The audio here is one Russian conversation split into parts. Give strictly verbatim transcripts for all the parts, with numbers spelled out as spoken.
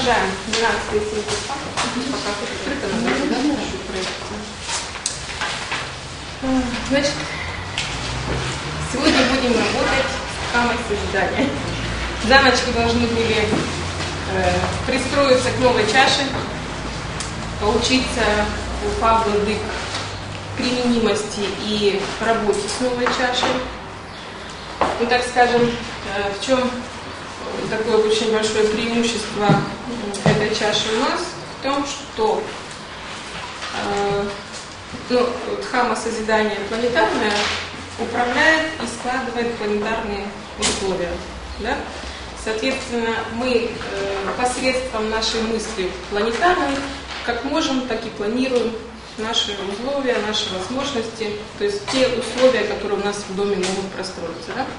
Продолжаем двенадцатый синтез фактов. Пока тут открыто, надо, да, нашу проекцию. Значит, сегодня будем работать с Дхаммой созидания. За ночь вы должны были э, пристроиться к новой чаше, поучиться у Павла Дык применимости и работе с новой чашей. Ну, так скажем, э, в чем такое очень большое преимущество этой чаши у нас? В том, что э, ну, Дхамма созидания планетарная управляет и складывает планетарные условия. Да? Соответственно, мы э, посредством нашей мысли планетарной как можем, так и планируем наши условия, наши возможности, то есть те условия, которые у нас в доме могут простроиться. Да?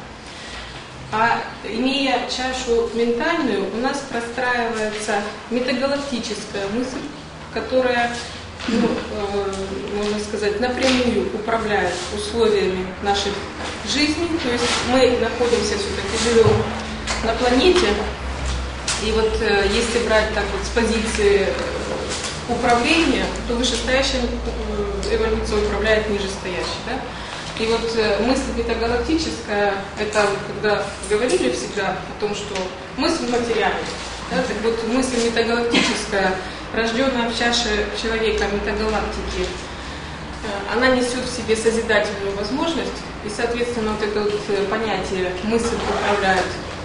А имея чашу ментальную, у нас простраивается метагалактическая мысль, которая, ну, э, можно сказать, напрямую управляет условиями нашей жизни. То есть мы находимся все-таки, живем на планете, и вот э, если брать так вот с позиции управления, то вышестоящая эволюция управляет нижестоящей. Да? И вот мысль метагалактическая, это когда говорили всегда о том, что мысль материальна. Да? Так вот мысль метагалактическая, рожденная в чаше человека метагалактики, она несет в себе созидательную возможность, и, соответственно, вот это вот понятие мысль управляет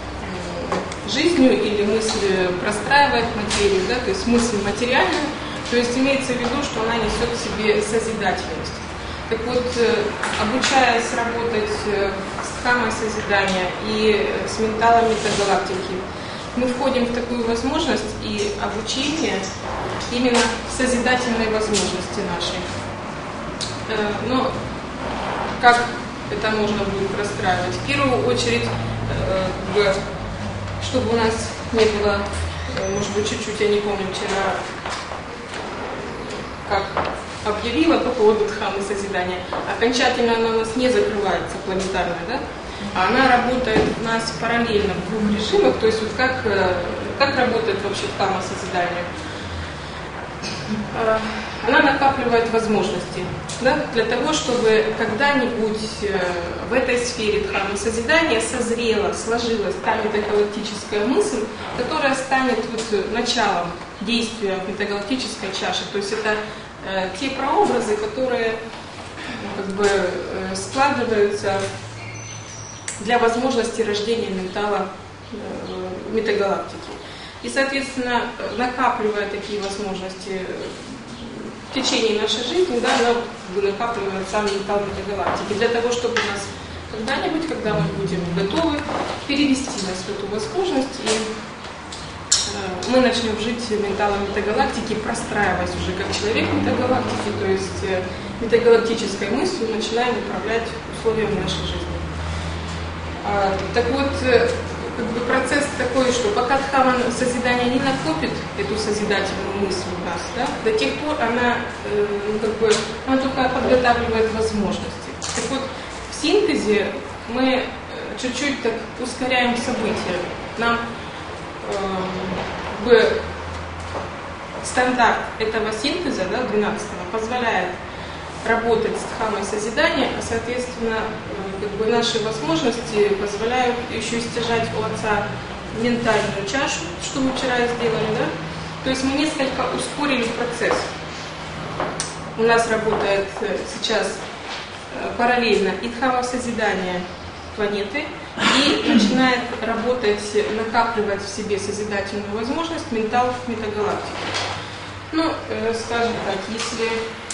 жизнью или мысль простраивает материю, да? То есть мысль материальная, то есть имеется в виду, что она несет в себе созидательность. Так вот, обучаясь работать с Дхаммой созидания и с менталом метагалактики, мы входим в такую возможность и обучение именно созидательной возможности нашей. Но как это можно будет простраивать? В первую очередь, чтобы у нас не было, может быть, чуть-чуть, я не помню, вчера как объявила по поводу Дхаммы созидания, окончательно она у нас не закрывается планетарная, да? А она работает у нас параллельно в двух режимах, то есть вот как, как работает вообще Дхамма созидания? Она накапливает возможности, да? Для того, чтобы когда-нибудь в этой сфере Дхаммы созидания созрела, сложилась та метагалактическая мысль, которая станет вот началом действия метагалактической чаши. То есть это э, те прообразы, которые ну, как бы э, складываются для возможности рождения ментала э, метагалактики. И, соответственно, накапливая такие возможности в течение нашей жизни, да, она накапливает сам ментал метагалактики, для того, чтобы нас когда-нибудь, когда мы будем готовы, перевести нас в эту возможность, и э, мы начнем жить менталом метагалактики, простраиваясь уже как человек метагалактики, то есть э, метагалактической мыслью начинаем управлять условиями нашей жизни. А, так вот, э, как бы процесс такой, что пока Дхамма созидания не накопит эту созидательную мысль у нас, да, до тех пор она, э, как бы, она только подготавливает возможности. Так вот, в синтезе мы чуть-чуть так ускоряем события. Нам э, бы стандарт этого синтеза, да, двенадцатого, позволяет работать с Дхаммой созидания, а, соответственно, как бы наши возможности позволяют еще стяжать у Отца ментальную чашу, что мы вчера сделали, да? То есть мы несколько ускорили процесс. У нас работает сейчас параллельно и Дхамма созидания планеты, и начинает работать, накапливать в себе созидательную возможность ментал метагалактики. Ну, скажем так, если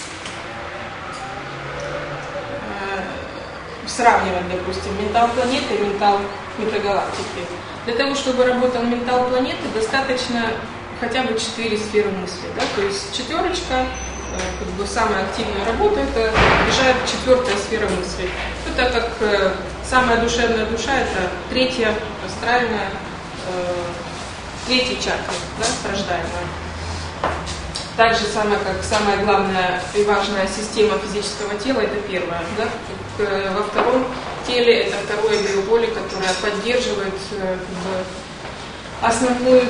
сравнивать, допустим, ментал планеты и ментал метагалактики. Для того, чтобы работал ментал планеты, достаточно хотя бы четыре сферы мысли. Да? То есть четверочка, как бы самая активная работа, это решает четвертая сфера мысли. Это как э, самая душевная душа, это третья астральная, э, третья чакра, да, рождаемая. Так же самое, как самая главная и важная система физического тела, это первая. Да? Во втором теле это второе биополе, которое поддерживает как бы, основную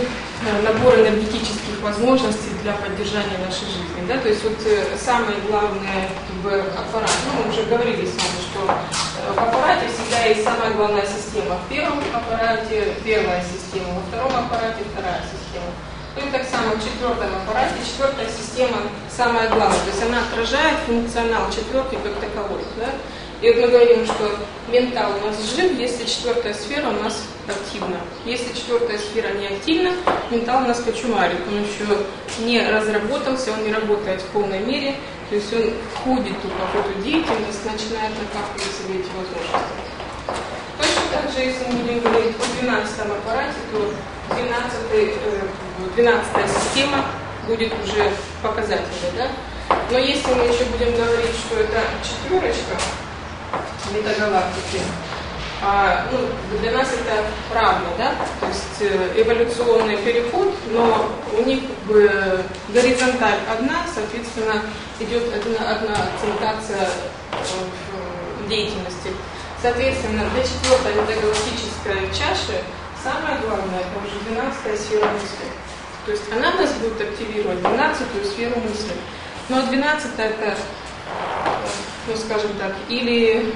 набор энергетических возможностей для поддержания нашей жизни. Да? То есть вот самое главное в аппарате, ну мы уже говорили с вами, что в аппарате всегда есть самая главная система. В первом аппарате первая система, во втором аппарате вторая система. Ну и так само в четвертом аппарате четвертая система самая главная, то есть она отражает функционал четверки как таковой. Да? И вот мы говорим, что ментал у нас жив, если четвертая сфера у нас активна. Если четвертая сфера не активна, ментал у нас кочумарит, он еще не разработался, он не работает в полной мере, то есть он входит в какую-то деятельность, начинает накапливать себе эти возможности. Точно так же, если мы будем говорить о двенадцатом аппарате, то двенадцатая система будет уже показательной. Да? Но если мы еще будем говорить, что это четверочка, метагалактики, а, ну, для нас это равно, да, то есть эволюционный переход, но у них как бы горизонталь одна, соответственно, идет одна, одна акцентация в деятельности. Соответственно, для четвертой метагалактической чаши самое главное это уже двенадцатая сфера мысли. То есть она нас будет активировать двенадцатую сферу мысли. Но двенадцатая это, ну скажем так, или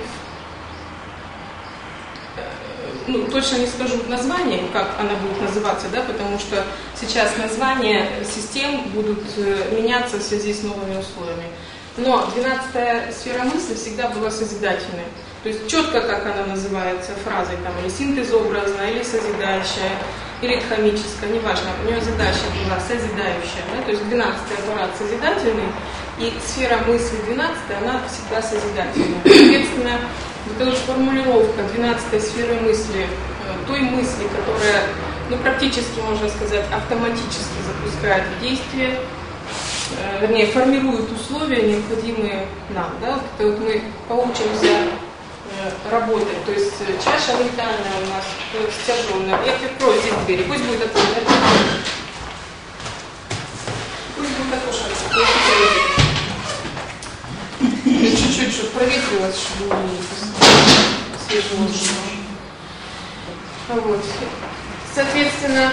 ну, точно не скажу название, как она будет называться, да, потому что сейчас названия систем будут меняться в связи с новыми условиями. Но двенадцатая сфера мысли всегда была созидательной. То есть четко, как она называется фразой, там, или синтезообразная, или созидающая, или дхамическая, неважно, у нее задача была созидающая. Да? То есть двенадцатый аппарат созидательный, и сфера мысли двенадцатая, она всегда созидательная. Соответственно, вот эта формулировка двенадцатой сферы мысли, той мысли, которая, ну, практически, можно сказать, автоматически запускает в действие, э, вернее, формирует условия, необходимые нам. Да? Это вот мы поучимся э, работать. То есть чаша ментальная у нас э, стяженная. Я прикрою здесь двери, пусть будет открыто. Пусть будет окошко. Чуть-чуть, чтобы проветрилось, чтобы не свежий воздух. Вот. Соответственно,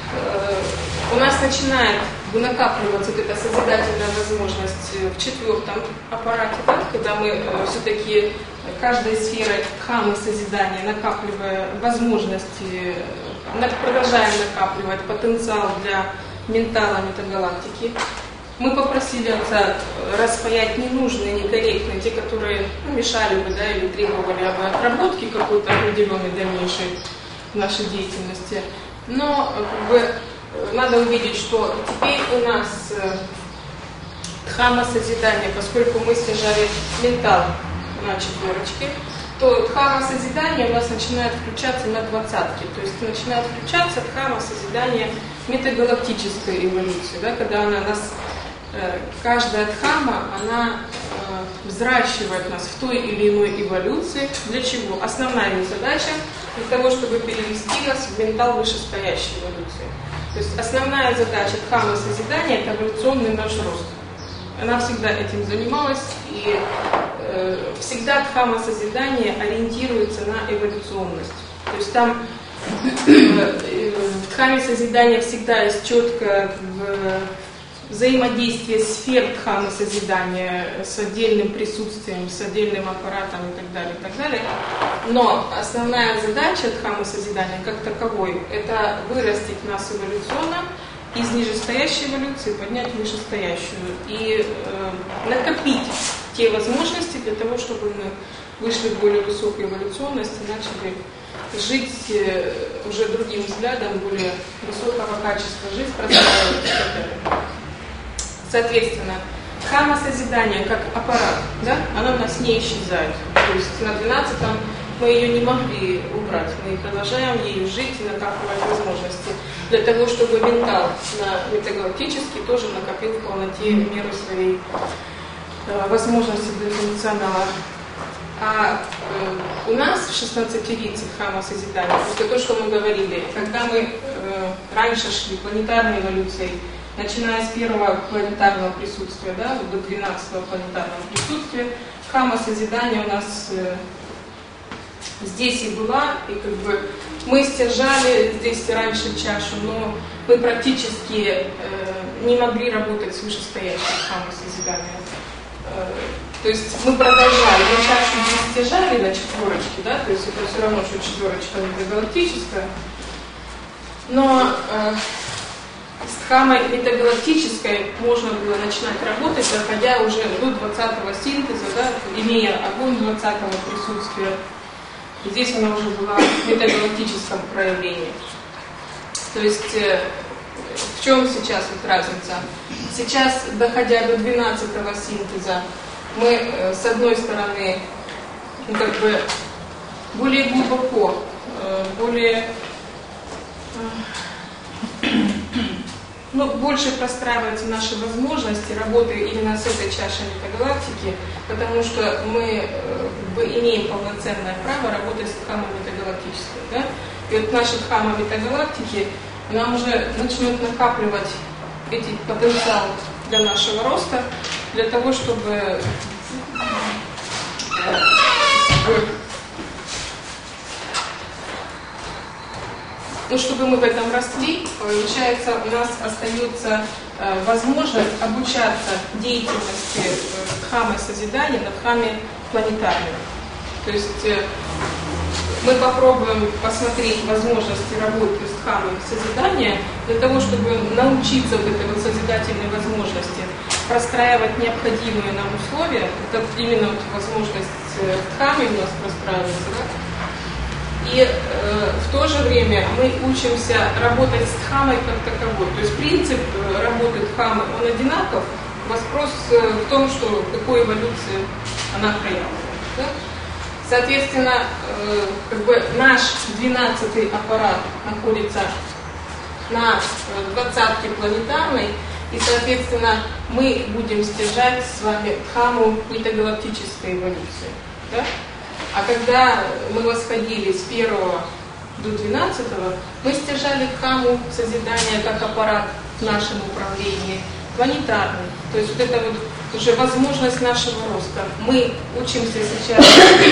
у нас начинает накапливаться вот эта созидательная возможность в четвертом аппарате, да, когда мы все-таки каждой сферой дхаммы созидания, накапливая возможности, продолжаем накапливать потенциал для ментала метагалактики. Мы попросили отца распаять ненужные, некорректные, те, которые, ну, мешали бы, да, или требовали бы отработки какой-то определенной дальнейшей нашей деятельности. Но как бы, надо увидеть, что теперь у нас дхамма созидания, поскольку мы стяжали ментал на четверочке, то дхамма созидания у нас начинает включаться на двадцатке. То есть начинает включаться дхамма созидания метагалактической эволюции, да, когда она нас, каждая дхамма, она э, взращивает нас в той или иной эволюции. Для чего? Основная ее задача для того, чтобы перевести нас в ментал вышестоящей эволюции. То есть основная задача дхаммы созидания – это эволюционный наш рост. Она всегда этим занималась, и э, всегда дхамма созидания ориентируется на эволюционность. То есть там э, э, в дхамме созидания всегда есть четкое взаимодействие сфер дхаммы созидания с отдельным присутствием, с отдельным аппаратом и так далее, и так далее. Но основная задача дхаммы созидания как таковой – это вырастить нас эволюционно, из нижестоящей эволюции поднять в вышестоящую и э, накопить те возможности для того, чтобы мы вышли в более высокую эволюционность и начали жить э, уже другим взглядом, более высокого качества жизни, простраивать и так далее. Соответственно, дхамма созидания как аппарат, да, она у нас не исчезает. То есть на двенадцатом мы ее не могли убрать, мы продолжаем ею жить и накапливать возможности для того, чтобы ментал на метагалактический тоже накопил в полноте меру своей э, возможности для функционала. А э, у нас в шестнадцатерице дхамма созидания, просто то, что мы говорили, когда мы э, раньше шли планетарной эволюцией, начиная с первого планетарного присутствия, да, до двенадцатого планетарного присутствия, дхамма созидания у нас э, здесь и была, и как бы мы стяжали здесь раньше чашу, но мы практически э, не могли работать с вышестоящей храмом созидания. Э, то есть мы продолжали, мы чашу здесь стяжали на четверочке, да, то есть это все равно, что четверочка метагалактическая, но э, с дхамой метагалактической можно было начинать работать, доходя уже до двадцатого синтеза, да, имея огонь двадцатого присутствия. Здесь она уже была в метагалактическом проявлении. То есть э, в чем сейчас вот разница? Сейчас, доходя до двенадцатого синтеза, мы э, с одной стороны, ну, как бы более глубоко, э, более э, ну, больше простраиваются наши возможности работы именно с этой чашей метагалактики, потому что мы э, как бы имеем полноценное право работать с дхамой метагалактической. Да? И вот наша дхама метагалактики нам уже начнет накапливать эти потенциал для нашего роста, для того, чтобы э, ну, чтобы мы в этом росли, получается, у нас остается э, возможность обучаться деятельности э, дхамы созидания на дхаме планетарной. То есть э, мы попробуем посмотреть возможности работы с дхамой созидания для того, чтобы научиться вот этой вот созидательной возможности простраивать необходимые нам условия. Это именно вот возможность э, дхамы у нас простраивается, да? И э, в то же время мы учимся работать с дхамой как таковой. То есть принцип работы дхамы, он одинаков. Вопрос в том, что в какой эволюции она проявлена. Да? Соответственно, э, как бы наш двенадцатый аппарат находится на двадцатке планетарной, и, соответственно, мы будем стяжать с вами дхаму метагалактической эволюции. Да? А когда мы восходили с первого до двенадцатого, мы стяжали дхаму созидания как аппарат в нашем управлении планетарный. То есть вот это вот уже возможность нашего роста. Мы учимся сейчас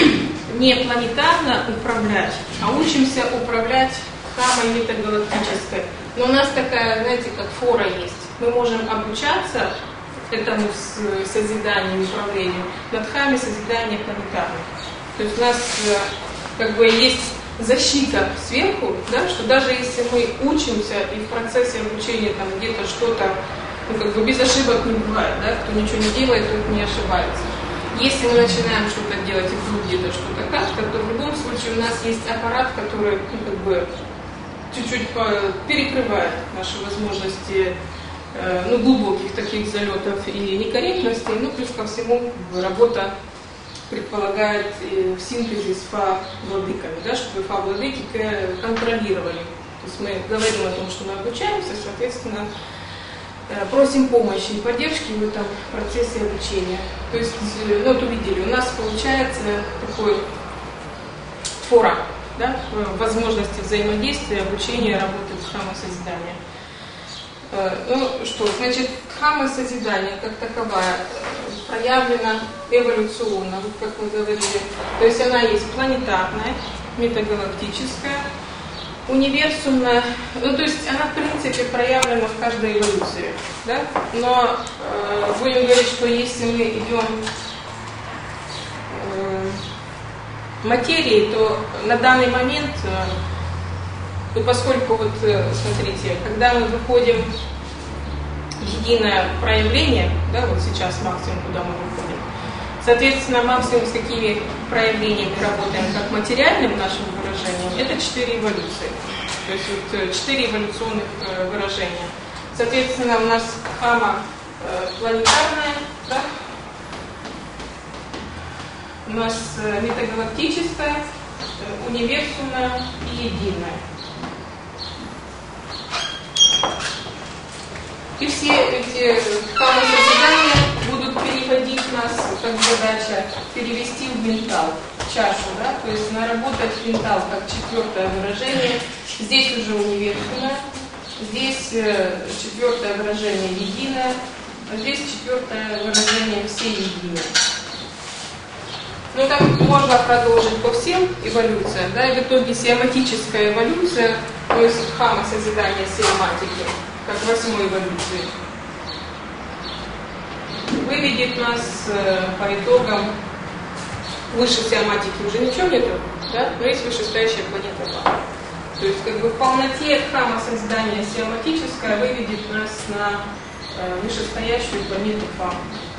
не планетарно управлять, а учимся управлять дхамой метагалактической. Но у нас такая, знаете, как фора есть. Мы можем обучаться этому созиданию, управлению на дхаме созидания планетарной. То есть у нас как бы есть защита сверху, да, что даже если мы учимся и в процессе обучения там где-то что-то, ну, как бы без ошибок не бывает, да, кто ничего не делает, тот не ошибается. Если мы начинаем что-то делать и вдруг где-то что-то как-то, то в любом случае у нас есть аппарат, который, ну, как бы чуть-чуть перекрывает наши возможности э, ну, глубоких таких залетов и некорректностей, ну плюс ко всему работа предполагает в синтезе с фа-владыками, да, чтобы фа-владыки контролировали. То есть мы говорим о том, что мы обучаемся, соответственно, просим помощи и поддержки в этом процессе обучения. То есть, ну вот увидели, у нас получается такой фора, да, возможности взаимодействия, обучения, работы с дхамой созидания. Ну что, значит, дхама созидания как таковая проявлена эволюционно, вот как мы говорили. То есть она есть планетарная, метагалактическая, универсумная. Ну то есть она в принципе проявлена в каждой эволюции. Да? Но э, будем говорить, что если мы идем э, материи, то на данный момент, э, ну, поскольку вот, э, смотрите, когда мы выходим единое проявление, да, вот сейчас максимум, куда мы выходим. Соответственно, максимум, с какими проявлениями работаем, как материальным нашим выражением, это четыре эволюции. То есть вот четыре эволюционных э, выражения. Соответственно, у нас дхама э, планетарная, да? У нас э, метагалактическая, э, универсумная и единая. И все эти дхамы созидания будут переводить нас, как задача, перевести в ментал, в чашу, да, то есть наработать ментал как четвертое выражение. Здесь уже универсумное, здесь э, четвертое выражение единое, а здесь четвертое выражение все единое. Ну, там можно продолжить по всем эволюциям, да, и в итоге сиоматическая эволюция, то есть хама созидания сиоматики, как восьмой эволюции, выведет нас э, по итогам выше сиоматики уже ничего нету, да, но есть вышестоящая планета Ва. То есть как бы в полноте хама созидания сиоматическая выведет нас на э, вышестоящую планету Ва.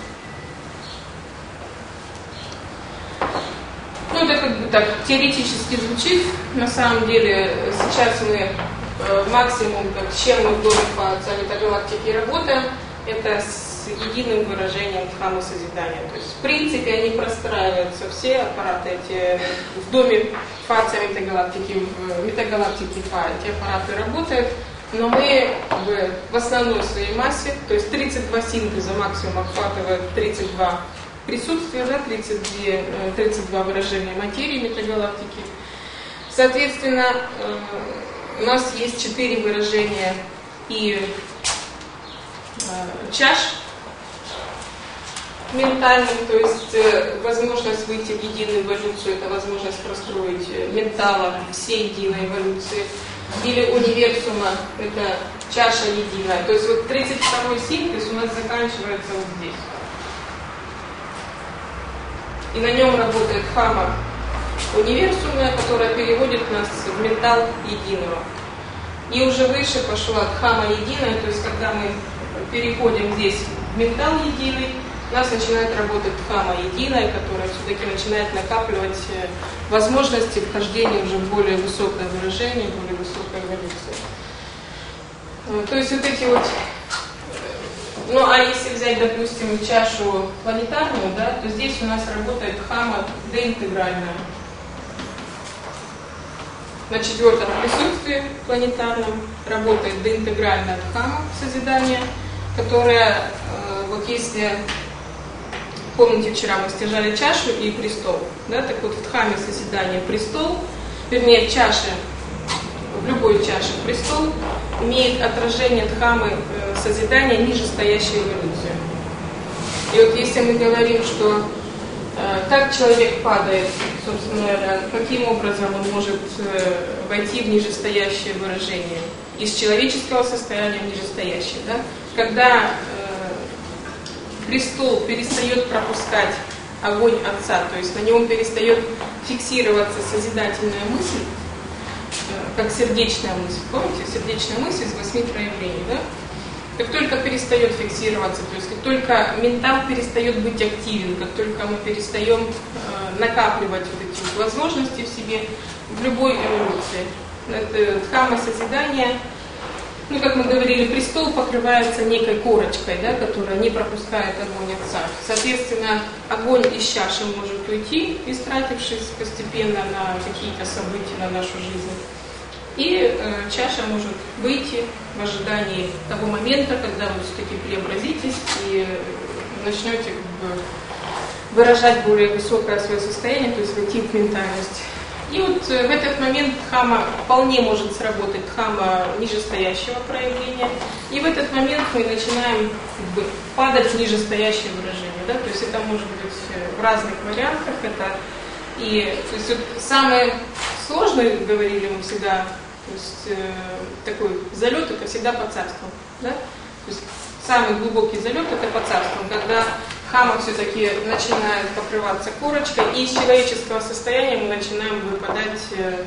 Ну, это как бы так теоретически звучит. На самом деле сейчас мы э, максимум, как, с чем мы в доме по метагалактике работаем, это с единым выражением хама созидания. То есть в принципе они простраиваются, все аппараты эти в доме фация метагалактики, в метагалактике Фа, эти аппараты работают, но мы как бы, в основной своей массе, то есть тридцать два синтеза максимум охватывает тридцать два присутствие, да, тридцать два, тридцать два выражения материи метагалактики. Соответственно, у нас есть четыре выражения и чаш ментальных, то есть возможность выйти в единую эволюцию, это возможность простроить ментала все единой эволюции, или универсума, это чаша единая. То есть вот тридцать второй синтез у нас заканчивается вот здесь. И на нем работает хама универсумная, которая переводит нас в ментал единого. И уже выше пошла хама единая, то есть когда мы переходим здесь в ментал единый, у нас начинает работать хама единая, которая все-таки начинает накапливать возможности вхождения уже в более высокое выражение, более высокая эволюция. То есть вот эти вот... Ну, а если взять, допустим, чашу планетарную, да, то здесь у нас работает хама деинтегральная. На четвертом присутствии планетарном работает деинтегральная хама созидания, которая, э, вот если, помните, вчера мы стяжали чашу и престол, да, так вот в хаме созидания престол, вернее, чаши, в любой чаше престол имеет отражение дхаммы э, созидания нижестоящей эволюции. И вот если мы говорим, что э, как человек падает, собственно говоря, каким образом он может э, войти в нижестоящее выражение из человеческого состояния в нижестоящее, да? Когда э, престол перестает пропускать огонь Отца, то есть на нем перестает фиксироваться созидательная мысль, как сердечная мысль. Помните, сердечная мысль из восьми проявлений, да? Как только перестает фиксироваться, то есть как только ментал перестает быть активен, как только мы перестаем э, накапливать вот эти вот возможности в себе, в любой эволюции, это дхамма созидания, ну, как мы говорили, престол покрывается некой корочкой, да, которая не пропускает огонь Отца. Соответственно, огонь из чаши может уйти, истратившись постепенно на какие-то события, на нашу жизнь. И э, чаша может выйти в ожидании того момента, когда вы все-таки преобразитесь и начнете как бы, выражать более высокое свое состояние, то есть войти в ментальность. И вот э, в этот момент дхамма вполне может сработать, дхамма нижестоящего проявления. И в этот момент мы начинаем как бы, падать в нижестоящее выражение. Да? То есть это может быть в разных вариантах. Это и то есть, вот, самое сложное, говорили мы всегда, то есть э, такой залет это всегда по царствам. Да? То есть самый глубокий залет это по царствам, когда хама все-таки начинает покрываться корочкой, и из человеческого состояния мы начинаем выпадать э,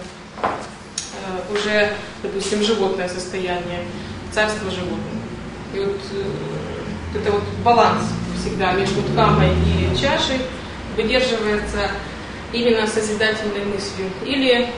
э, уже, допустим, животное состояние, царство животных. И вот э, это вот баланс всегда между дхаммой и чашей выдерживается именно созидательной мыслью или э,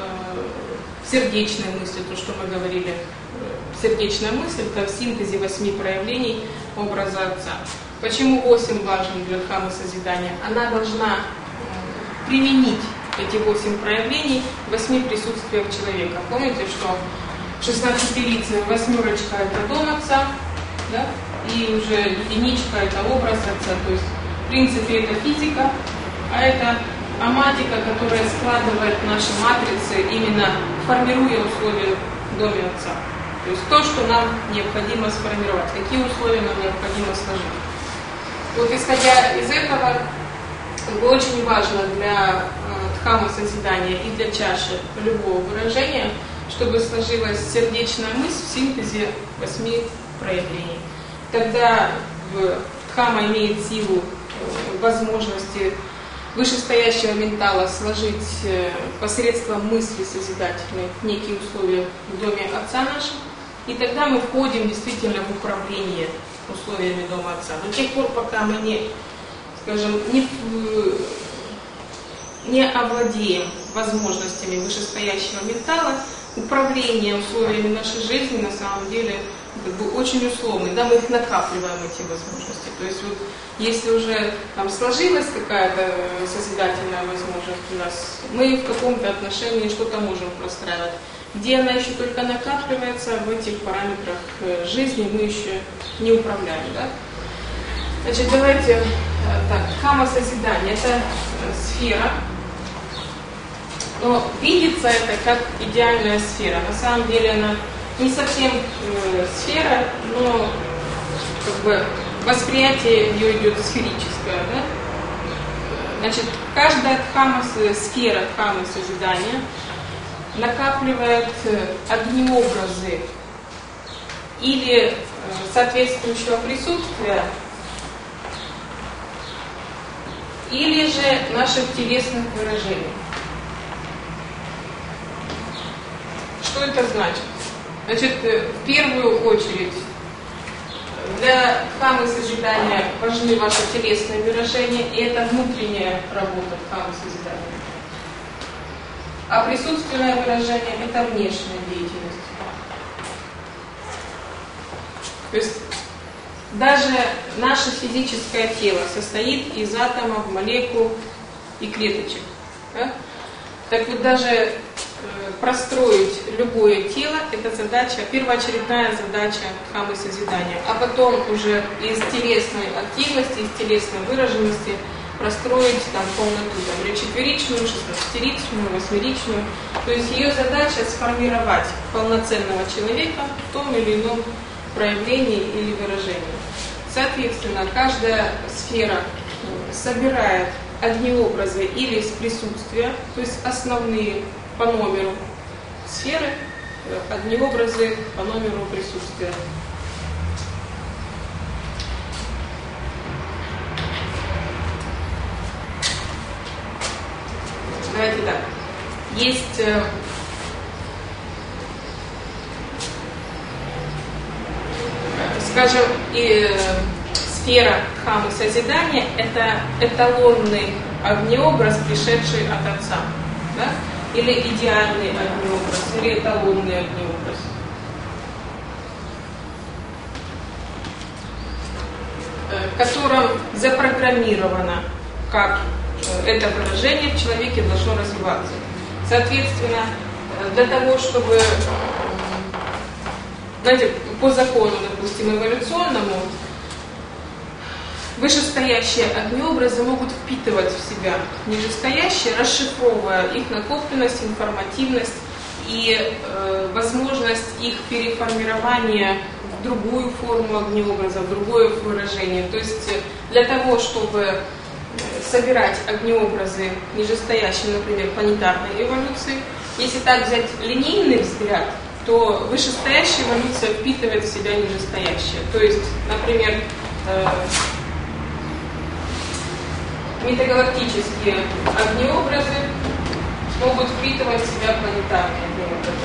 сердечной мыслью, то, что мы говорили. Сердечная мысль – это в синтезе восьми проявлений образа Отца. Почему восемь важен для дхаммы созидания? Она должна э, применить эти восемь проявлений в восьми присутствиях человека. Помните, что шестнадцатилицая восьмерочка – это дом Отца, да? И уже единичка – это образ Отца. То есть, в принципе, это физика, а это аматика, которая складывает наши матрицы, именно формируя условия в доме Отца. То есть то, что нам необходимо сформировать, какие условия нам необходимо сложить. Вот исходя из этого, как бы очень важно для дхаммы созидания и для чаши любого выражения, чтобы сложилась сердечная мысль в синтезе восьми проявлений. Тогда дхамма имеет силу, возможности вышестоящего ментала сложить посредством мысли созидательной некие условия в доме Отца нашего, и тогда мы входим действительно в управление условиями дома Отца. До тех пор, пока мы не, скажем, не, не овладеем возможностями вышестоящего ментала, управление условиями нашей жизни на самом деле как бы очень условны. Да, мы их накапливаем, эти возможности. То есть вот если уже там сложилась какая-то созидательная возможность у нас, мы в каком-то отношении что-то можем простраивать. Где она еще только накапливается, в этих параметрах жизни мы еще не управляем. Да? Значит, давайте так, дхамма созидания — это сфера. Но видится это как идеальная сфера. На самом деле она не совсем э, сфера, но как бы восприятие ее идет сферическое. Да? Значит, каждая дхамма, сфера дхаммы созидания накапливает огнеобразы или соответствующего присутствия, или же наших телесных выражений. Что это значит? Значит, в первую очередь, для дхаммы созидания важны ваши телесные выражения, и это внутренняя работа дхаммы созидания. А присутственное выражение – это внешняя деятельность. То есть даже наше физическое тело состоит из атомов, молекул и клеточек. Да? Так вот даже э, простроить любое тело – это задача, первоочередная задача дхаммы созидания. А потом уже из телесной активности, из телесной выраженности простроить там полноту, там, четверичную, шестнадцатеричную, восьмеричную. То есть ее задача сформировать полноценного человека в том или ином проявлении или выражении. Соответственно, каждая сфера собирает огнеобразы или из присутствия, то есть основные по номеру сферы, огнеобразы по номеру присутствия. Давайте так. Есть э, скажем, и, э, сфера дхаммы созидания – это эталонный огнеобраз, пришедший от Отца. Да? Или идеальный огнеобраз, или эталонный огнеобраз. Э, в котором запрограммировано, как это выражение в человеке должно развиваться. Соответственно, для того, чтобы, знаете, по закону, допустим, эволюционному, вышестоящие огнеобразы могут впитывать в себя нижестоящие, расшифровывая их накопленность, информативность и э, возможность их переформирования в другую форму огнеобраза, в другое выражение. То есть для того, чтобы собирать огнеобразы нижестоящей, например, планетарной эволюции. Если так взять линейный взгляд, то вышестоящая эволюция впитывает в себя нижестоящее. То есть, например, э, метагалактические огнеобразы могут впитывать в себя планетарные огнеобразы.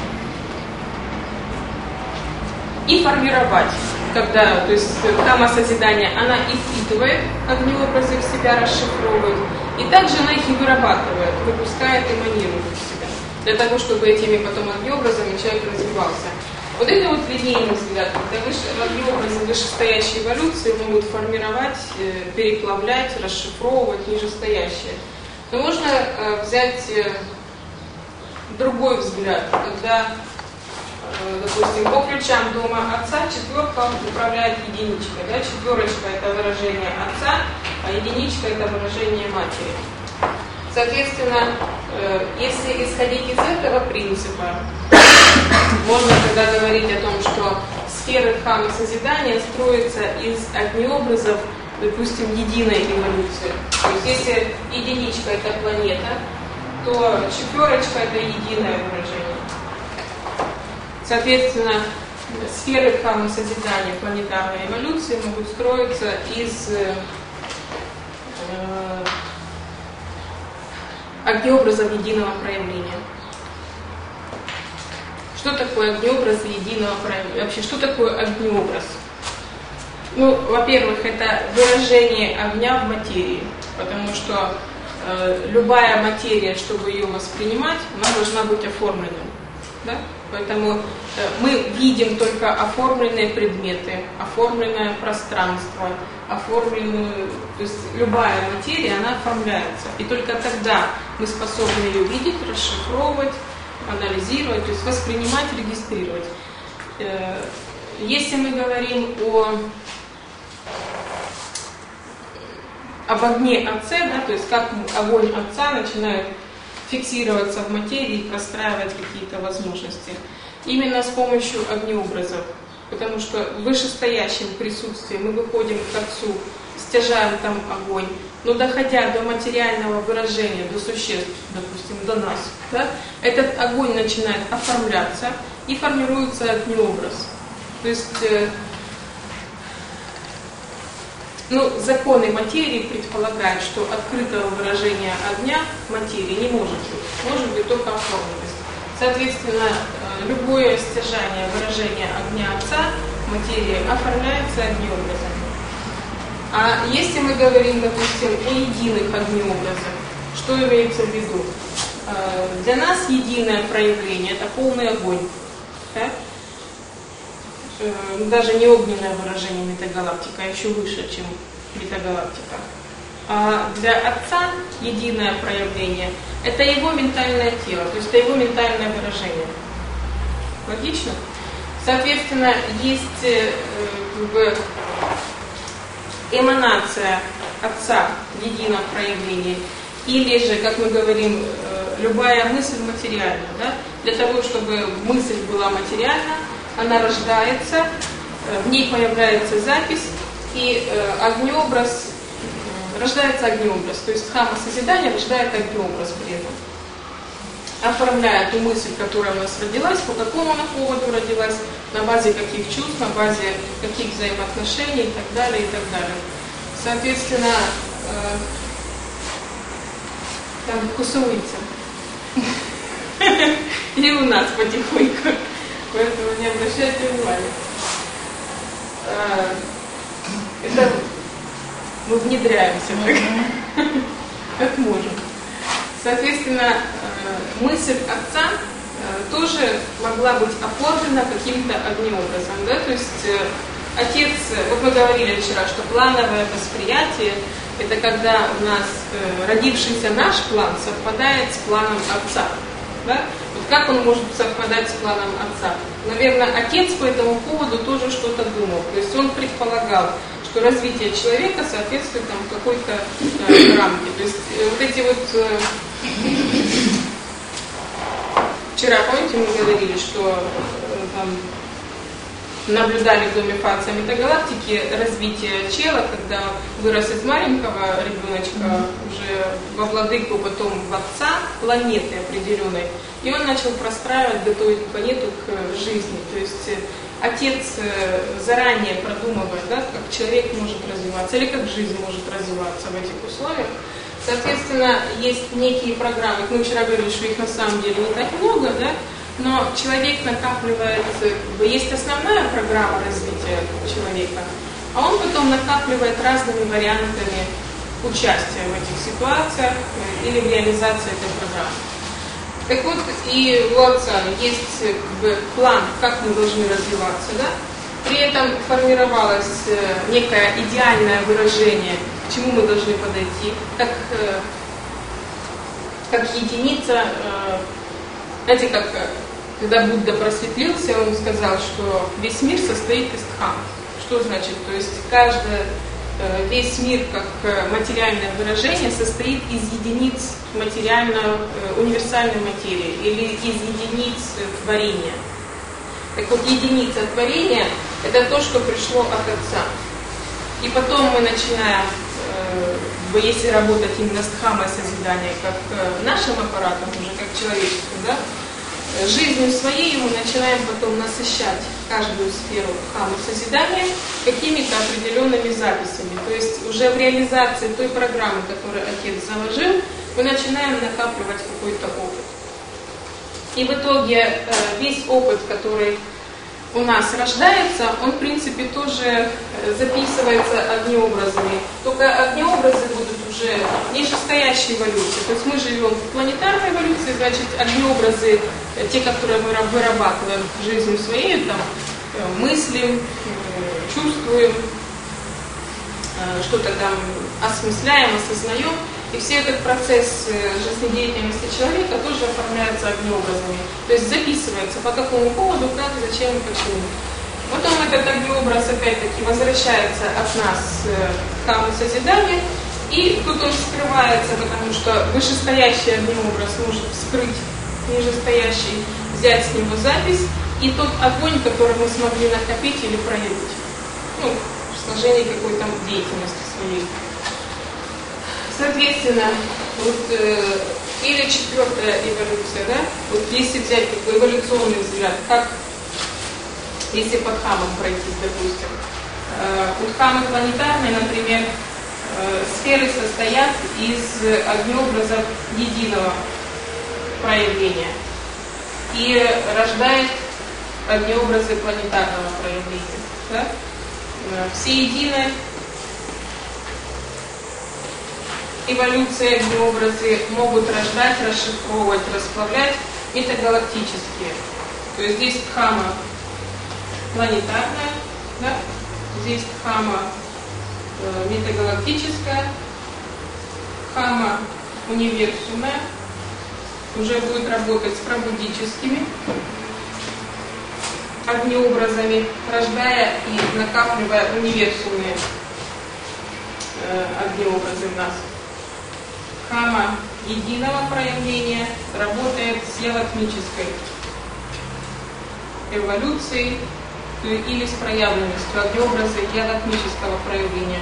И формировать, когда, то есть дхамма созидания, она и впитывает огнеобразы в себя, расшифровывает, и также она их и вырабатывает, выпускает, эманирует в себя, для того, чтобы этими потом огнеобразами человек развивался. Вот это вот линейный взгляд, когда выше, огнеобразы вышестоящей эволюции могут формировать, переплавлять, расшифровывать нижестоящее. Но можно э, взять э, другой взгляд, когда, допустим, по ключам дома Отца четверка управляет единичкой. Да? Четверочка – это выражение Отца, а единичка – это выражение Матери. Соответственно, если исходить из этого принципа, можно тогда говорить о том, что сфера дхаммы созидания строится из огнеобразов допустим, единой эволюции. То есть если единичка это планета, то четверочка это единое выражение. Соответственно, сферы самосозидания планетарной эволюции могут строиться из э, огнеобразов единого проявления. Что такое огнеобраз единого проявления? Вообще, что такое огнеобраз? Ну, во-первых, это выражение огня в материи, потому что э, любая материя, чтобы ее воспринимать, она должна быть оформленной. Да? Поэтому э, мы видим только оформленные предметы, оформленное пространство, оформленную, то есть любая материя, она оформляется. И только тогда мы способны ее видеть, расшифровывать, анализировать, то есть воспринимать, регистрировать. Э, если мы говорим о об огне Отце, да, то есть как огонь Отца начинает фиксироваться в материи и простраивать какие-то возможности. Именно с помощью огнеобразов. Потому что в вышестоящем присутствии мы выходим к Отцу, стяжаем там огонь, но доходя до материального выражения, до существ, допустим, до нас, да, этот огонь начинает оформляться и формируется огнеобраз. То есть э, ну, законы материи предполагают, что открытого выражения огня материи не может быть. Может быть только оформленность. Соответственно, любое стяжание выражения огня Отца материи оформляется огнеобразом. А если мы говорим, допустим, о единых огнеобразах, что имеется в виду? Для нас единое проявление – это полный огонь. Да? Даже не огненное выражение метагалактика, а еще выше, чем метагалактика. А для Отца единое проявление – это его ментальное тело, то есть это его ментальное выражение. Логично? Соответственно, есть э, как бы, эманация Отца в едином проявлении, или же, как мы говорим, э, любая мысль материальна. Да? Для того, чтобы мысль была материальна, она рождается, э, в ней появляется запись, и э, огнеобраз, э, рождается огнеобраз, то есть хама созидания рождает огнеобраз при этом. Оформляя ту мысль, которая у нас родилась, по какому она поводу родилась, на базе каких чувств, на базе каких взаимоотношений и так далее, и так далее. Соответственно, э, там кусуется. И у нас потихоньку. Поэтому не обращайте внимания. Это мы внедряемся так, как можем. Соответственно, мысль Отца тоже могла быть оформлена каким-то огнеобразом. Да? То есть Отец, вот мы говорили вчера, что плановое восприятие – это когда у нас родившийся наш план совпадает с планом Отца. Да? Вот как он может совпадать с планом Отца? Наверное, Отец по этому поводу тоже что-то думал. То есть он предполагал, что развитие человека соответствует там, какой-то э, рамке. То есть э, вот эти вот... Э, вчера, помните, мы говорили, что э, там, наблюдали в доме Фация метагалактики развитие чела, когда вырос из маленького ребеночка уже во владыку, потом в Отца планеты определенной, и он начал простраивать, готовить планету к жизни. То есть Отец заранее продумывает, да, как человек может развиваться, или как жизнь может развиваться в этих условиях. Соответственно, есть некие программы, мы вчера говорили, что их на самом деле не так много, да, но человек накапливает, есть основная программа развития человека, а он потом накапливает разными вариантами участия в этих ситуациях или в реализации этой программы. Так вот, и у Отца есть как бы, план, как мы должны развиваться, да? При этом формировалось некое идеальное выражение, к чему мы должны подойти, как, как единица. Знаете, как когда Будда просветлился, он сказал, что весь мир состоит из дхам. Что значит? То есть каждый, весь мир как материальное выражение состоит из единиц материальной, универсальной материи или из единиц творения. Так вот, единица творения – это то, что пришло от Отца. И потом мы начинаем, э, если работать именно с дхамой созидания, как э, нашим аппаратом, уже как человеческим, да, жизнью своей мы начинаем потом насыщать каждую сферу дхамы созидания какими-то определенными записями. То есть уже в реализации той программы, которую отец заложил, мы начинаем накапливать какой-то опыт. И в итоге весь опыт, который у нас рождается, он в принципе тоже записывается огнеобразами. Только огнеобразы будут уже нижестоящей эволюции. То есть мы живем в планетарной эволюции, значит огнеобразы, те, которые мы вырабатываем жизнью своей, там, мыслим, чувствуем, что-то там осмысляем, осознаем. И все этот процесс жизнедеятельности человека тоже оформляется огнеобразами. То есть записывается по какому поводу, как, зачем и почему. Потом этот огнеобраз опять-таки возвращается от нас к дхамме созидания. И тут он скрывается, потому что вышестоящий огнеобраз может вскрыть нижестоящий, взять с него запись. И тот огонь, который мы смогли накопить или проявить. Ну, в сложении какой-то деятельности своей. Соответственно, вот, э, или четвертая эволюция, да, вот если взять такой эволюционный взгляд, как если по дхамам пройтись, допустим, э, у дхамы планетарной, например, э, сферы состоят из огнеобразов единого проявления и рождает огнеобразы планетарного проявления. Да? Все единые эволюции, огнеобразы могут рождать, расшифровывать, расплавлять метагалактические. То есть здесь дхама планетарная, да? Здесь дхама э, метагалактическая, дхама универсумная, уже будет работать с пробудическими огнеобразами, рождая и накапливая универсумные э, огнеобразы в нас. Дхама единого проявления работает с ялатмической эволюцией или с проявленностью огнеобраза ялатмического проявления.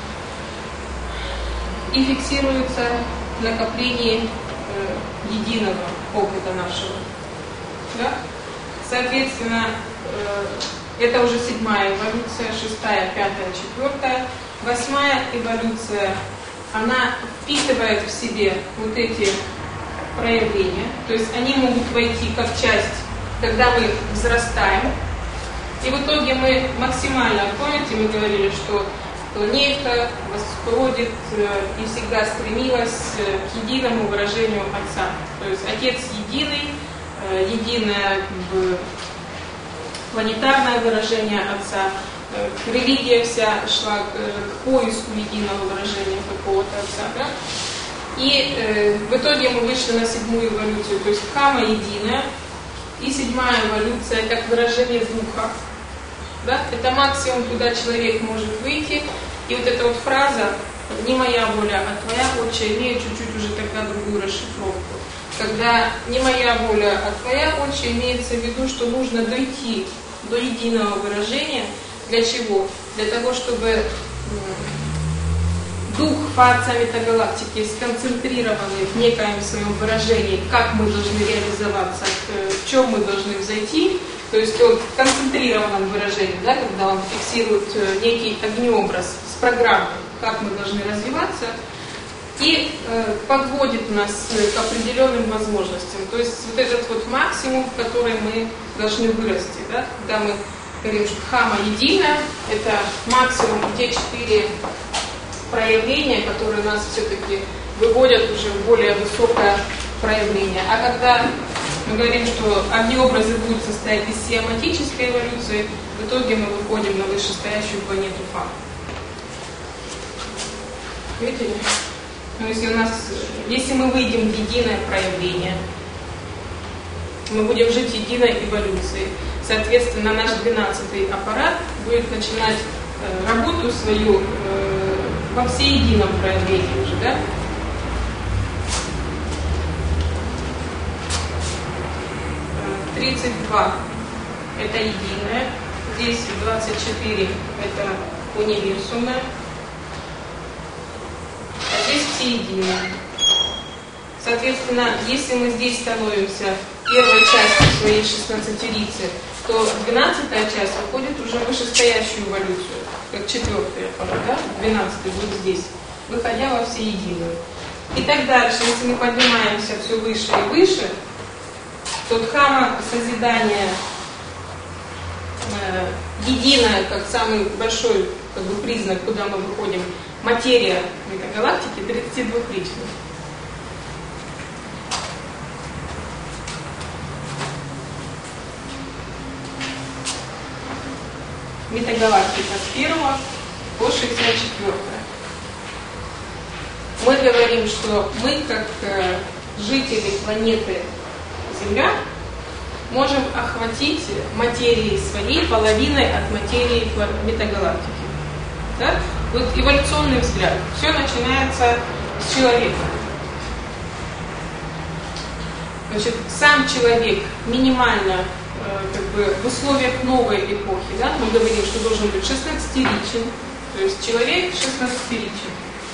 И фиксируется накопление э, единого опыта нашего. Да? Соответственно, э, это уже седьмая эволюция, шестая, пятая, четвертая. Восьмая эволюция, она впитывает в себе вот эти проявления, то есть они могут войти как часть, когда мы взрастаем, и в итоге мы максимально, помните, мы говорили, что планета восходит и всегда стремилась к единому выражению Отца, то есть Отец единый, единое планетарное выражение Отца. Религия вся шла к поиску единого выражения какого-то Отца. Да? И э, в итоге мы вышли на седьмую эволюцию, то есть дхама единая, и седьмая эволюция как выражение духа. Да? Это максимум, куда человек может выйти. И вот эта вот фраза «не моя воля, а твоя, Отче», имеет чуть-чуть уже тогда другую расшифровку. Когда «не моя воля, а твоя, Отче», имеется в виду, что нужно дойти до единого выражения. Для чего? Для того, чтобы дух фарца метагалактики, сконцентрированный в некоем своем выражении, как мы должны реализоваться, в чем мы должны взойти, то есть вот в концентрированном выражении, да, когда он фиксирует некий огнеобраз с программой, как мы должны развиваться, и э, подводит нас к определенным возможностям. То есть вот этот вот максимум, в который мы должны вырасти, да, когда мы говорим, что дхама единая, это максимум те четыре проявления, которые нас все-таки выводят уже в более высокое проявление. А когда мы говорим, что огнеобразы будут состоять из сиаматической эволюции, в итоге мы выходим на вышестоящую планету Фа. Видели? Ну, если у нас, если мы выйдем в единое проявление, мы будем жить в единой эволюции. Соответственно, наш двенадцатый аппарат будет начинать э, работу свою э, во всеедином проявлении уже, да? тридцать два это единое здесь двадцать четыре это универсумы, а здесь все единые. Соответственно, если мы здесь становимся первой частью своей шестнадцатерицы, то двенадцатая часть выходит уже в вышестоящую эволюцию, как четвертая пара, да? двенадцатый будет здесь, выходя во всеединую. И так дальше, если мы поднимаемся все выше и выше, то дхамма созидания э, единая, как самый большой как бы, признак, куда мы выходим, материя метагалактики тридцатидвухричная. Метагалактика с первого по шестьдесят четвёртое. Мы говорим, что мы, как э, жители планеты Земля, можем охватить материей своей половиной от материи метагалактики. Да? Вот эволюционный взгляд. Все начинается с человека. Значит, сам человек минимально как бы в условиях новой эпохи, да, мы говорим, что должен быть шестнадцатеричен, то есть человек шестнадцатеричен.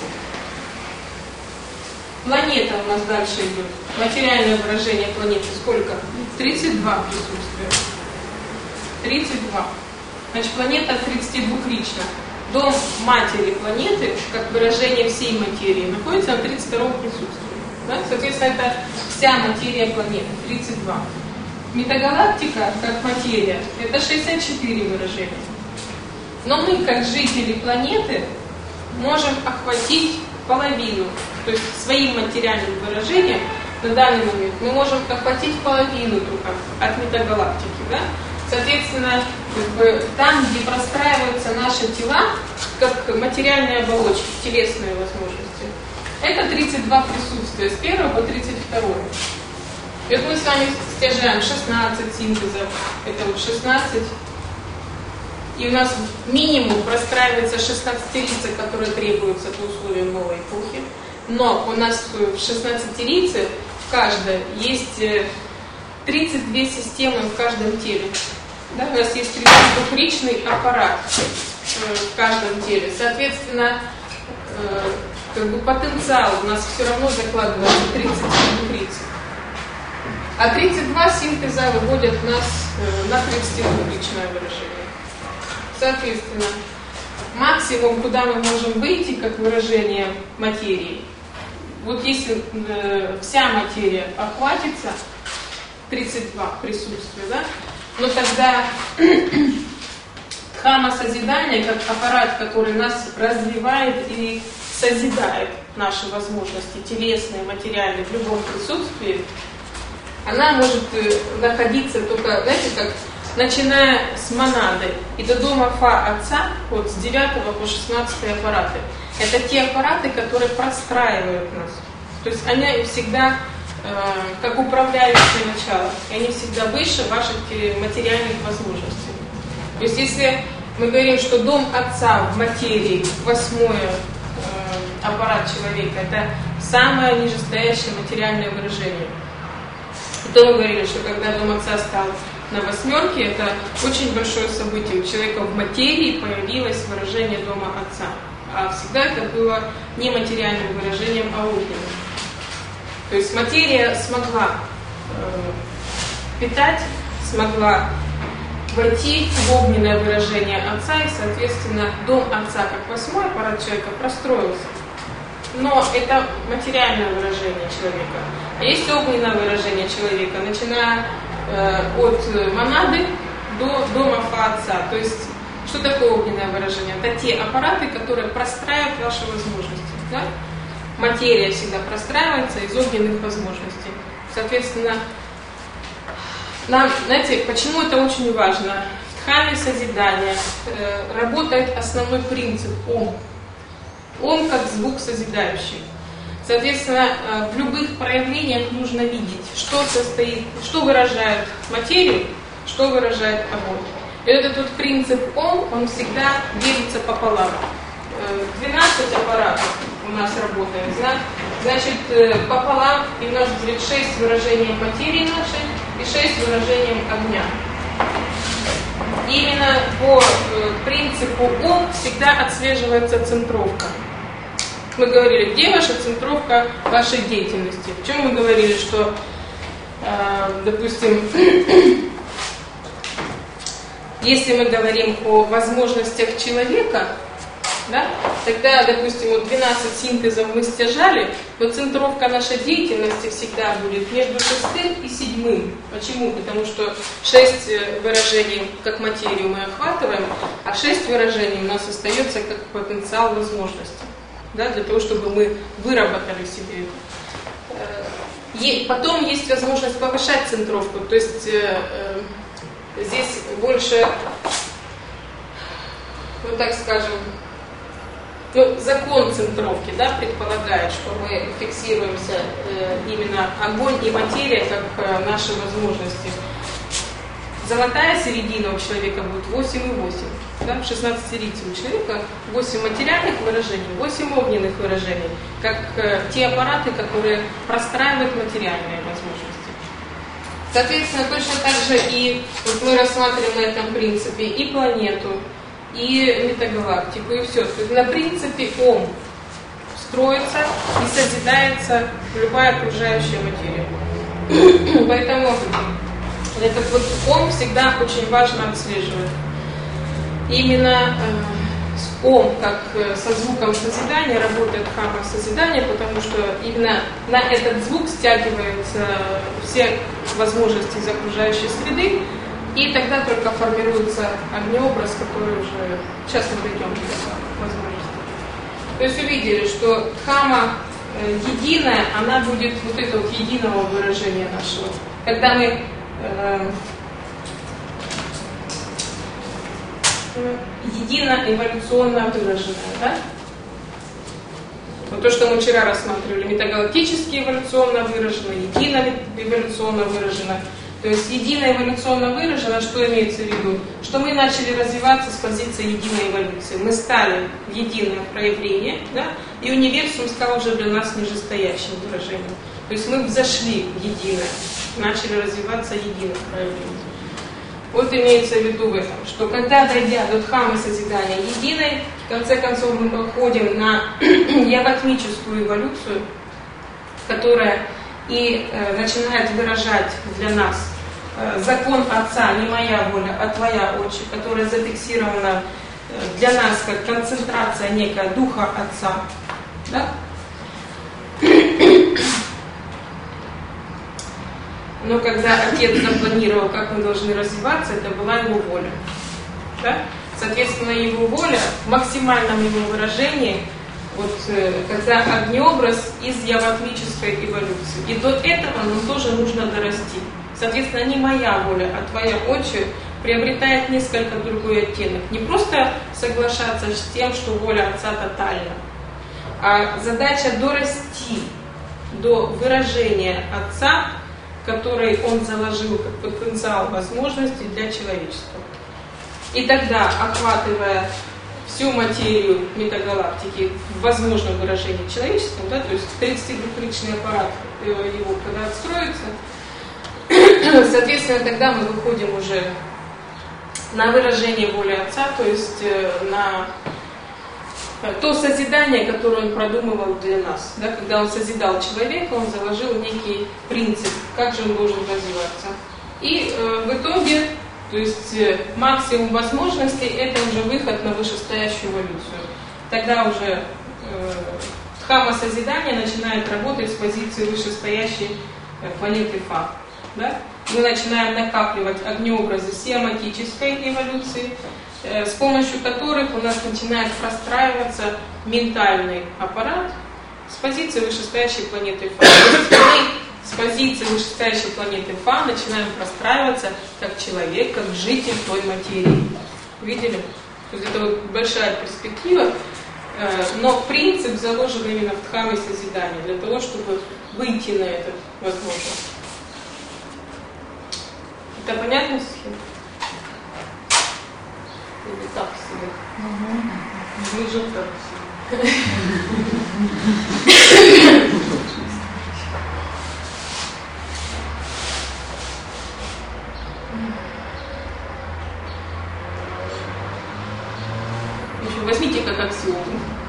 Планета у нас дальше идет. Материальное выражение планеты сколько? тридцать два присутствия. тридцать два. Значит, планета тридцатидвухрична. Дом матери планеты, как выражение всей материи, находится на тридцать втором присутствии. Да? Соответственно, это вся материя планеты, тридцать два. Метагалактика, как материя, это шестьдесят четыре выражения. Но мы, как жители планеты, можем охватить половину, то есть своим материальным выражением на данный момент мы можем охватить половину только от метагалактики. Да? Соответственно, как бы, там, где простраиваются наши тела, как материальные оболочки, телесные возможности, это тридцать два присутствия, с первого по тридцать второе. И вот мы с вами стяжаем шестнадцать синтезов, это вот шестнадцать, и у нас минимум простраивается шестнадцатерица, которая требуется по условиям новой эпохи, но у нас в шестнадцатерице в каждой есть тридцать две системы в каждом теле. Да, у нас есть тридцатидвухричный аппарат в каждом теле, соответственно, как бы потенциал у нас все равно закладывается тридцатидвухрицей. А тридцать два синтеза выводят нас на тридцатидвухричное выражение. Соответственно, максимум, куда мы можем выйти, как выражение материи, вот если э, вся материя охватится, тридцать два присутствия, да, но тогда дхамма созидания, как аппарат, который нас развивает и созидает наши возможности телесные, материальные в любом присутствии, она может находиться только, знаете, как начиная с монады и до дома фа отца, вот с девятого по шестнадцатый аппараты. Это те аппараты, которые простраивают нас. То есть они всегда э, как управляющие начала, и они всегда выше ваших материальных возможностей. То есть если мы говорим, что дом отца в материи, восьмой э, аппарат человека, это самое нижестоящее материальное выражение. То мы говорили, что когда дом отца стал на восьмерке, это очень большое событие. У человека в материи появилось выражение дома отца. А всегда это было не материальным выражением, а огненным. То есть материя смогла э, питать, смогла войти в огненное выражение отца, и, соответственно, дом отца, как восьмой аппарат человека, простроился. Но это материальное выражение человека. А есть огненное выражение человека, начиная э, от монады до дома фа отца. То есть, что такое огненное выражение? Это те аппараты, которые простраивают ваши возможности. Да? Материя всегда простраивается из огненных возможностей. Соответственно, нам, знаете, почему это очень важно? В дхамме созидания э, работает основной принцип Ом. Ом как звук созидающий. Соответственно, в любых проявлениях нужно видеть, что состоит, что выражает материю, что выражает огонь. И этот вот принцип Ом, он всегда делится пополам. двенадцать аппаратов у нас работает, значит, пополам, и у нас будет шесть выражений материи нашей и шесть выражений огня. именно по принципу Ом всегда отслеживается центровка. Мы говорили, где ваша центровка вашей деятельности. В чем мы говорили, что, допустим, если мы говорим о возможностях человека, да, тогда, допустим, вот двенадцать синтезов мы стяжали, но центровка нашей деятельности всегда будет между шестым и седьмым. Почему? Потому что шесть выражений как материю мы охватываем, а шесть выражений у нас остается как потенциал возможности, да, для того, чтобы мы выработали себе это. Потом есть возможность повышать центровку, то есть здесь больше, ну так скажем, ну, закон центровки, да, предполагает, что мы фиксируемся э, именно огонь и материя как э, наши возможности. Золотая середина у человека будет восемь и восемь. Да, в шестнадцатерите у человека восемь материальных выражений, восемь огненных выражений, как э, те аппараты, которые простраивают материальные возможности. Соответственно, точно так же и вот мы рассматриваем на этом принципе и планету, и метагалактику, и все. То есть на принципе Ом строится и созидается любая окружающая материя. Поэтому этот вот Ом всегда очень важно отслеживать. Именно э, с Ом, как э, со звуком созидания, работает Дхамма созидания, потому что именно на этот звук стягиваются все возможности из окружающей среды, и тогда только формируется огнеобраз, который уже... Сейчас мы дойдем до этого возможности. То есть увидели, что Дхамма э, единая, она будет вот это вот единого выражения нашего. Когда мы э, едино эволюционно выраженная, да? Вот то, что мы вчера рассматривали, метагалактически эволюционно выражено, едино эволюционно выражено. То есть едино эволюционно выражено, что имеется в виду? Что мы начали развиваться с позиции единой эволюции. Мы стали единое проявление, да? И универсум стал уже для нас нижестоящим выражением. То есть мы взошли в единое, начали развиваться единое проявление. Вот имеется в виду в этом, что когда, дойдя до Дхаммы созидания единой, в конце концов мы походим на яватмическую эволюцию, которая и э, начинает выражать для нас э, закон Отца, не моя воля, а твоя, Отче, которая зафиксирована э, для нас как концентрация некая Духа Отца. Да? Но когда Отец запланировал, как мы должны развиваться, это была Его воля. Да? Соответственно, Его воля в максимальном его выражении, вот, когда огнеобраз из яватмической эволюции. И до этого нам тоже нужно дорасти. Соответственно, не моя воля, а твоя, Отче, приобретает несколько другой оттенок. Не просто соглашаться с тем, что воля Отца тотальна, а задача дорасти до выражения Отца, который Он заложил как потенциал возможностей для человечества. И тогда, охватывая всю материю метагалактики в возможном выражении человеческом, да, то есть тридцатидвухличный аппарат его, когда отстроится, соответственно, тогда мы выходим уже на выражение воли Отца, то есть на то созидание, которое Он продумывал для нас. Да, когда Он созидал человека, Он заложил некий принцип, как же он должен развиваться. И э, в итоге, то есть э, максимум возможностей, это уже выход на вышестоящую эволюцию. Тогда уже э, Дхамма созидания начинает работать с позиции вышестоящей э, планеты Фа. Да? Мы начинаем накапливать огнеобразы сиаматической эволюции, э, с помощью которых у нас начинает простраиваться ментальный аппарат с позиции вышестоящей планеты Фа. С позиции вышестоящей планеты Фа начинаем простраиваться как человек, как житель той материи. Видели? То есть это вот большая перспектива, но принцип заложен именно в Дхамме созидания, для того, чтобы выйти на это возможно. Это понятно схема? Или так себе? Ближе так себе. В общем, возьмите как аксиому.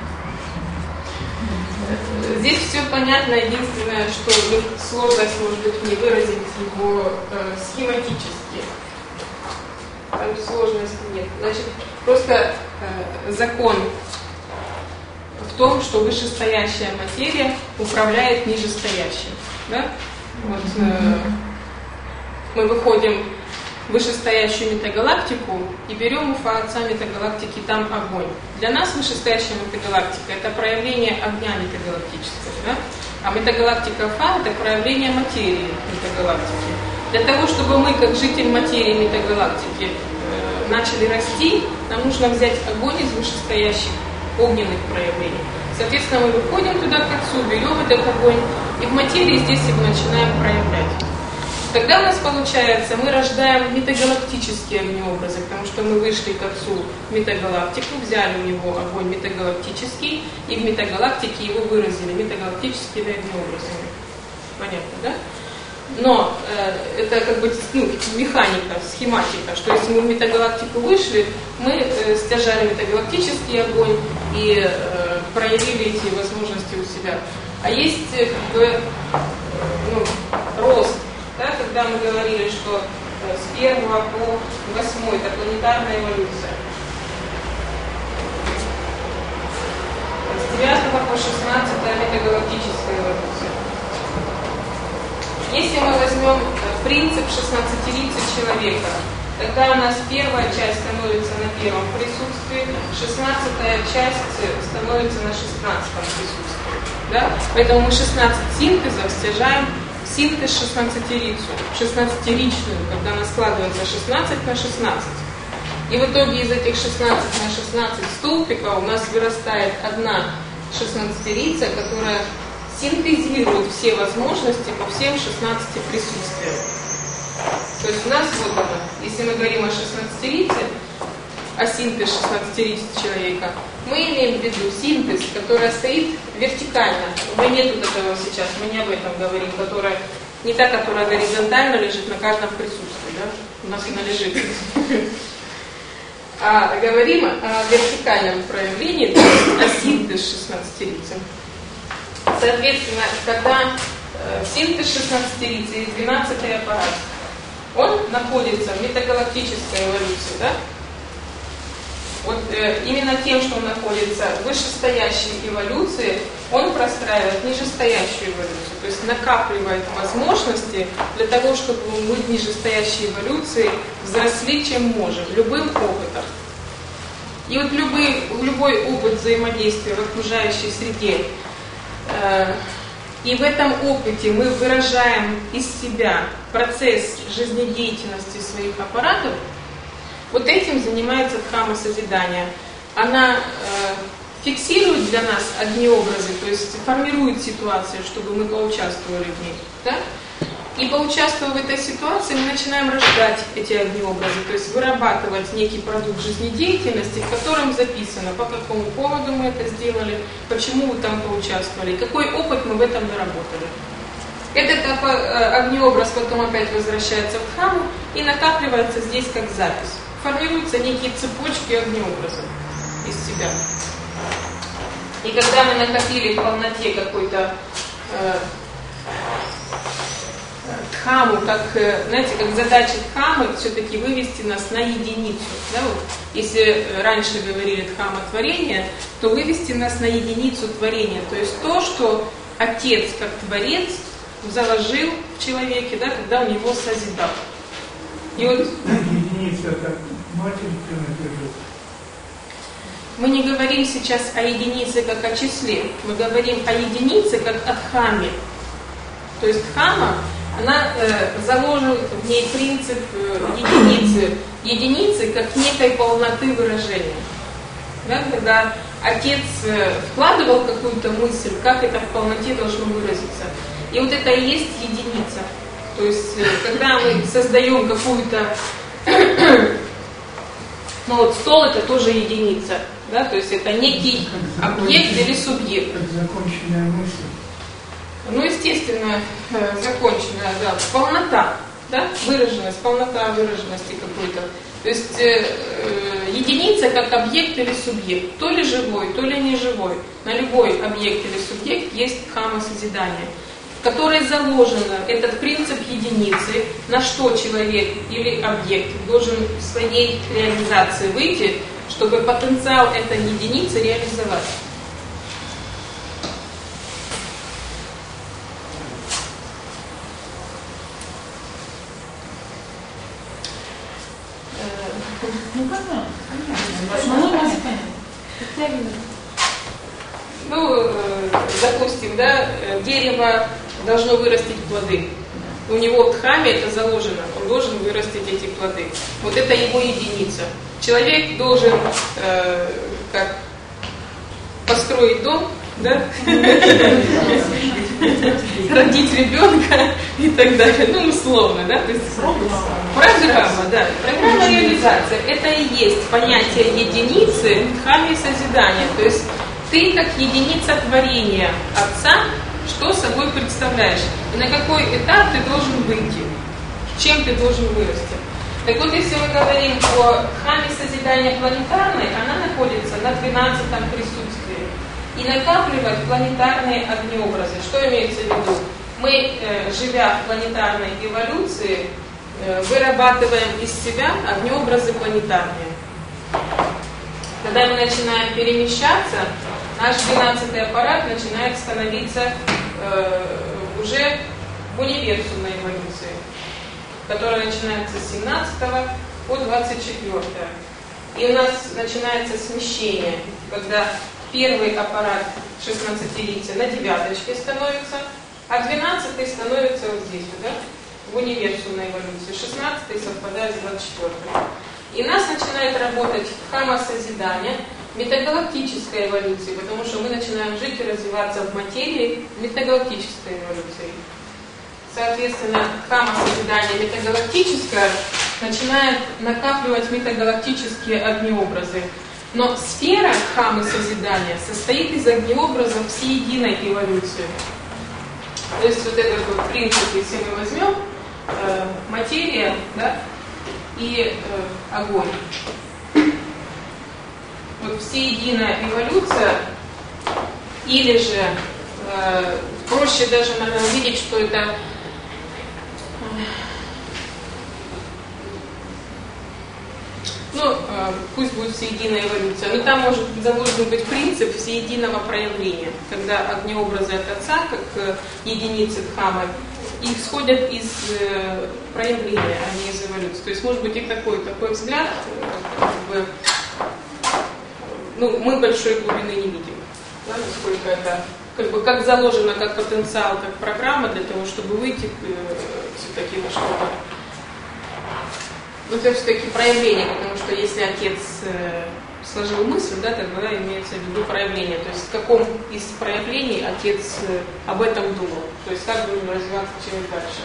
Здесь все понятно, единственное, что сложность, может быть, не выразить его э, схематически. Там сложности нет. Значит, просто э, закон в том, что вышестоящая материя управляет нижестоящей. Да? Вот, э, мы выходим в вышестоящую метагалактику и берем у Фа-Отца метагалактики, там огонь. Для нас вышестоящая метагалактика — это проявление огня метагалактического. Да? А метагалактика Фа — это проявление материи метагалактики. Для того, чтобы мы, как житель материи метагалактики, э, начали расти, нам нужно взять огонь из вышестоящих огненных проявлений. Соответственно, мы выходим туда к Отцу, берем этот огонь, и в материи здесь его начинаем проявлять. Тогда у нас получается, мы рождаем метагалактические огнеобразы, потому что мы вышли к Отцу в метагалактику, взяли у него огонь метагалактический, и в метагалактике его выразили метагалактическими огнеобразами. Понятно, да? Но э, это как бы ну, механика, схематика, что если мы в метагалактику вышли, мы э, стяжали метагалактический огонь и э, проявили эти возможности у себя. А есть э, как бы, э, ну, рост. Да, когда мы говорили, что э, с первого по восьмой это планетарная эволюция. С девятого по шестнадцатое метагалактическая эволюция. Если мы возьмем э, принцип шестнадцатилицей человека, тогда у нас первая часть становится на первом присутствии, шестнадцатая часть становится на шестнадцатом присутствии. Да? Поэтому мы шестнадцать синтезов стяжаем синтез шестнадцатирицу, шестнадцатиричную, когда она складывается шестнадцать на шестнадцать. И в итоге из этих шестнадцать на шестнадцать столбиков у нас вырастает одна шестнадцатирица, которая синтезирует все возможности по всем шестнадцати присутствиям. То есть у нас вот она, если мы говорим о шестнадцатирице, о синтез шестнадцатирицы человека, мы имеем в виду синтез, который стоит вертикально. У меня нет вот этого сейчас, мы не об этом говорим, которая не та, которая горизонтально лежит на каждом присутствии, да? У нас она лежит. А говорим о вертикальном проявлении, то есть о синтез шестнадцатирицы. Соответственно, когда э, синтез шестнадцатирицы есть двенадцатый аппарат, он находится в метагалактической эволюции, да? Вот э, именно тем, что он находится в вышестоящей эволюции, он простраивает нижестоящую эволюцию, то есть накапливает возможности для того, чтобы мы в нижестоящей эволюции взросли, чем можем, любым опытом. И вот любой, любой опыт взаимодействия в окружающей среде, э, и в этом опыте мы выражаем из себя процесс жизнедеятельности своих аппаратов. Вот этим занимается Дхамма созидания. Она э, фиксирует для нас огнеобразы, то есть формирует ситуацию, чтобы мы поучаствовали в ней. Да? И поучаствуя в этой ситуации, мы начинаем рождать эти огнеобразы, то есть вырабатывать некий продукт жизнедеятельности, в котором записано, по какому поводу мы это сделали, почему вы там поучаствовали, какой опыт мы в этом наработали. Этот огнеобраз потом опять возвращается в Дхамму и накапливается здесь как запись. Формируются некие цепочки огнеобразов из себя. И когда мы накопили в полноте какой-то э, Дхамму, как, знаете, как задача Дхаммы все-таки вывести нас на единицу. Да, вот. Если раньше говорили Дхамма творения, то вывести нас на единицу творения. То есть то, что Отец как Творец заложил в человеке, да, когда он его созидал. И вот единица это матери принадлежит. Мы не говорим сейчас о единице как о числе, мы говорим о единице как о Дхамме. То есть Дхамма, она э, заложила в ней принцип э, единицы, единицы как некой полноты выражения. Да, когда Отец э, вкладывал какую-то мысль, как это в полноте должно выразиться. И вот это и есть единица. То есть, э, когда мы создаем какую-то... ну вот стол это тоже единица. Да? То есть это некий объект или субъект. Как законченная мысль. Ну, естественно, э, законченная, да, полнота, да, выраженность, полнота выраженности какой-то. То есть э, э, единица как объект или субъект, то ли живой, то ли не живой. На любой объект или субъект есть дхамма созидания, в которой заложено этот принцип единицы, на что человек или объект должен в своей реализации выйти, чтобы потенциал этой единицы реализовать. Ну, понятно. Основной массе понятно. Ну, допустим, да, дерево должно вырастить плоды. У него в дхамме это заложено, он должен вырастить эти плоды. Вот это его единица. Человек должен э, как построить дом, да? Родить ребенка и так далее. Ну, условно, да? То есть, программа, да. Программа реализации. Это и есть понятие единицы в дхамме созидания. То есть ты как единица творения Отца, что собой представляешь? И на какой этап ты должен выйти? Чем ты должен вырасти? Так вот, если мы говорим о дхамме созидания планетарной, она находится на двенадцатом присутствии. И накапливать планетарные огнеобразы. Что имеется в виду? Мы, живя в планетарной эволюции, вырабатываем из себя огнеобразы планетарные. Когда мы начинаем перемещаться, наш двенадцатый аппарат начинает становиться э, уже в универсумной эволюции, которая начинается с семнадцатого по двадцать четвёртое. И у нас начинается смещение, когда первый аппарат шестнадцатилетия на девяточке становится, а двенадцатый становится вот здесь, да, в универсумной эволюции. шестнадцатый совпадает с двадцать четвёртым. И нас начинает работать дхамма созидания, метагалактической эволюции, потому что мы начинаем жить и развиваться в материи метагалактической эволюции. Соответственно, дхамма созидания метагалактическая начинает накапливать метагалактические огнеобразы. Но сфера дхаммы созидания состоит из огнеобразов всеединой эволюции. То есть вот этот вот принцип, если мы возьмем э, материя, да, и э, огонь. Вот всеединая эволюция, или же э, проще даже, наверное, увидеть, что это э, ну, э, пусть будет всеединая эволюция, но там может заложен быть принцип всеединого проявления, когда огнеобразы от Отца, как э, единицы дхаммы, их сходят из э, проявления, а не из эволюции. То есть может быть и такой, такой взгляд, э, как бы, ну, мы большой глубины не видим, да, насколько это, как бы, как заложено, как потенциал, как программа для того, чтобы выйти э, все-таки на что-то. Ну, это все-таки проявление, потому что если отец э, сложил мысль, да, тогда имеется в виду проявление. То есть в каком из проявлений отец э, об этом думал. То есть как будем развиваться человек дальше.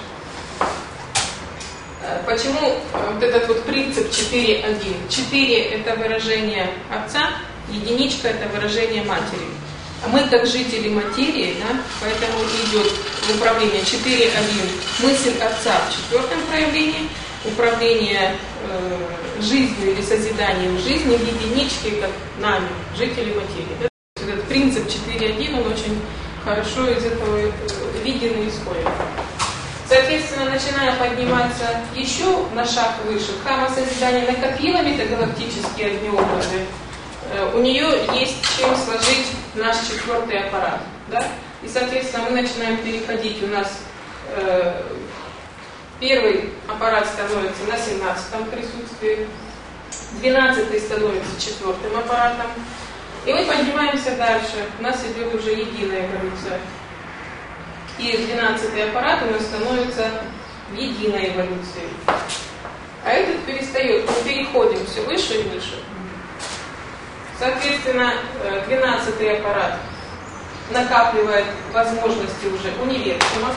Э, почему э, вот этот вот принцип четыре один? четыре это выражение отца, единичка это выражение матери. А мы как жители материи, да, поэтому идет в управление четыре один. Мысль отца в четвертом проявлении. Управление э, жизнью или созиданием жизни в единичке, как нами, жители материи. Да? Этот принцип четыре один, он очень хорошо из этого э, виден и исходит. Соответственно, начиная подниматься еще на шаг выше, дхамма созидания накопила метагалактические огнеобразы. Э, у нее есть чем сложить наш четвертый аппарат. Да? И, соответственно, мы начинаем переходить у нас э, первый аппарат становится на семнадцатом присутствии, двенадцатый становится четвертым аппаратом, и мы поднимаемся дальше, у нас идет уже единая эволюция. И двенадцатый аппарат у нас становится в единой эволюции. А этот перестает, мы переходим все выше и выше. Соответственно, двенадцатый аппарат накапливает возможности уже универсума.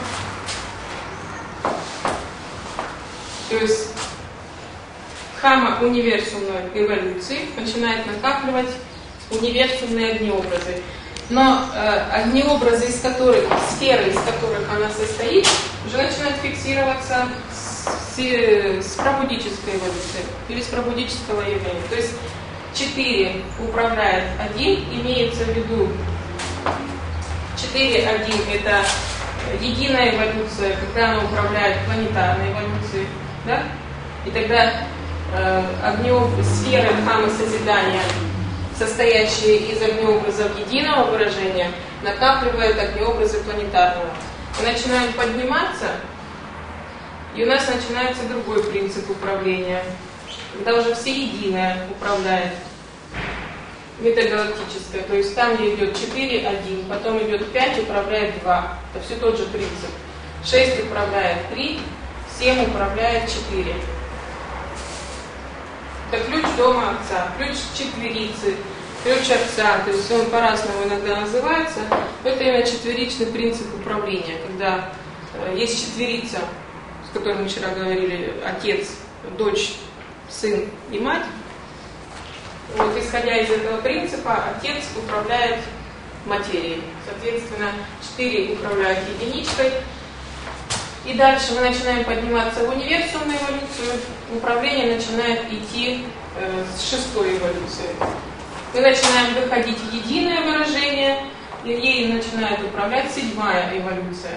То есть дхамма универсумной эволюции начинает накапливать универсумные огнеобразы. Но э, огнеобразы, из которых, сферы, из которых она состоит, уже начинают фиксироваться с с, с пробудической эволюцией или с пробудического явления. То есть четыре управляет один, имеется в виду четыре один это единая эволюция, когда она управляет планетарной эволюцией, да? И тогда э, огнеоб... сферы дхаммы созидания, состоящие из огнеобразов единого выражения, накапливают огнеобразы планетарного. Мы начинаем подниматься, и у нас начинается другой принцип управления, когда уже все единое управляет, метагалактическое, то есть там идет четыре один, потом идет пять, управляет два, это все тот же принцип. шесть управляет три, семь управляет четыре. Это ключ дома отца, ключ четверицы, ключ отца, то есть он по-разному иногда называется. Это именно четверичный принцип управления, когда э, есть четверица, с которой мы вчера говорили, отец, дочь, сын и мать. Вот, исходя из этого принципа, отец управляет материей. Соответственно, четыре управляют единичкой. И дальше мы начинаем подниматься в универсумную эволюцию. Управление начинает идти э, с шестой эволюции. Мы начинаем выходить в единое выражение, и ей начинает управлять седьмая эволюция.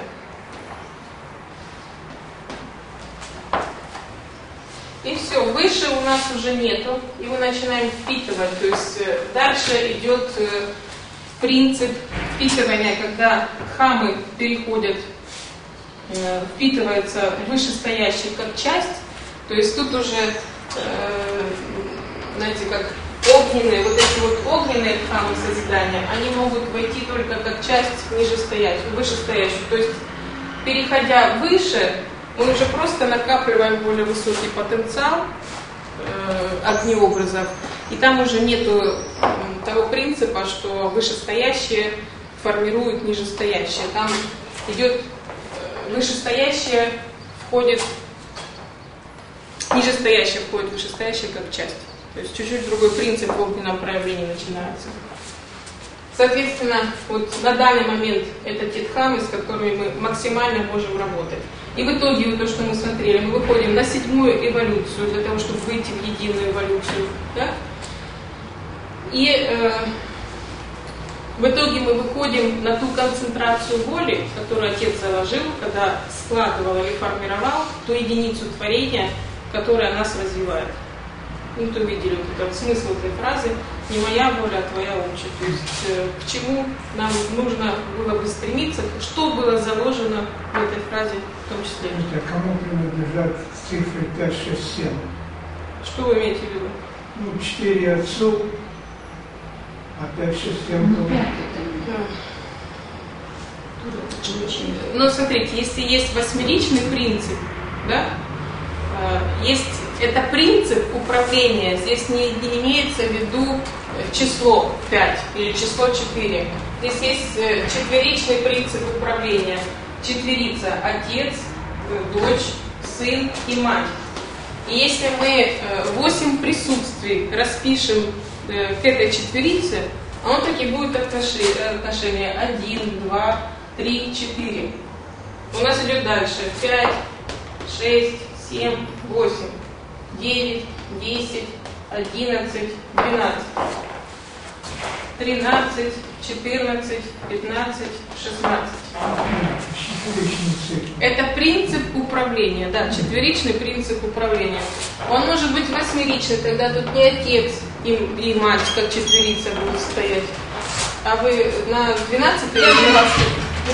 И все, выше у нас уже нету, и мы начинаем впитывать, то есть э, дальше идет э, принцип впитывания, когда дхаммы переходят, э, впитывается вышестоящий как часть, то есть тут уже, э, знаете, как огненные, вот эти вот огненные дхаммы созидания, они могут войти только как часть нижестоящую, вышестоящую, то есть переходя выше, мы уже просто накапливаем более высокий потенциал э, огнеобразов, и там уже нету э, того принципа, что вышестоящее формирует нижестоящее. Там идет э, вышестоящее входит, нижестоящее входит в вышестоящее как часть. То есть чуть-чуть другой принцип в огненном проявлении начинается. Соответственно, вот на данный момент это те дхаммы, с которыми мы максимально можем работать. И в итоге, вот то, что мы смотрели, мы выходим на седьмую эволюцию, для того, чтобы выйти в единую эволюцию. Да? И э, в итоге мы выходим на ту концентрацию воли, которую отец заложил, когда складывал или формировал ту единицу творения, которая нас развивает. Ну, то видели вот этот смысл этой фразы: не моя воля, а твоя участь. То есть э, к чему нам нужно было бы стремиться, что было заложено в этой фразе в том числе. Это кому принадлежат цифры пять, шесть, семь? Что вы имеете в виду? Ну, четыре отцу, а пять, шесть, семь кому? Ну, смотрите, если есть восьмеричный принцип, да, э, есть это принцип управления, здесь не, не имеется в виду число пять или число четыре. Здесь есть четверичный принцип управления. Четверица – отец, дочь, сын и мать. И если мы восемь присутствий распишем к этой четверице, оно таки будет отношение один, два, три, четыре. У нас идет дальше пять, шесть, семь, восемь. девять, десять, одиннадцать, двенадцать, тринадцать, четырнадцать, пятнадцать, шестнадцать. Это принцип управления, да, четверичный принцип управления. Он может быть восьмеричный, тогда тут не отец и, и мать, как четверица, будут стоять. А вы на двенадцать или двенадцать?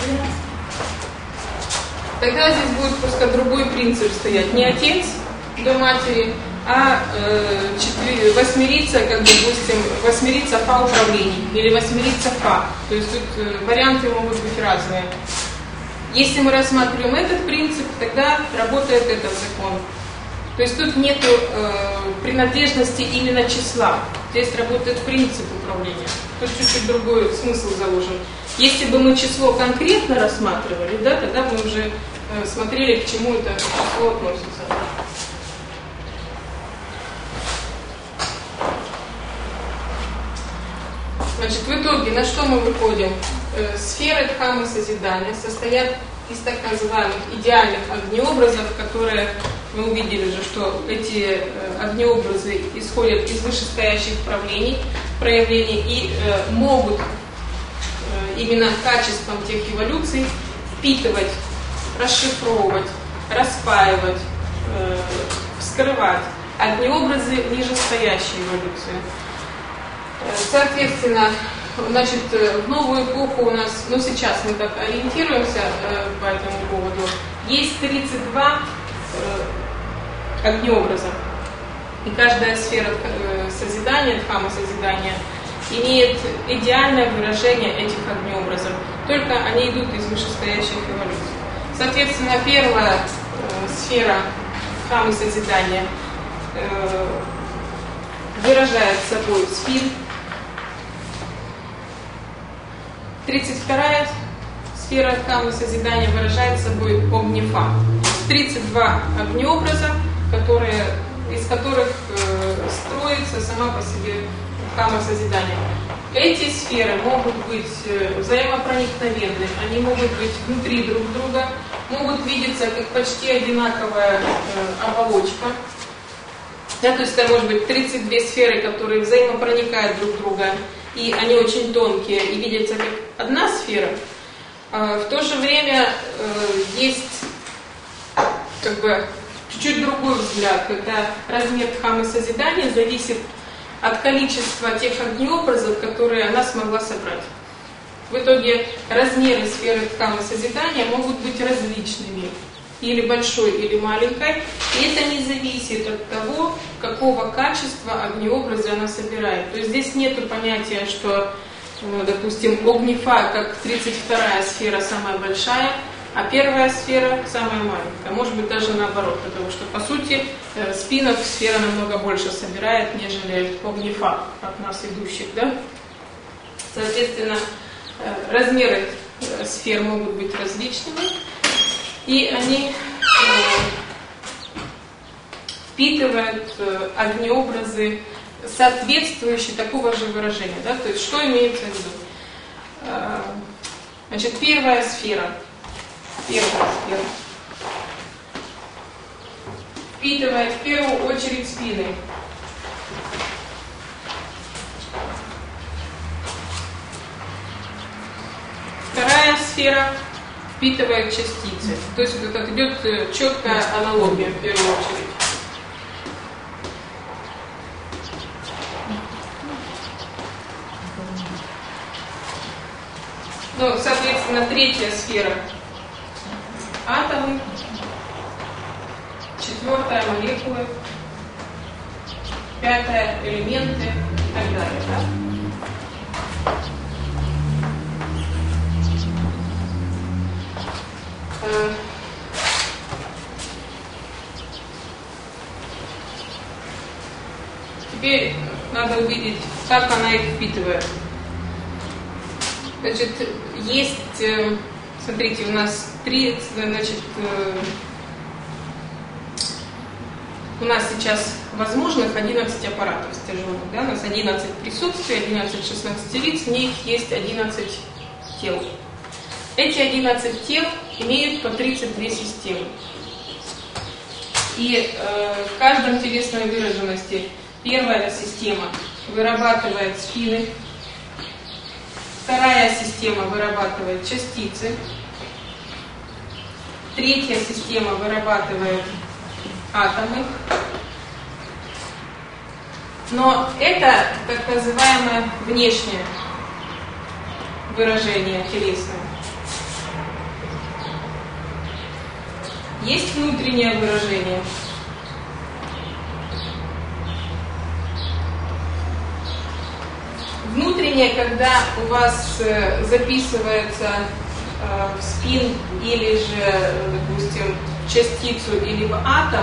Тогда здесь будет просто другой принцип стоять. Не отец до матери, а э, четвер... восьмерица, как бы, допустим, восьмерица фа управлений или восьмерица фа. То есть тут э, варианты могут быть разные. Если мы рассматриваем этот принцип, тогда работает этот закон. То есть тут нет э, принадлежности именно числа. Здесь работает принцип управления. Тут чуть-чуть другой смысл заложен. Если бы мы число конкретно рассматривали, да, тогда бы мы уже э, смотрели, к чему это число относится. Значит, в итоге на что мы выходим? Э, сферы дхаммы созидания состоят из так называемых идеальных огнеобразов, которые мы увидели же, что эти огнеобразы исходят из вышестоящих правлений, проявлений и э, могут э, именно качеством тех эволюций впитывать, расшифровывать, распаивать, э, вскрывать огнеобразы нижестоящей эволюции. Соответственно, значит, в новую эпоху у нас, ну сейчас мы так ориентируемся э, по этому поводу, есть тридцать два э, огнеобраза. И каждая сфера э, созидания, дхамма созидания, имеет идеальное выражение этих огнеобразов. Только они идут из вышестоящих эволюций. Соответственно, первая э, сфера дхаммы созидания э, выражает собой спин. тридцать вторая сфера дхаммы созидания выражает собой огнифа. тридцать два огнеобраза, которые, из которых э, строится сама по себе дхамма созидания. Эти сферы могут быть э, взаимопроникновенны, они могут быть внутри друг друга, могут видеться как почти одинаковая э, оболочка. Да, то есть это может быть тридцать две сферы, которые взаимопроникают друг в друга, и они очень тонкие, и видятся как одна сфера. В то же время есть как бы чуть-чуть другой взгляд, когда размер дхаммы созидания зависит от количества тех огнеобразов, которые она смогла собрать. В итоге размеры сферы дхаммы созидания могут быть различными, или большой, или маленькой, и это не зависит от того, какого качества огнеобраза она собирает. То есть здесь нет понятия, что, ну, допустим, огнифа, как тридцать вторая сфера, самая большая, а первая сфера самая маленькая. Может быть даже наоборот, потому что по сути спинов сфера намного больше собирает, нежели огнифа от нас идущих. Да? Соответственно, размеры сфер могут быть различными. И они э, впитывают э, огнеобразы, соответствующие такого же выражения. Да? То есть что имеется в виду? Э, значит, первая сфера. Первая сфера. Впитывает в первую очередь спины. Вторая сфера впитывает частицы. То есть вот это идет четкая аналогия в первую очередь. Ну, соответственно, третья сфера — атомы, четвертая — молекулы, пятая — элементы и так далее. Да? Теперь надо увидеть, как она их впитывает. Значит, есть, смотрите, у нас три, значит, у нас сейчас возможных одиннадцать аппаратов стяженных, да, у нас одиннадцать присутствий, одиннадцать шестнадцати лиц, в них есть одиннадцать тел. Эти одиннадцать тел имеют по тридцать две системы. И э, в каждом телесной выраженности первая система вырабатывает спины, вторая система вырабатывает частицы, третья система вырабатывает атомы. Но это так называемое внешнее выражение телесное. Есть внутреннее выражение. Внутреннее, когда у вас записывается э, в спин или же, допустим, частицу или в атом,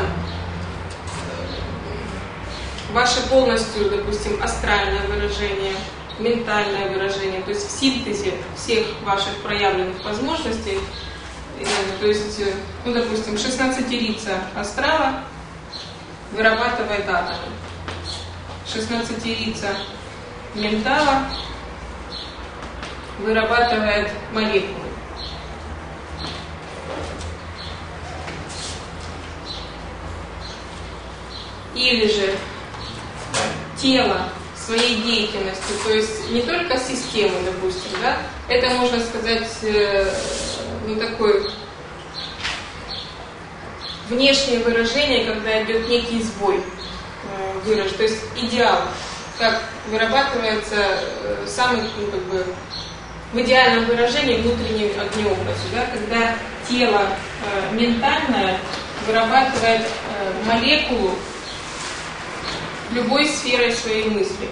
ваше полностью, допустим, астральное выражение, ментальное выражение, то есть в синтезе всех ваших проявленных возможностей. То есть, ну, допустим, шестнадцатилица астрала вырабатывает атомы, шестнадцатилица ментала вырабатывает молекулы. или же тело своей деятельностью, то есть не только системы, допустим, да, это можно сказать, ну, такой внешнее выражение, когда идет некий сбой выраж, то есть идеал, как вырабатывается самый, ну, как бы, в идеальном выражении внутреннем огнеобразе, да, когда тело э, ментальное вырабатывает э, молекулу любой сферой своей мысли.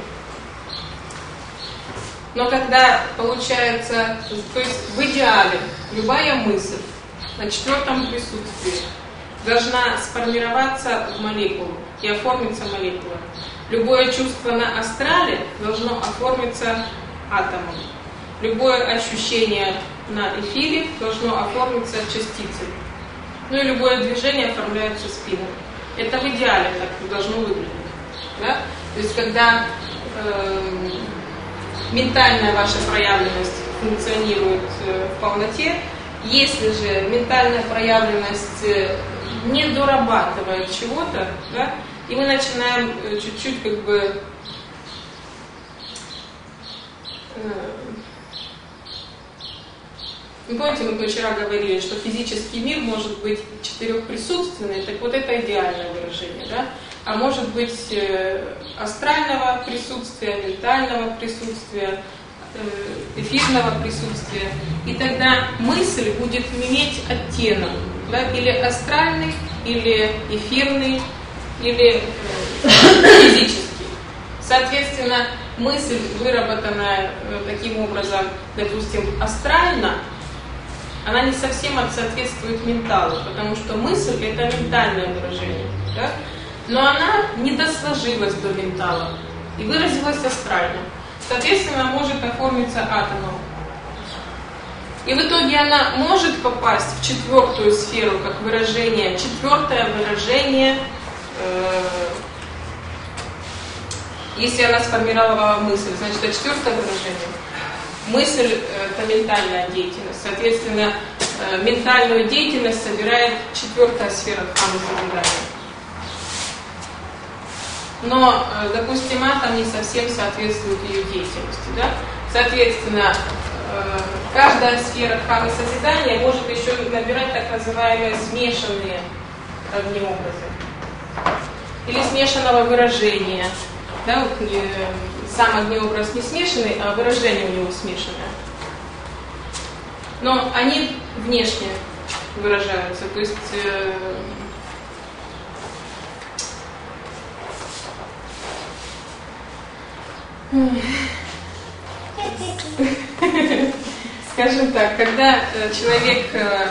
Но когда получается, то есть в идеале любая мысль на четвертом присутствии должна сформироваться в молекулу и оформиться молекулой. Любое чувство на астрале должно оформиться атомом. Любое ощущение на эфире должно оформиться частицей. Ну и любое движение оформляется спиной. Это в идеале так должно выглядеть. Да? То есть когда э, ментальная ваша проявленность функционирует э, в полноте, если же ментальная проявленность э, не дорабатывает чего-то, да, и мы начинаем э, чуть-чуть как бы э, вы помните, мы вчера говорили, что физический мир может быть четырехприсутственный, так вот это идеальное выражение, да? А может быть э, астрального присутствия, ментального присутствия, э, эфирного присутствия. И тогда мысль будет иметь оттенок, да? Или астральный, или эфирный, или э, физический. Соответственно, мысль, выработанная э, таким образом, допустим, астрально, она не совсем соответствует менталу, потому что мысль — это ментальное выражение, да? Но она не досложилась до ментала и выразилась астрально. Соответственно, может оформиться атомом. И в итоге она может попасть в четвертую сферу, как выражение, четвертое выражение, э, если она сформировала мысль, значит, это четвертое выражение. Мысль – это ментальная деятельность. Соответственно, ментальную деятельность собирает четвертая сфера дхамма-созидания. Но, допустим, атом не совсем соответствует ее деятельности. Да? Соответственно, каждая сфера дхамма-созидания может еще набирать так называемые смешанные огнеобразы. Или смешанного выражения. Да, вот, сам огнеобраз не смешанный, а выражение у него смешанное. Но они внешне выражаются. То есть э, скажем так, когда человек э,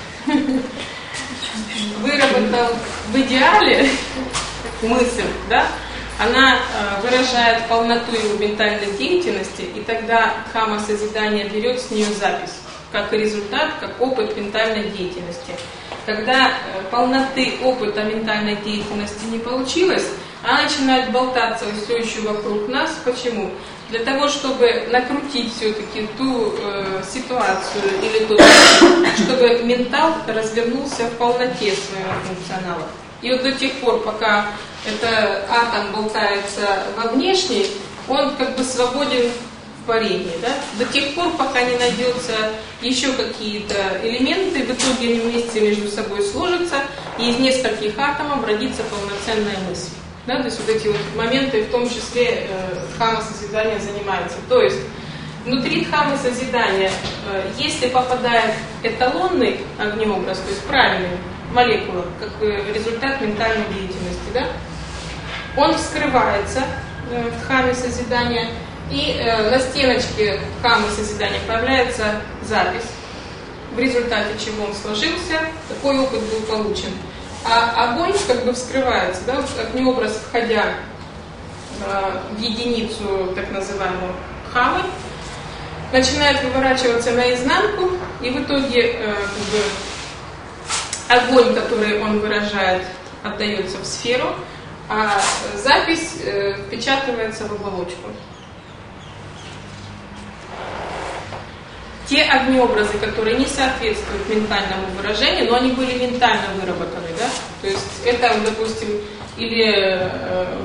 выработал в идеале мысль, да, она э, выражает полноту его ментальной деятельности, и тогда дхамма-созидание берет с нее запись, как результат, как опыт ментальной деятельности. Когда э, полноты опыта ментальной деятельности не получилось, она начинает болтаться все еще вокруг нас. Почему? Для того, чтобы накрутить все-таки ту э, ситуацию или тот, чтобы ментал развернулся в полноте своего функционала. И вот до тех пор, пока этот атом болтается во внешней, он как бы свободен в парении. Да? До тех пор, пока не найдется еще какие-то элементы, в итоге они вместе между собой сложатся, и из нескольких атомов родится полноценная мысль. Да? То есть вот эти вот моменты, в том числе э, дхамма-созидание занимается. То есть внутри дхамма-созидания, э, если попадает эталонный огнеобраз, то есть правильный, молекула, как результат ментальной деятельности, да? Он вскрывается э, в дхамме-созидания, и э, на стеночке дхаммы-созидания появляется запись, в результате чего он сложился, такой опыт был получен. А огонь как бы вскрывается, да? Вот огнеобраз, входя э, в единицу так называемую дхаммы, начинает выворачиваться наизнанку, и в итоге э, как бы, огонь, который он выражает, отдается в сферу, а запись э, впечатывается в оболочку. Те огнеобразы, которые не соответствуют ментальному выражению, но они были ментально выработаны, да? То есть это, допустим, или э,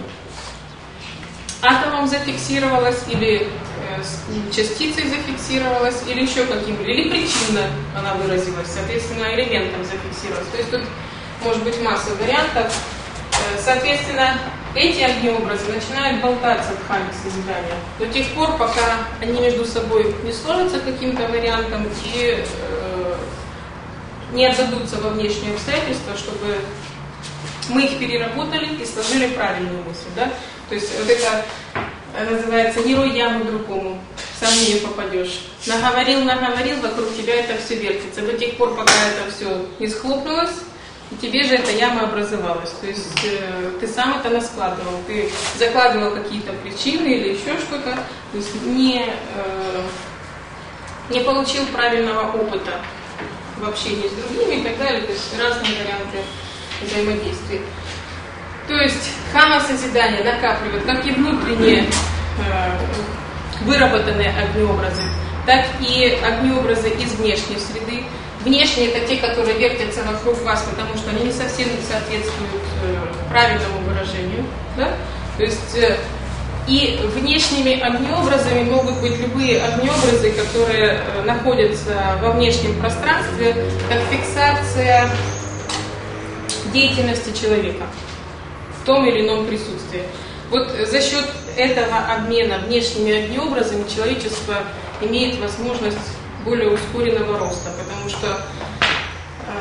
атомом зафиксировалась, или э, частицей зафиксировалась, или еще каким-то, или причинно она выразилась, соответственно, элементом зафиксировалась. То есть тут может быть масса вариантов. Э, соответственно, эти огнеобразы начинают болтаться в хаме созидания до тех пор, пока они между собой не сложатся каким-то вариантом и э, не отдадутся во внешние обстоятельства, чтобы мы их переработали и сложили правильную мысль. Да? То есть вот это называется «не рой яму другому, сам в нее попадешь». Наговорил, наговорил, вокруг тебя это все вертится. До тех пор, пока это все не схлопнулось, и тебе же эта яма образовалась. То есть э, ты сам это наскладывал, ты закладывал какие-то причины или еще что-то, то есть не, э, не получил правильного опыта в общении с другими и так далее, то есть разные варианты взаимодействия. То есть хама созидания накапливает как и внутренние э, выработанные огнеобразы, так и огнеобразы из внешней среды. Внешние это те, которые вертятся вокруг вас, потому что они не совсем соответствуют э, правильному выражению. Да? То есть э, и внешними огнеобразами могут быть любые огнеобразы, которые э, находятся во внешнем пространстве, как фиксация деятельности человека в том или ином присутствии. Вот за счет этого обмена внешними огнеобразами человечество имеет возможность более ускоренного роста, потому что э,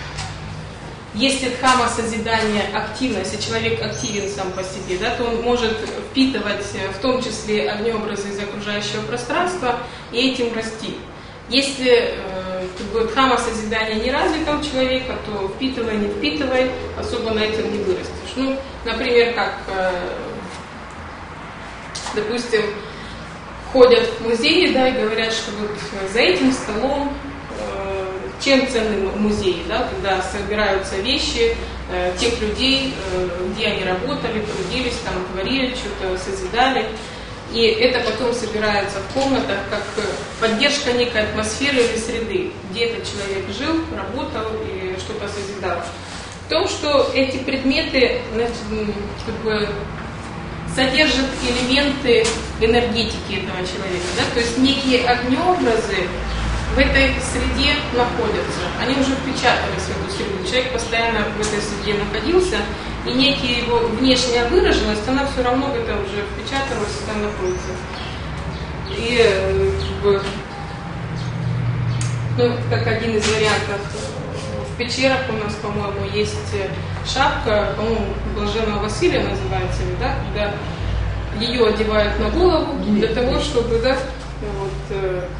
если дхамма созидания активна, если человек активен сам по себе, да, то он может впитывать в том числе огнеобразы из окружающего пространства и этим расти. Если э, как бы, дхамма созидания не развита у человека, то впитывай, не впитывай, особо на этом не вырастешь. Ну, например, как, э, допустим, ходят в музеи, да, и говорят, что вот за этим столом, э, чем ценны музеи, да, когда собираются вещи э, тех людей, э, где они работали, трудились, там, творили, что-то созидали. И это потом собирается в комнатах как поддержка некой атмосферы или среды, где этот человек жил, работал и что-то созидал. В том, что эти предметы, как бы, содержат элементы энергетики этого человека, да? То есть некие огнеобразы в этой среде находятся, они уже впечатались в эту среду, человек постоянно в этой среде находился, и некая его внешняя выраженность, она все равно в это уже впечаталась и там находится. И как бы, ну, как один из вариантов, в пещерах у нас, по-моему, есть шапка, по-моему, Блаженного Василия называется, да, когда ее одевают на голову для того, чтобы, да, вот,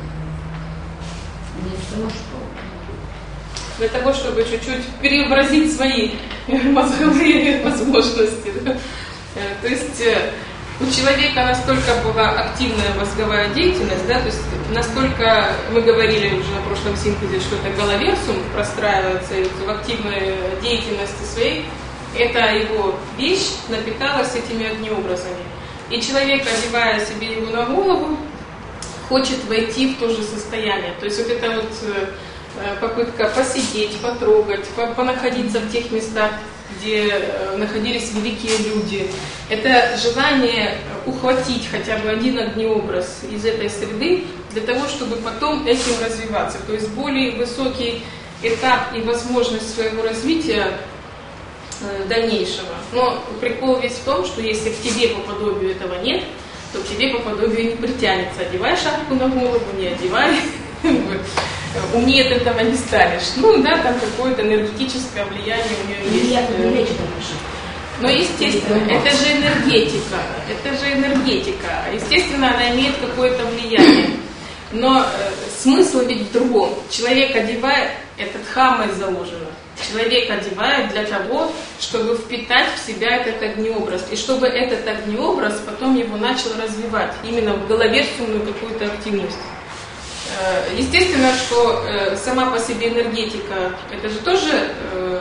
для того, чтобы чуть-чуть преобразить свои мозговые возможности. Да? То есть у человека настолько была активная мозговая деятельность, да, то есть настолько, мы говорили уже на прошлом синтезе, что это головерсум простраивается в активной деятельности своей, эта его вещь напиталась этими огнеобразами. И человек, одевая себе его на голову, хочет войти в то же состояние. То есть вот это вот попытка посидеть, потрогать, понаходиться в тех местах, где находились великие люди. Это желание ухватить хотя бы один огнеобраз из этой среды для того, чтобы потом этим развиваться. То есть более высокий этап и возможность своего развития дальнейшего. Но прикол весь в том, что если к тебе по подобию этого нет, то к тебе по подобию не притянется. Одевай шапку на голову, не одевай. Умнее от этого не станешь. Ну да, там какое-то энергетическое влияние у нее есть. Но естественно, это же энергетика. Это же энергетика. Естественно, она имеет какое-то влияние. Но э, смысл ведь в другом. Человек одевает, это дхаммой заложено. Человек одевает для того, чтобы впитать в себя этот огнеобраз. И чтобы этот огнеобраз потом его начал развивать. Именно в головерсумную какую-то активность. Естественно, что э, сама по себе энергетика, это же тоже э,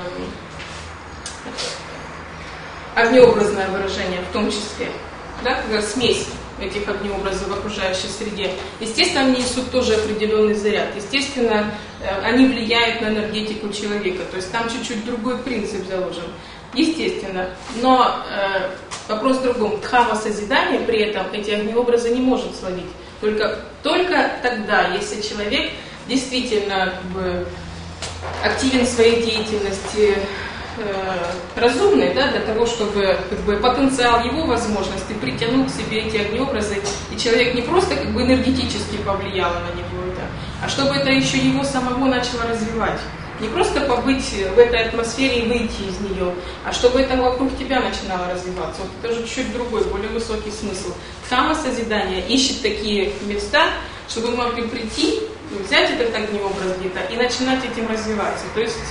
огнеобразное выражение в том числе, да, когда смесь этих огнеобразов в окружающей среде. Естественно, они несут тоже определенный заряд. Естественно, э, они влияют на энергетику человека, то есть там чуть-чуть другой принцип заложен. естественно. Но э, вопрос в другом. Дхамма созидания при этом эти огнеобразы не может словить. Только, только тогда, если человек действительно как бы, активен в своей деятельности, разумный, да, для того, чтобы как бы, потенциал его возможностей притянул к себе эти огнеобразы, и человек не просто как бы, энергетически повлиял на него, это, а чтобы это еще его самого начало развивать. Не просто побыть в этой атмосфере и выйти из нее, а чтобы это вокруг тебя начинало развиваться. Вот это уже чуть другой, более высокий смысл. Дхамма созидания ищет такие места, чтобы мы могли прийти, взять этот огнеобраз где-то и начинать этим развиваться. То есть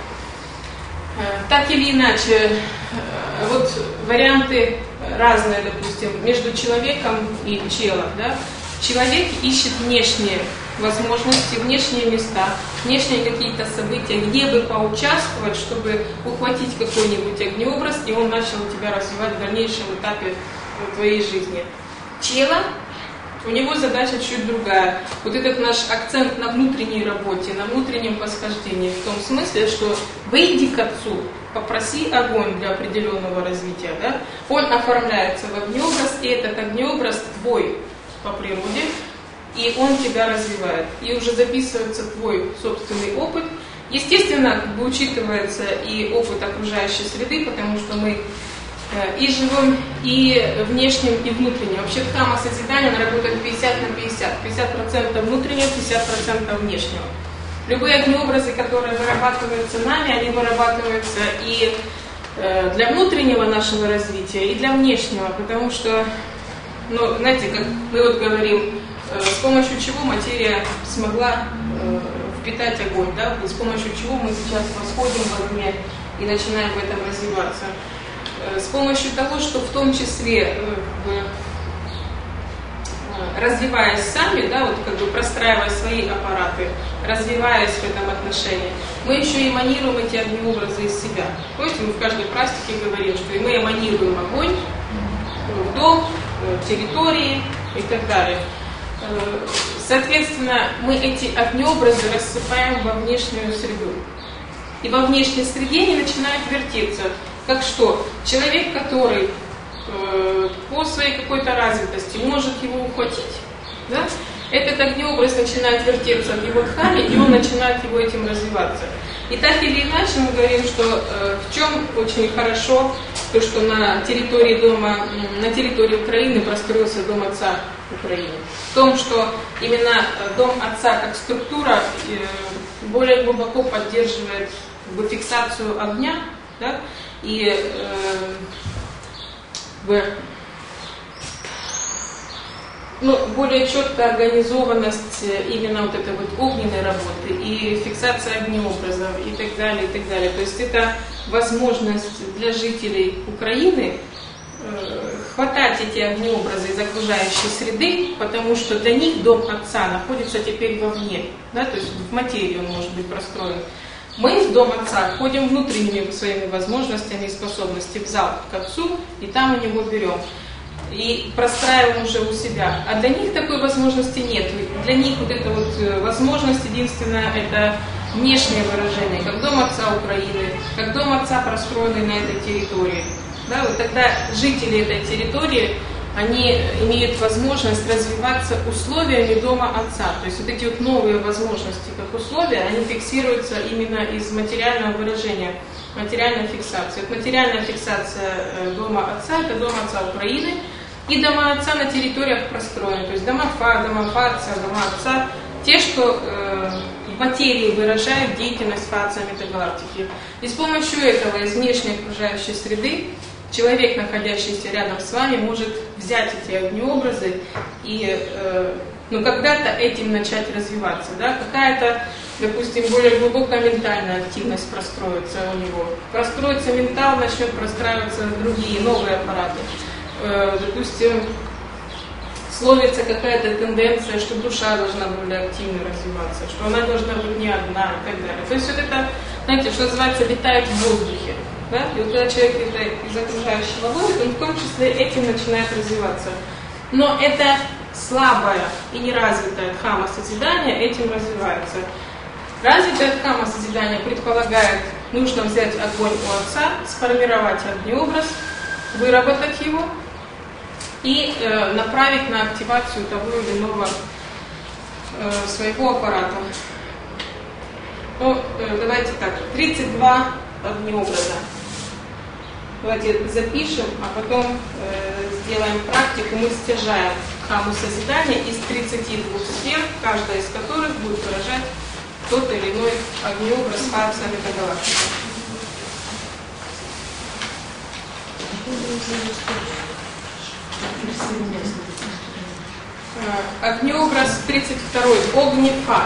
так или иначе, вот варианты разные, допустим, между человеком и челом. Да? Человек ищет внешние возможности, внешние места, внешние какие-то события, где бы поучаствовать, чтобы ухватить какой-нибудь огнеобраз, и он начал тебя развивать в дальнейшем этапе твоей жизни. Чело, у него задача чуть другая. Вот этот наш акцент на внутренней работе, на внутреннем восхождении, в том смысле, что выйди к Отцу, попроси огонь для определенного развития. Да? Он оформляется в огнеобраз, и этот огнеобраз твой по природе, и он тебя развивает. И уже записывается твой собственный опыт. Естественно, как бы учитывается и опыт окружающей среды, потому что мы и живем, и внешним, и внутренним. Вообще дхамма созидания, она работает пятьдесят на пятьдесят. пятьдесят процентов внутреннего, пятьдесят процентов внешнего. Любые огнеобразы, которые вырабатываются нами, они вырабатываются и для внутреннего нашего развития, и для внешнего. Потому что, ну, знаете, как мы вот говорим, с помощью чего материя смогла впитать огонь, да? С помощью чего мы сейчас восходим в огне и начинаем в этом развиваться. С помощью того, что в том числе развиваясь сами, да, вот как бы простраивая свои аппараты, развиваясь в этом отношении, мы еще эманируем эти огнеобразы из себя. Помните, мы в каждой практике говорим, что мы эманируем огонь в дом, в территории и так далее. Соответственно, мы эти огнеобразы рассыпаем во внешнюю среду. И во внешней среде они начинают вертеться. Как что? Человек, который э, по своей какой-то развитости может его ухватить, да? Этот огнеобраз начинает вертеться в его дхамме, и он начинает его этим развиваться. И так или иначе мы говорим, что э, в чем очень хорошо то, что на территории дома, на территории Украины простроился Дом Отца Украины. В том, что именно Дом Отца как структура э, более глубоко поддерживает как бы, фиксацию огня, да? И э, в, ну, более четкая организованность именно вот этой вот огненной работы и фиксация огнеобразов и так далее, и так далее. То есть это возможность для жителей Украины э, хватать эти огнеобразы из окружающей среды, потому что для них Дом Отца находится теперь вовне, да, то есть в материи он может быть простроен. Мы в Дом Отца ходим внутренними своими возможностями и способностями в зал к Отцу, и там у него берем. И простраиваем уже у себя. А для них такой возможности нет. Для них вот эта вот возможность единственная, это внешнее выражение, как Дом Отца Украины, как Дом Отца, простроенный на этой территории. Да, вот тогда жители этой территории, они имеют возможность развиваться условиями Дома Отца. То есть вот эти вот новые возможности как условия, они фиксируются именно из материального выражения, материальной фиксации. Вот материальная фиксация Дома Отца – это Дом Отца Украины, и Дома Отца на территориях простроены. То есть дома Фа, дома Фа Отца, дома Отца, те, что э, в материи выражают деятельность Фа Отца Метагалактики. И с помощью этого, из внешней окружающей среды, человек, находящийся рядом с вами, может взять эти огнеобразы и э, ну, когда-то этим начать развиваться. Да? Какая-то, допустим, более глубокая ментальная активность простроится у него. Простроится ментал, начнет простраиваться другие, новые аппараты. Э, допустим, словится какая-то тенденция, что душа должна более активно развиваться, что она должна быть не одна и так далее. То есть вот это, знаете, что называется, летает в воздухе. Да? И вот когда человек летает из окружающего ловит, он в том числе этим начинает развиваться. Но это слабое и неразвитое дхамма созидание этим развивается. Развитое дхамма созидание предполагает нужно взять огонь у Отца, сформировать огнеобраз, выработать его и э, направить на активацию того или иного э, своего аппарата. Ну, э, давайте так, тридцать два огнеобраза. Давайте запишем, а потом э, сделаем практику. Мы стяжаем хаму созидания из тридцати двух сфер, каждая из которых будет выражать тот или иной огнеобраз Фаерса метагалактики. Огнеобраз тридцать второй. Огнефа.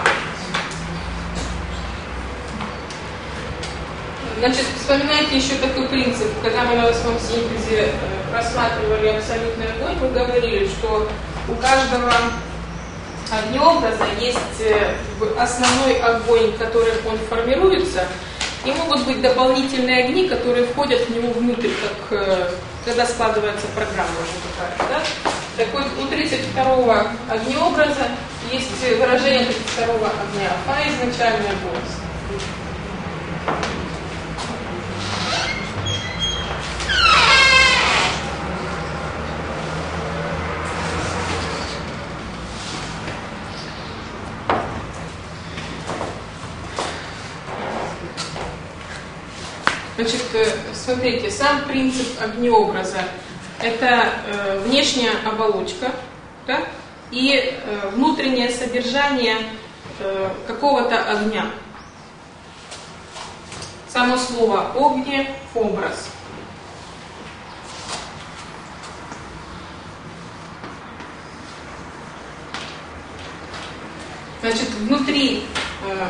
Значит, вспоминайте еще такой принцип. Когда мы на восьмом синтезе рассматривали абсолютный огонь, мы говорили, что у каждого огнеобраза есть основной огонь, который он формируется, и могут быть дополнительные огни, которые входят в него внутрь, как когда складывается программа. Да? Так вот, у тридцать второго огнеобраза есть выражение тридцать второго огня, Фа изначальная голос. Значит, смотрите, сам принцип огнеобраза – это э, внешняя оболочка, да, и э, внутреннее содержание э, какого-то огня. Само слово огнеобраз. Значит, внутри э,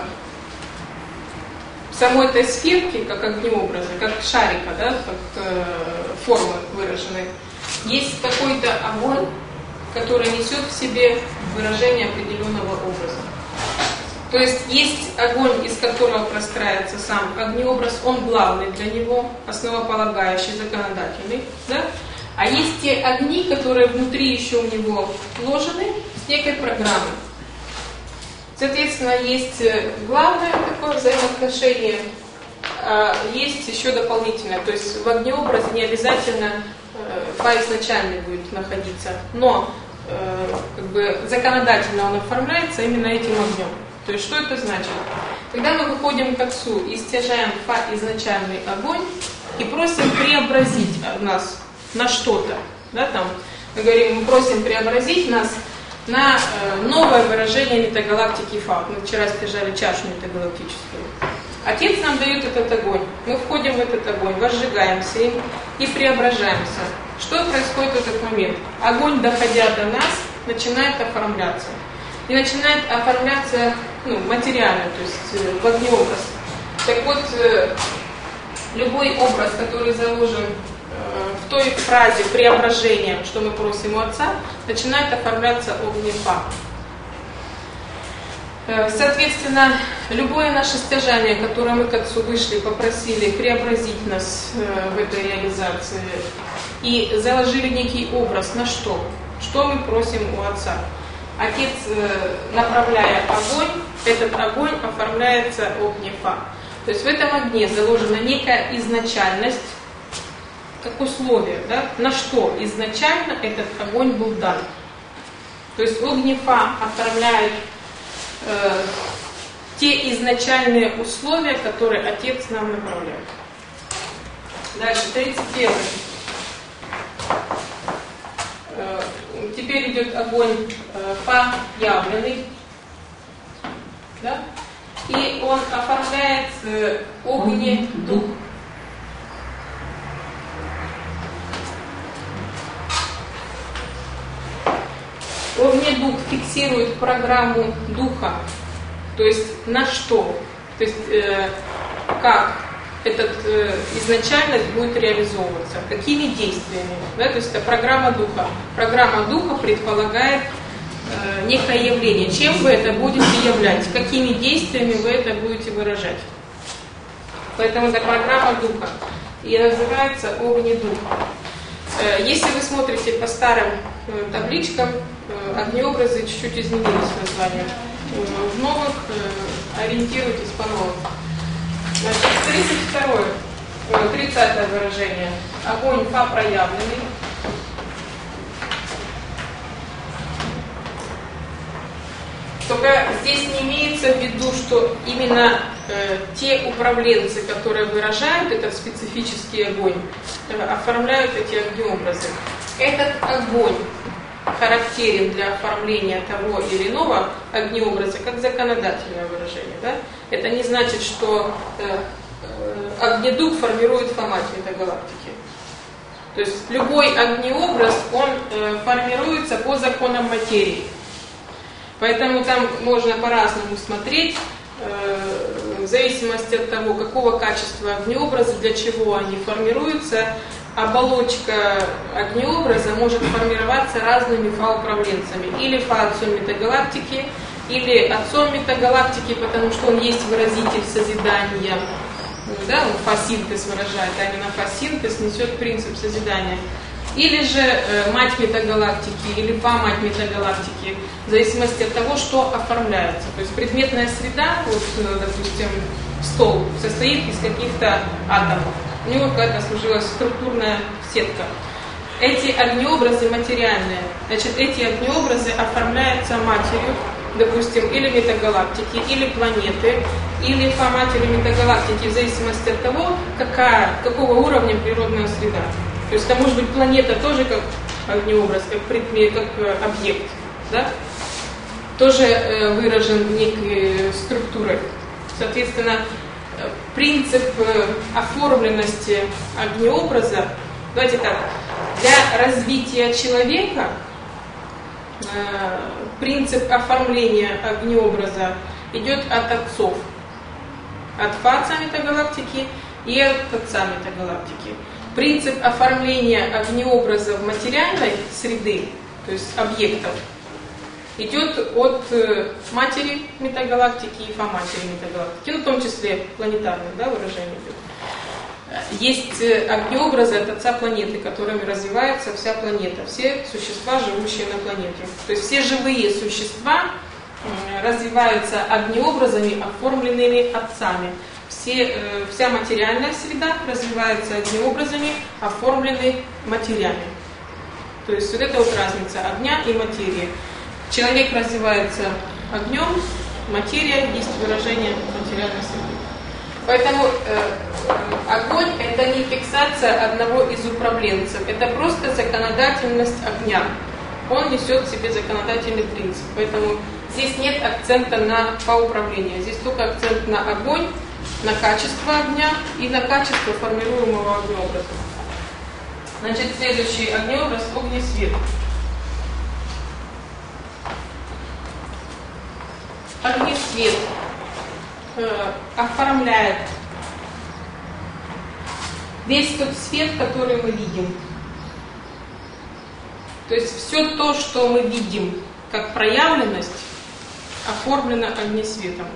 самой этой сферки, как огнеобраза, как шарика, да, как э, формы выраженной, есть какой-то огонь, который несет в себе выражение определенного образа. То есть есть огонь, из которого простраивается сам огнеобраз, он главный для него, основополагающий, законодательный, да? А есть те огни, которые внутри еще у него вложены с некой программой. Соответственно, есть главное такое взаимоотношение, а есть еще дополнительное. То есть в огнеобразе не обязательно Фа изначально будет находиться, но как бы законодательно он оформляется именно этим огнем. То есть что это значит? Когда мы выходим к Отцу и стяжаем Фа изначальный огонь и просим преобразить нас на что-то, да, там, мы говорим, мы просим преобразить нас на э, новое выражение метагалактики Фа. Мы вчера стяжали чашу метагалактическую. Отец нам дает этот огонь. Мы входим в этот огонь, возжигаемся им и преображаемся. Что происходит в этот момент? Огонь, доходя до нас, начинает оформляться. И начинает оформляться ну, материально, то есть э, в огнеобраз. Так вот, э, любой образ, который заложен в той фразе преображения, что мы просим у Отца, начинает оформляться огнефа. Соответственно, любое наше стяжание, которое мы к Отцу вышли, попросили преобразить нас в этой реализации и заложили некий образ на что? Что мы просим у Отца? Отец, направляя огонь, этот огонь оформляется огнефа. То есть в этом огне заложена некая изначальность, как условие, да, на что изначально этот огонь был дан. То есть огнефа оформляет э, те изначальные условия, которые Отец нам направляет. Дальше, тридцать первый. Э, теперь идет огонь э, Фа явленный. Да? И он оформляет э, огне-дух. Огне-дух фиксирует программу духа, то есть на что, то есть э, как этот э, изначальность будет реализовываться, какими действиями, да? То есть это программа духа. Программа духа предполагает э, некое явление. Чем вы это будете являть, какими действиями вы это будете выражать. Поэтому это программа духа и называется огне-дух. Э, если вы смотрите по старым э, табличкам, огнеобразы чуть-чуть изменились название. В новых ориентируйтесь по новым. Значит, тридцать второе, тридцатое выражение. Огонь Фа проявленный. Только здесь не имеется в виду, что именно э, те управленцы, которые выражают этот специфический огонь, э, оформляют эти огнеобразы. Этот огонь характерен для оформления того или иного огнеобраза как законодательное выражение. Да? Это не значит, что э, э, огнедух формирует Фа-мать метагалактики. То есть любой огнеобраз, он э, формируется по законам материи. Поэтому там можно по-разному смотреть, э, в зависимости от того, какого качества огнеобраза, для чего они формируются. Оболочка огнеобраза может формироваться разными Фа-управленцами. Или Фа-отцом метагалактики, или отцом метагалактики, потому что он есть выразитель созидания. Да, он Фа-синтез выражает, а именно Фа-синтез несет принцип созидания. Или же э, мать метагалактики, или Фа-мать метагалактики, в зависимости от того, что оформляется. То есть предметная среда, вот, допустим, стол, состоит из каких-то атомов. У него какая-то сложилась структурная сетка. Эти огнеобразы материальные, значит, эти огнеобразы оформляются матерью, допустим, или метагалактики, или планеты, или Фа-матери метагалактики, в зависимости от того, какая, какого уровня природная среда. То есть это может быть планета тоже как огнеобраз, как предмет, как объект, да? Тоже э, выражен некой структурой. Соответственно, принцип э, оформленности огнеобраза, давайте так, для развития человека э, принцип оформления огнеобраза идет от отцов, от Фа-отца метагалактики и от отца метагалактики. Принцип оформления огнеобраза в материальной среды, то есть объектов, идет от матери метагалактики и Фа-матери метагалактики, ну, в том числе планетарных, да, выражение идет. Есть огнеобразы от отца планеты, которыми развивается вся планета, все существа, живущие на планете. То есть все живые существа развиваются огнеобразами, оформленными отцами. Все, э, вся материальная среда развивается огнеобразами, оформлены матерями. То есть вот это вот разница огня и материи. Человек развивается огнем, материя есть выражение материальной среды. Поэтому э, огонь — это не фиксация одного из управленцев, это просто законодательность огня. Он несет в себе законодательный принцип. Поэтому здесь нет акцента на Фа-управление, здесь только акцент на огонь, на качество огня и на качество формируемого огнеобраза. Значит, следующий огнеобраз — огнесвет. Огнесвет э, оформляет весь тот свет, который мы видим. То есть все то, что мы видим как проявленность, оформлено огнесветом.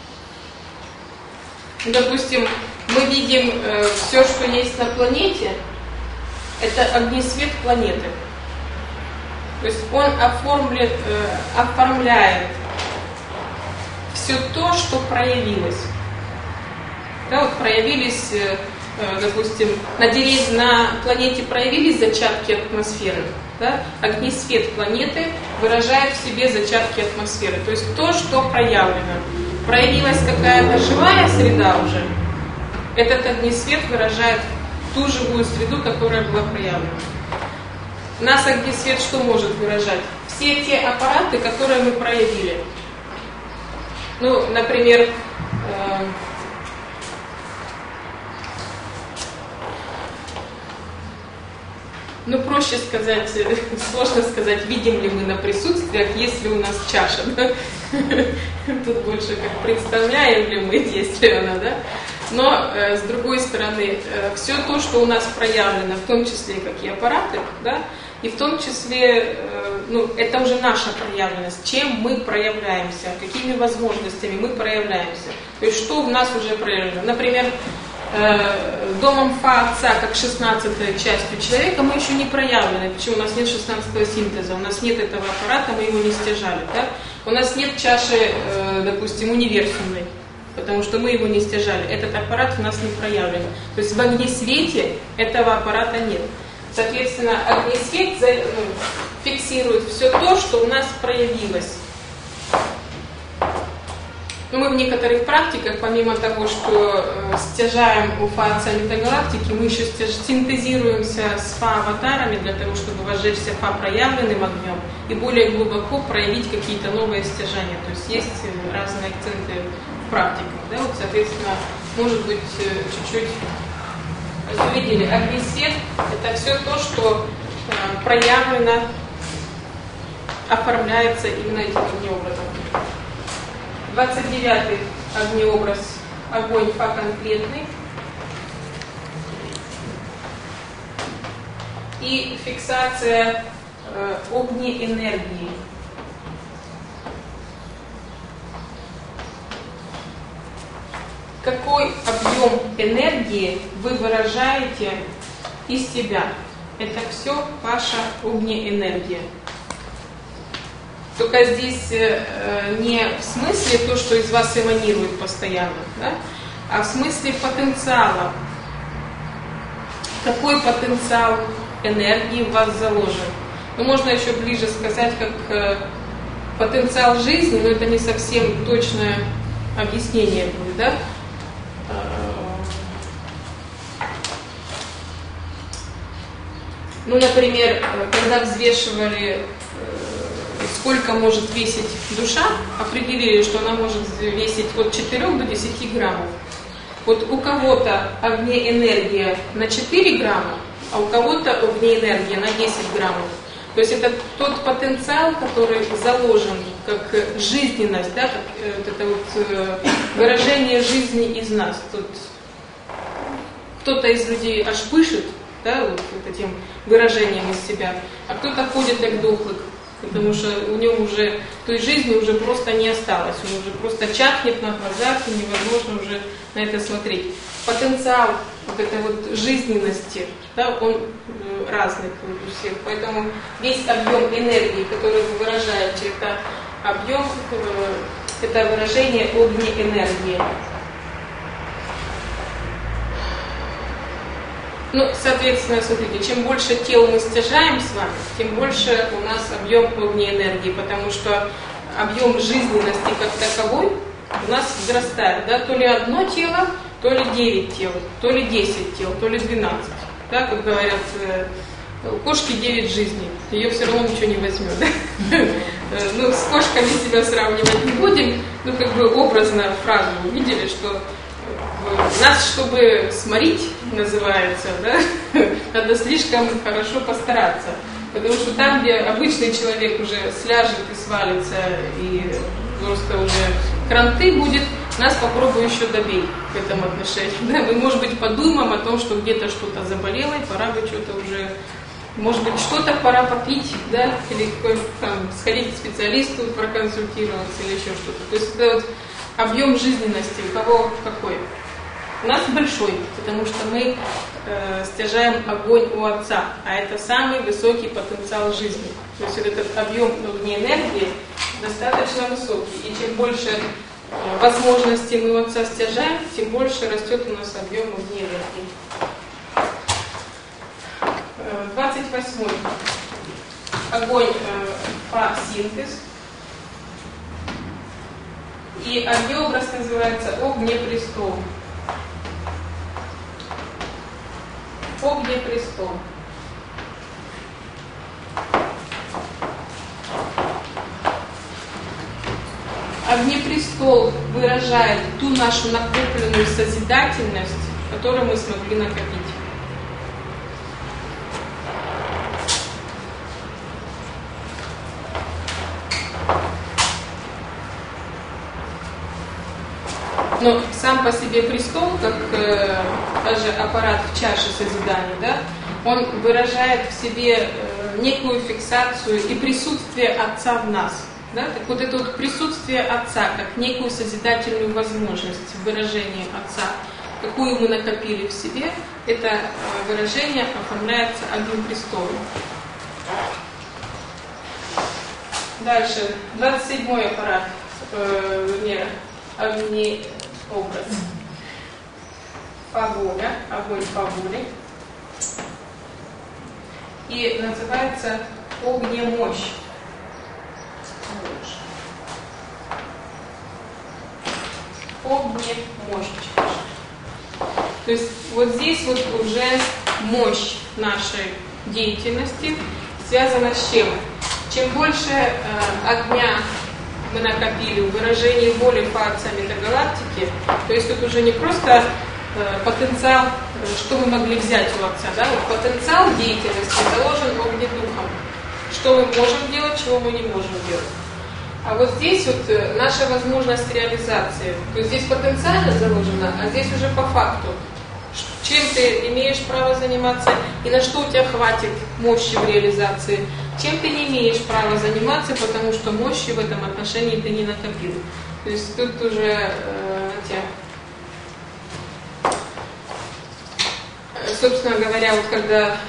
Допустим, мы видим э, все, что есть на планете, это огнесвет планеты. То есть он оформлен, э, оформляет все то, что проявилось. Да, вот проявились, э, допустим, на, дерев... на планете проявились зачатки атмосферы. Да? Огнесвет планеты выражает в себе зачатки атмосферы. То есть то, что проявлено. Проявилась какая-то живая среда уже, этот огнесвет выражает ту живую среду, которая была проявлена. У нас огнесвет что может выражать? Все те аппараты, которые мы проявили. Ну, например, э, ну, проще сказать, сложно сказать, видим ли мы на присутствиях, есть ли у нас чаша, да? Тут больше как представляем ли мы, есть ли она, да? Но, э, с другой стороны, э, все то, что у нас проявлено, в том числе как и аппараты, да, и в том числе, э, ну, это уже наша проявленность, чем мы проявляемся, какими возможностями мы проявляемся. То есть, что в нас уже проявлено. Например, э, домом Фа-отца, как шестнадцатой частью человека, мы еще не проявлены. Почему? У нас нет шестнадцатого синтеза, у нас нет этого аппарата, мы его не стяжали, да? У нас нет чаши, э, допустим, универсумной. потому что мы его не стяжали. Этот аппарат у нас не проявлен. То есть в огне-свете этого аппарата нет. Соответственно, огнесвет ну, фиксирует все то, что у нас проявилось. Но мы в некоторых практиках, помимо того, что э, стяжаем у фа отца метагалактики, мы еще стяж... синтезируемся с фа-аватарами для того, чтобы возжечься фа проявленным огнем и более глубоко проявить какие-то новые стяжания. То есть есть разные акценты в практиках. Да? Вот, соответственно, может быть, чуть-чуть увидели. Огнесвет — это все то, что э, проявлено, оформляется именно этим огнеобразом. двадцать девятый огнеобраз, огонь фа конкретный. И фиксация э, огнеэнергии. Какой объем энергии вы выражаете из себя? Это все ваша огнеэнергия. Только здесь э, не в смысле то, что из вас эманирует постоянно, да? А в смысле потенциала. Какой потенциал энергии в вас заложен? Ну, можно еще ближе сказать, как э, потенциал жизни, но это не совсем точное объяснение будет, да? Ну, например, когда взвешивали, сколько может весить душа, определили, что она может весить от четырёх до десяти граммов. Вот у кого-то огнеэнергия на четыре грамма, а у кого-то огнеэнергия на десять граммов. То есть это тот потенциал, который заложен как жизненность, да, как вот это вот выражение жизни из нас. Тут кто-то из людей аж пышет, да, вот, вот этим выражением из себя, а кто-то ходит как дохлый, потому что у него уже той жизни уже просто не осталось, он уже просто чахнет на глазах, и невозможно уже на это смотреть. Потенциал вот этой вот жизненности, да, он разный у всех, поэтому весь объем энергии, который вы выражаете, это объем, это выражение огнеэнергии. Ну, соответственно, смотрите, чем больше тел мы стяжаем с вами, тем больше у нас объем огнеэнергии, потому что объем жизненности как таковой у нас возрастает, да, то ли одно тело, то ли девять тел, то ли десять тел, то ли двенадцать. Да, как говорят, у кошки девять жизней, ее все равно ничего не возьмет. Да? Ну, с кошками себя сравнивать не будем, ну, как бы образно фразу увидели, что нас, чтобы сморить, называется, да, надо слишком хорошо постараться. Потому что там, где обычный человек уже сляжет и свалится, и просто уже кранты будет, нас попробуй еще добей в этом отношении. Да? Мы, может быть, подумаем о том, что где-то что-то заболело, и пора бы что-то уже, может быть, что-то пора попить, да, или там, сходить к специалисту, проконсультироваться, или еще что-то. То есть это вот объем жизненности, у кого какой? У нас большой, потому что мы э, стяжаем огонь у Отца, а это самый высокий потенциал жизни. То есть этот объем энергии достаточно высокий, и чем больше э, возможностей мы у Отца стяжаем, тем больше растет у нас объем энергии. двадцать восьмой. Огонь э, фа-синтез. И огнеобраз называется огнепрестол. Огнепрестол. Огнепрестол выражает ту нашу накопленную созидательность, которую мы смогли накопить. Но сам по себе престол, как э, даже аппарат в чаше созидания, да, он выражает в себе э, некую фиксацию и присутствие Отца в нас. Да? Так вот это вот присутствие Отца, как некую созидательную возможность выражения Отца, какую мы накопили в себе, это э, выражение оформляется огнепрестолом. Дальше, двадцать седьмой аппарат, э, вернее, огне... образ. Фа-воля, огонь фа-воли. И называется огнемощь. Огнемощь. То есть вот здесь вот уже мощь нашей деятельности связана с чем? Чем больше э, огня мы накопили в выражении воли по отцам метагалактики, то есть тут уже не просто э, потенциал, э, что мы могли взять у отца, да, вот потенциал деятельности заложен огнедухом. Что мы можем делать, чего мы не можем делать. А вот здесь вот э, наша возможность реализации, то есть здесь потенциально заложено, а здесь уже по факту. Чем ты имеешь право заниматься и на что у тебя хватит мощи в реализации, чем ты не имеешь права заниматься, потому что мощи в этом отношении ты не накопил. То есть тут уже, э, собственно говоря, вот когда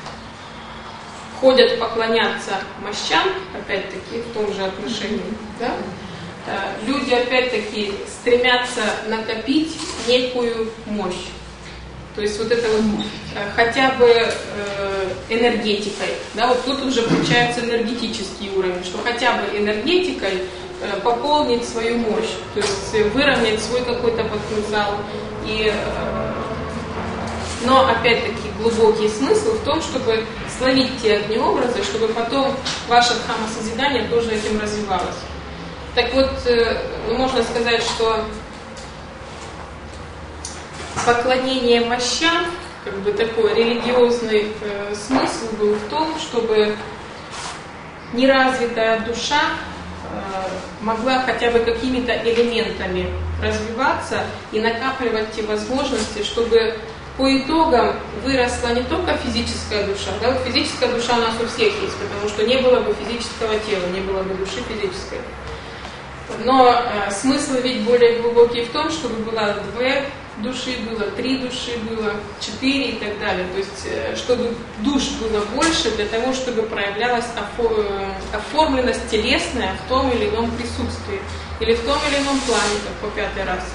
ходят поклоняться мощам, опять-таки в том же отношении, да, э, люди опять-таки стремятся накопить некую мощь. То есть вот это вот э, хотя бы э, энергетикой, да, вот тут уже включается энергетический уровень, что хотя бы энергетикой э, пополнить свою мощь, то есть выровнять свой какой-то потенциал. И, э, но опять-таки глубокий смысл в том, чтобы словить те огнеобразы, чтобы потом ваше дхамма-созидание тоже этим развивалось. Так вот, э, можно сказать, что поклонение мощам, как бы такой религиозный э, смысл был в том, чтобы неразвитая душа э, могла хотя бы какими-то элементами развиваться и накапливать те возможности, чтобы по итогам выросла не только физическая душа, да, вот физическая душа у нас у всех есть, потому что не было бы физического тела, не было бы души физической. Но э, смысл ведь более глубокий в том, чтобы была две души было, три души было, четыре и так далее. То есть, э, чтобы душ было больше для того, чтобы проявлялась офо- оформленность телесная в том или ином присутствии или в том или ином плане, как по пятой расе.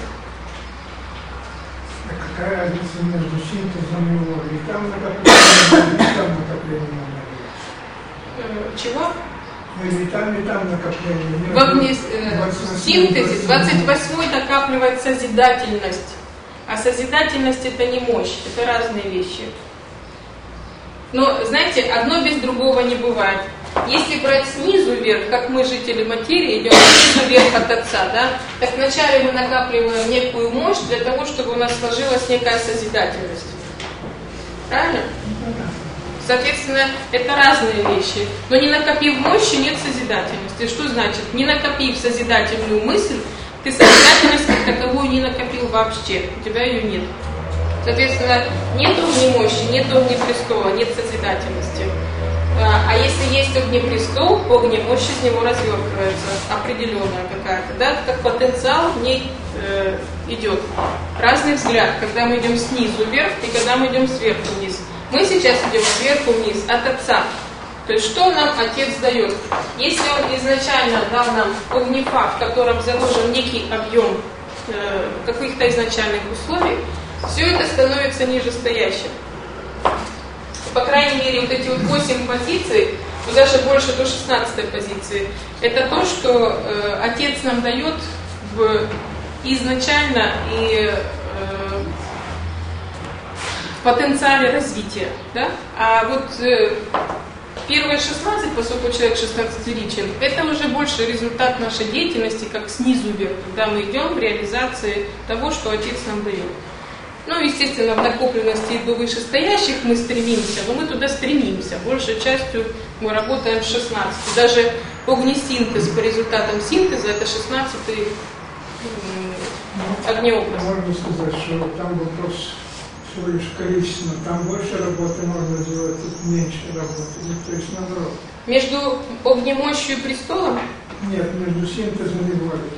А какая разница между синтезом и волей? Там накопление, и там накопление надо. Чего? И там, и там накопление. В огне, э, в синтезе двадцать восьмой накапливает созидательность. А созидательность это не мощь, это разные вещи. Но, знаете, одно без другого не бывает. Если брать снизу вверх, как мы, жители материи, идем снизу вверх от Отца, да, так вначале мы накапливаем некую мощь для того, чтобы у нас сложилась некая созидательность. Правильно? Соответственно, это разные вещи. Но не накопив мощи, нет созидательности. Что значит? Не накопив созидательную мысль, ты созидательность как таковую не накопил вообще. У тебя ее нет. Соответственно, нет огнемощи, нет огнепрестола, нет созидательности. А если есть огнепрестол, огнемощь из него развертывается, определенная какая-то, да, как потенциал в ней э, идет. Разный взгляд, когда мы идем снизу вверх и когда мы идем сверху вниз. Мы сейчас идем сверху вниз, от Отца. То есть что нам Отец дает? Если Он изначально дал нам огнефа, в котором заложен некий объем э, каких-то изначальных условий, все это становится нижестоящим. По крайней мере, вот эти вот восемь позиций, ну даже больше до шестнадцатой позиции, это то, что э, Отец нам дает в, изначально и э, в потенциале развития. Да? А вот э, первые шестнадцать, поскольку человек шестнадцатиличен, это уже больше результат нашей деятельности, как снизу вверх, когда мы идем в реализации того, что Отец нам дает. Ну, естественно, в накопленности до вышестоящих мы стремимся, но мы туда стремимся. Большей частью мы работаем с шестнадцати. Даже огнесинтез по результатам синтеза это шестнадцатый огнеобраз. Можно сказать, что там вопрос всего лишь количественно. Там больше работы можно сделать, тут меньше работы. То есть наоборот. Между огнемощью и престолом? Нет, между синтезом и волей.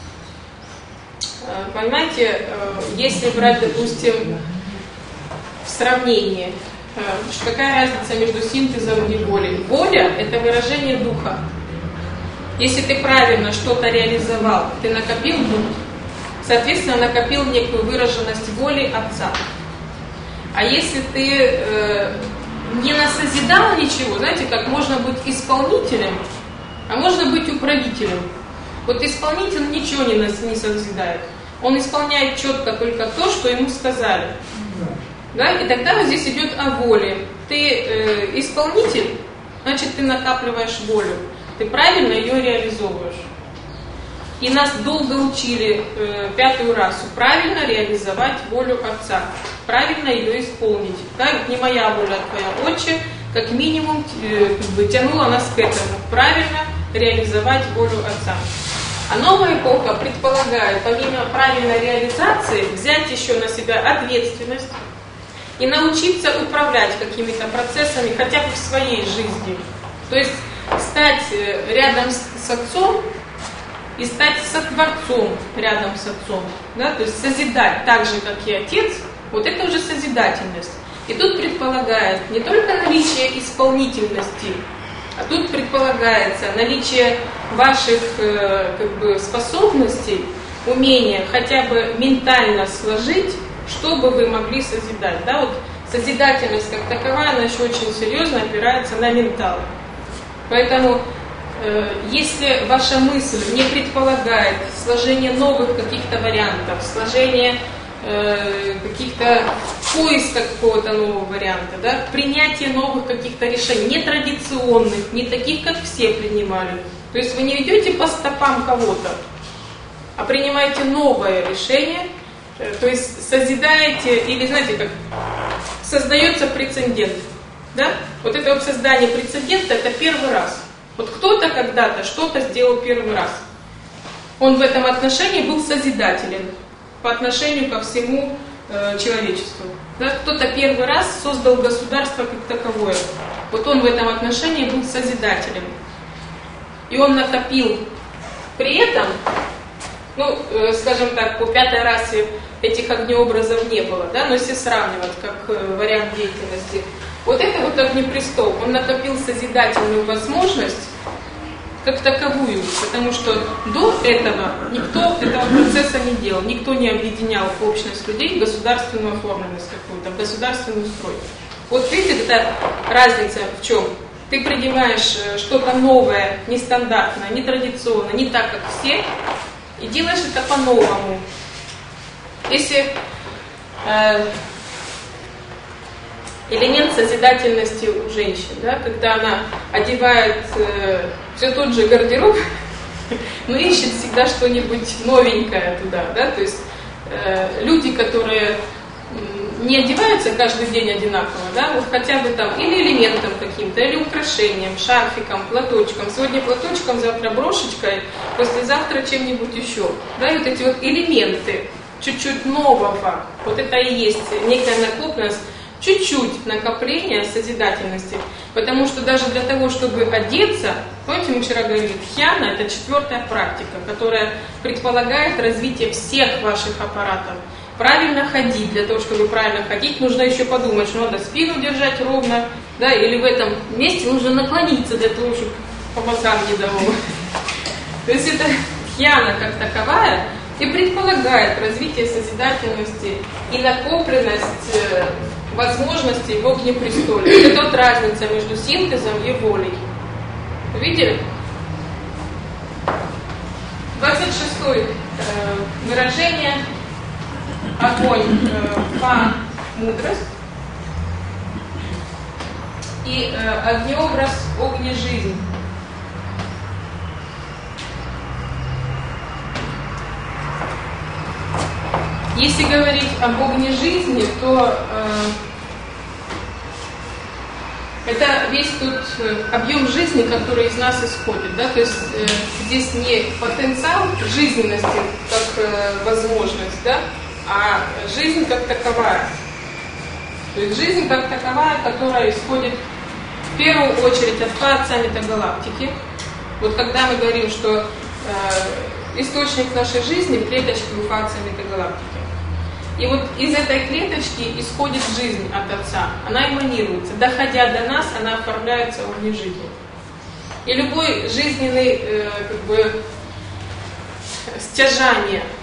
Понимаете, если брать, допустим, в сравнении, какая разница между синтезом и волей? Воля – это выражение духа. Если ты правильно что-то реализовал, ты накопил дух. соответственно, накопил некую выраженность воли Отца. А если ты э, не насозидал ничего, знаете, как можно быть исполнителем, а можно быть управителем. Вот исполнитель ничего не, нас, не созидает. Он исполняет четко только то, что ему сказали. Да? И тогда вот здесь идет о воле. Ты э, исполнитель, значит, ты накапливаешь волю. Ты правильно ее реализовываешь. И нас долго учили э, пятую расу правильно реализовать волю Отца, правильно ее исполнить. Да? Не моя воля, а твоя, Отче, как минимум э, как бы, тянула нас к этому. Правильно реализовать волю Отца. А новая эпоха предполагает, помимо правильной реализации, взять еще на себя ответственность и научиться управлять какими-то процессами хотя бы в своей жизни. То есть стать рядом с, с Отцом и стать сотворцом рядом с Отцом. Да? То есть созидать так же, как и Отец, вот это уже созидательность. И тут предполагает не только наличие исполнительности, а тут предполагается наличие ваших э, как бы, способностей, умения хотя бы ментально сложить, чтобы вы могли созидать. Да? Вот созидательность как таковая, она еще очень серьезно опирается на ментал. Поэтому, э, если ваша мысль не предполагает сложение новых каких-то вариантов, сложение э, каких-то поиска какого-то нового варианта, да, принятие новых каких-то решений, нетрадиционных, не таких, как все принимали. То есть вы не идете по стопам кого-то, а принимаете новое решение, э, то есть созидаете, или знаете как, создается прецедент. Да? Вот это вот создание прецедента, это первый раз. Вот кто-то когда-то что-то сделал первый раз. Он в этом отношении был созидателен по отношению ко всему э, человечеству. Да? Кто-то первый раз создал государство как таковое. Вот он в этом отношении был созидателем. И он накопил при этом, ну, э, скажем так, по пятой расе этих огнеобразов не было, да? Но если сравнивать как э, вариант деятельности, вот это вот огнепрестол, он накопил созидательную возможность как таковую, потому что до этого никто этого процесса не делал, никто не объединял общность людей в государственную оформленность какую-то, в государственный строй. Вот видите, это разница в чем? Ты принимаешь что-то новое, нестандартное, нетрадиционное, не так, как все, и делаешь это по-новому. Если э, элемент созидательности у женщин, да, когда она одевает э, все тот же гардероб, но ищет всегда что-нибудь новенькое туда, да, то есть э, люди, которые не одеваются каждый день одинаково, да, вот хотя бы там или элементом каким-то, или украшением, шарфиком, платочком, сегодня платочком, завтра брошечкой, послезавтра чем-нибудь еще, да, и вот эти вот элементы чуть-чуть нового, вот это и есть некая накопленность, чуть-чуть накопления созидательности, потому что даже для того, чтобы одеться, помните, мы вчера говорили, дхьяна — это четвертая практика, которая предполагает развитие всех ваших аппаратов. Правильно ходить, для того, чтобы правильно ходить, нужно еще подумать, что надо спину держать ровно, да, или в этом месте нужно наклониться для того, чтобы по мозгам не давало. То есть это дхьяна как таковая и предполагает развитие созидательности и накопленность возможностей в огнепрестоле. Это вот разница между синтезом и волей. Видели? двадцать шестое э, выражение. Огонь, э, фа, мудрость. И э, огнеобраз, огнежизнь. Если говорить об огнежизни, то э, это весь тот объем жизни, который из нас исходит. Да? То есть э, здесь не потенциал жизненности как э, возможность, да? А жизнь как таковая. То есть жизнь как таковая, которая исходит в первую очередь от Творца метагалактики. Вот когда мы говорим, что э, источник нашей жизни в клеточке Уфаца метагалактики. И вот из этой клеточки исходит жизнь от Отца. Она эманируется. Доходя до нас, она оформляется в огне жизни. И любой жизненный э, как бы, стяжание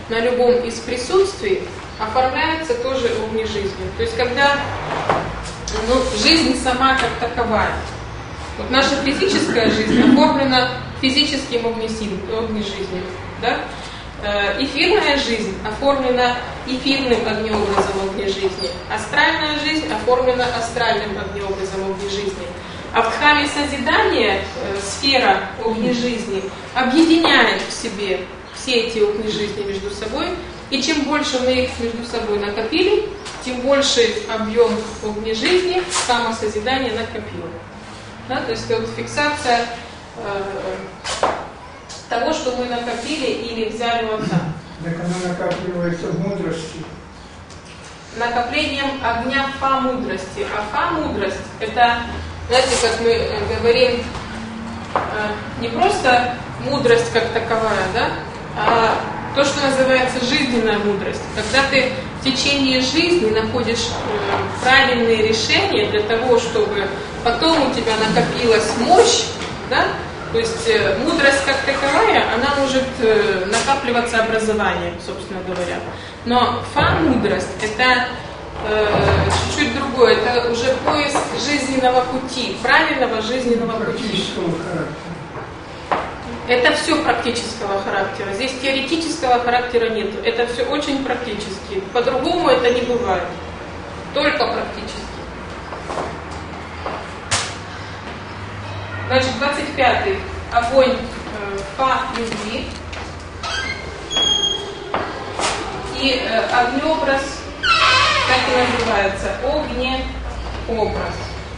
на любом из присутствий оформляется тоже огнежизнью. То есть когда ну, жизнь сама как таковая. Вот наша физическая жизнь оформлена физическим огнежизнью. Да? Эфирная жизнь оформлена эфирным огнеобразом огнежизни. Астральная жизнь оформлена астральным огнеобразом огнежизни. А в храме созидания э, сфера огнежизни объединяет в себе все эти огнежизни между собой. И чем больше мы их между собой накопили, тем больше объем огнежизни храма созидания накопил. Да, то есть это вот фиксация э, того, что мы накопили или взяли у Отца. Так она накапливается в мудрости. Накоплением огня фа мудрости. А фа мудрость это, знаете, как мы э, говорим, э, не просто мудрость как таковая, да, а то, что называется жизненная мудрость. Когда ты в течение жизни находишь э, правильные решения для того, чтобы потом у тебя накопилась мощь, да, то есть э, мудрость как таковая, она может э, накапливаться образованием, собственно говоря. Но фа-мудрость это э, чуть-чуть другое, это уже поиск жизненного пути, правильного жизненного пути. Это все практического характера. Здесь теоретического характера нет. Это все очень практически. По-другому это не бывает. Только практически. Значит, двадцать пятый. Огонь э, фа любви. И э, огнеобраз, как и называется, огнеобраз.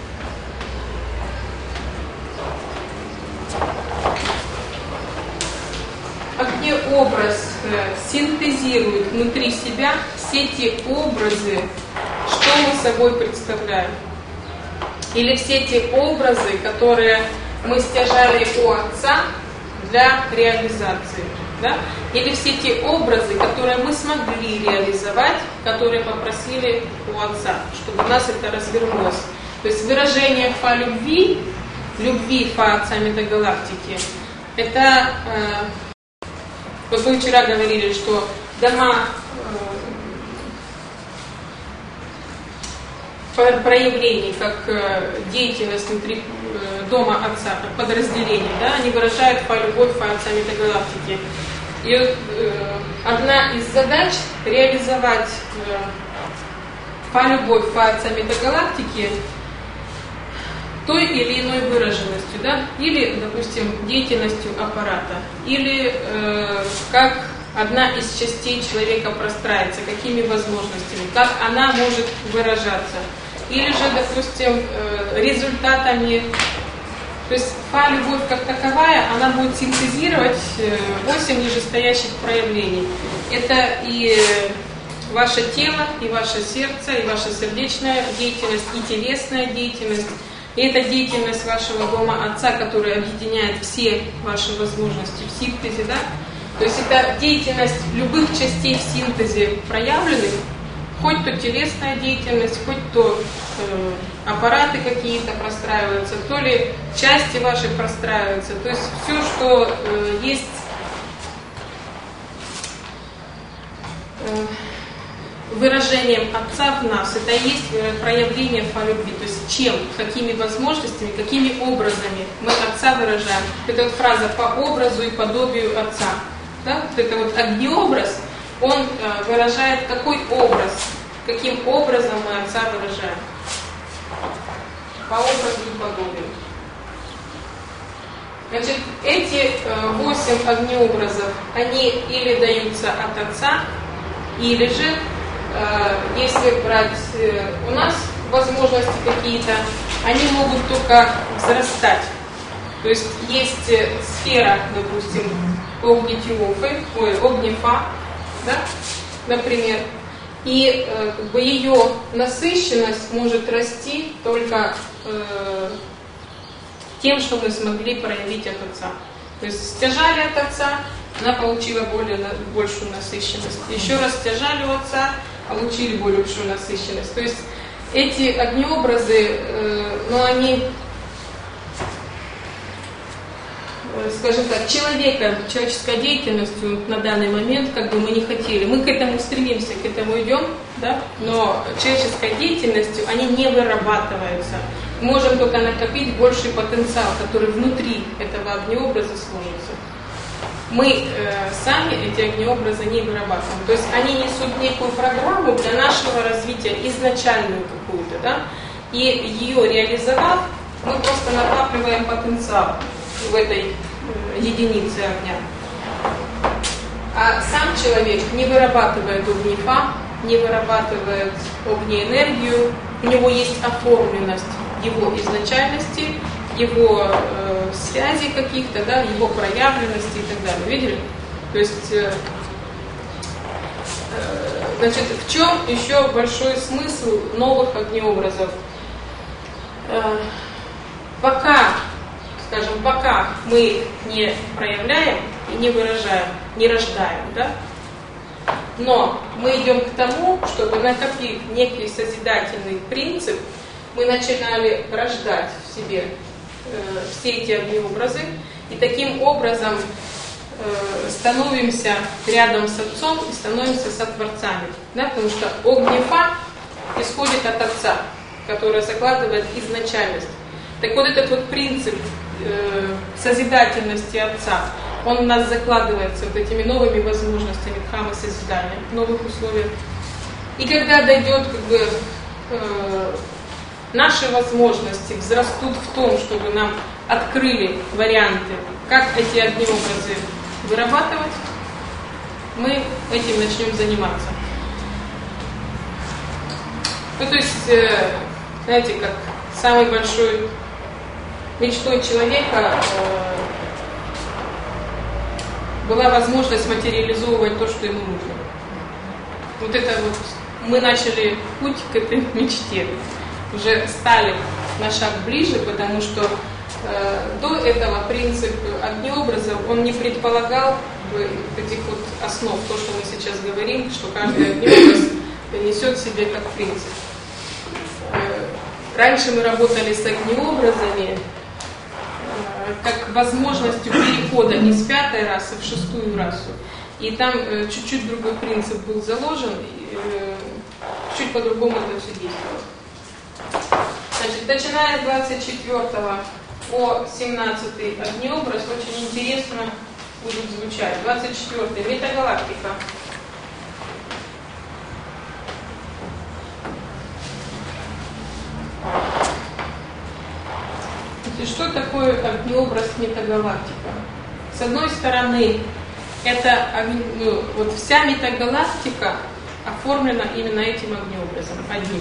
Огнеобраз э, синтезирует внутри себя все те образы, что мы собой представляем. Или все те образы, которые мы стяжали у Отца для реализации. Да? Или все те образы, которые мы смогли реализовать, которые попросили у Отца, чтобы у нас это развернулось. То есть выражение фа любви, любви фа Отца Метагалактики, это... Э, Вот мы вчера говорили, что дома э, проявлений, как э, деятельность внутри э, дома Отца, как подразделение, да, они выражают фа любовь фа Отца Метагалактики. И вот, э, одна из задач реализовать э, фа любовь фа Отца Метагалактики той или иной выраженностью, да, или, допустим, деятельностью аппарата, или э, как одна из частей человека простраивается, какими возможностями, как она может выражаться, или же, допустим, э, результатами, то есть фа любовь как таковая, она будет синтезировать восемь нижестоящих проявлений. Это и ваше тело, и ваше сердце, и ваша сердечная деятельность, и телесная деятельность. И это деятельность вашего дома Отца, которая объединяет все ваши возможности в синтезе, да? То есть это деятельность любых частей в синтезе проявленных, хоть то телесная деятельность, хоть то э, аппараты какие-то простраиваются, то ли части ваши простраиваются. То есть все, что э, есть э, выражением Отца в нас, это и есть проявление фа любви. То есть чем, какими возможностями, какими образами мы Отца выражаем. Это вот фраза «по образу и подобию Отца». Да? Вот это вот огнеобраз, он э, выражает какой образ, каким образом мы Отца выражаем. По образу и подобию. Значит, эти восемь э, огнеобразов, они или даются от Отца, или же если брать у нас возможности какие-то, они могут только взрастать. То есть есть сфера, допустим, огнетиофы, ой, огнефа, да, например, и как бы ее насыщенность может расти только э, тем, что мы смогли проявить от Отца. То есть стяжали от Отца, она получила более, большую насыщенность. Еще раз стяжали у Отца, получили большую насыщенность. То есть эти огнеобразы, э, ну, они скажем так, человека, человеческой деятельностью на данный момент, как бы мы не хотели. Мы к этому стремимся, к этому идем, да? Но человеческой деятельностью они не вырабатываются. Можем только накопить больший потенциал, который внутри этого огнеобраза сложится. Мы э, сами эти огнеобразы не вырабатываем. То есть они несут некую программу для нашего развития, изначальную какую-то, да? И ее реализовав, мы просто накапливаем потенциал в этой э, единице огня. А сам человек не вырабатывает огнефа, не вырабатывает огнеэнергию, у него есть оформленность его изначальности, его э, связи каких-то, да, его проявленности и так далее. Видели? То есть, э, э, значит, в чем еще большой смысл новых огнеобразов? Э, пока, скажем, пока мы их не проявляем и не выражаем, не рождаем, да, но мы идем к тому, чтобы, накопив некий созидательный принцип, мы начинали рождать в себе э, все эти огнеобразы, и таким образом э, становимся рядом с Отцом и становимся сотворцами. Да? Потому что огнефа исходит от Отца, который закладывает изначальность. Так вот этот вот принцип э, созидательности Отца, он у нас закладывается вот этими новыми возможностями дхаммы созидания, в новых условиях. И когда дойдет как бы э, наши возможности взрастут в том, чтобы нам открыли варианты, как эти огнеобразы вырабатывать, мы этим начнем заниматься. Ну, то есть, э, знаете, как самой большой мечтой человека э, была возможность материализовывать то, что ему нужно. Вот это вот мы начали путь к этой мечте. Уже стали на шаг ближе, потому что э, до этого принцип огнеобразов, он не предполагал э, этих вот основ, то, что мы сейчас говорим, что каждый огнеобраз несет в себе как принцип. Э, раньше мы работали с огнеобразами э, как возможностью перехода из пятой расы в шестую расу. И там э, чуть-чуть другой принцип был заложен, э, чуть по-другому это все действовало. Значит, начиная с двадцать четвёртого по семнадцатый огнеобраз очень интересно будет звучать. двадцать четвёртый метагалактика. Значит, что такое огнеобраз метагалактика? С одной стороны, это ну, вот вся метагалактика оформлена именно этим огнеобразом, одним.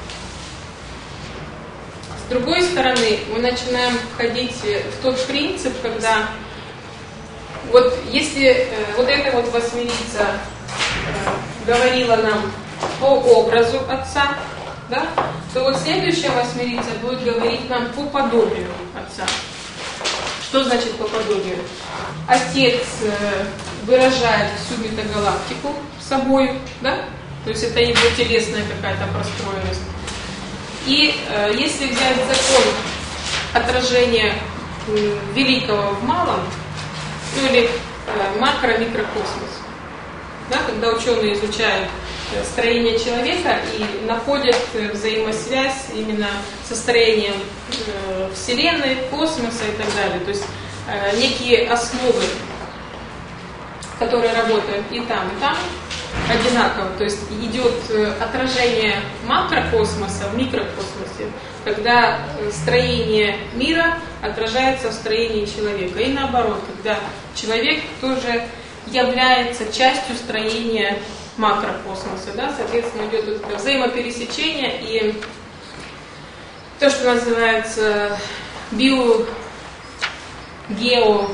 С другой стороны, мы начинаем входить в тот принцип, когда вот если э, вот эта вот восьмерица э, говорила нам по образу Отца, да, то вот следующая восьмерица будет говорить нам по подобию Отца. Что значит по подобию? Отец э, выражает всю метагалактику собой, да, то есть это его телесная какая-то простроенность. И э, если взять закон отражения э, великого в малом, ну или э, макро-микрокосмос, да, когда ученые изучают э, строение человека и находят э, взаимосвязь именно со строением э, Вселенной, космоса и так далее, то есть э, некие основы, которые работают и там, и там, одинаково, то есть идет отражение макрокосмоса в микрокосмосе, когда строение мира отражается в строении человека. И наоборот, когда человек тоже является частью строения макрокосмоса, да, соответственно, идет это взаимопересечение и то, что называется био, гео,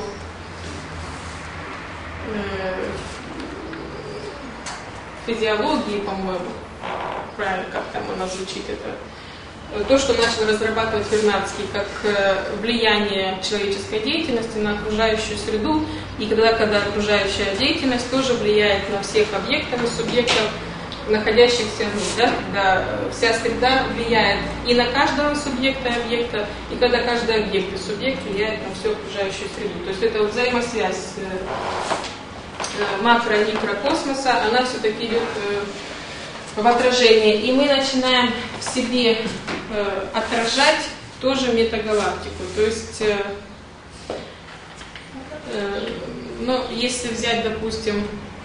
физиологии, по-моему, правильно, как там у нас звучит это, то, что начал разрабатывать Вернадский, как влияние человеческой деятельности на окружающую среду, и когда, когда окружающая деятельность тоже влияет на всех объектов и субъектов находящихся, ну, да, когда вся среда влияет и на каждого субъекта и объекта, и когда каждый объект и субъект влияет на всю окружающую среду. То есть это вот взаимосвязь макро- и микрокосмоса, она все-таки идет в отражение. И мы начинаем в себе отражать тоже метагалактику. То есть, ну, если взять, допустим,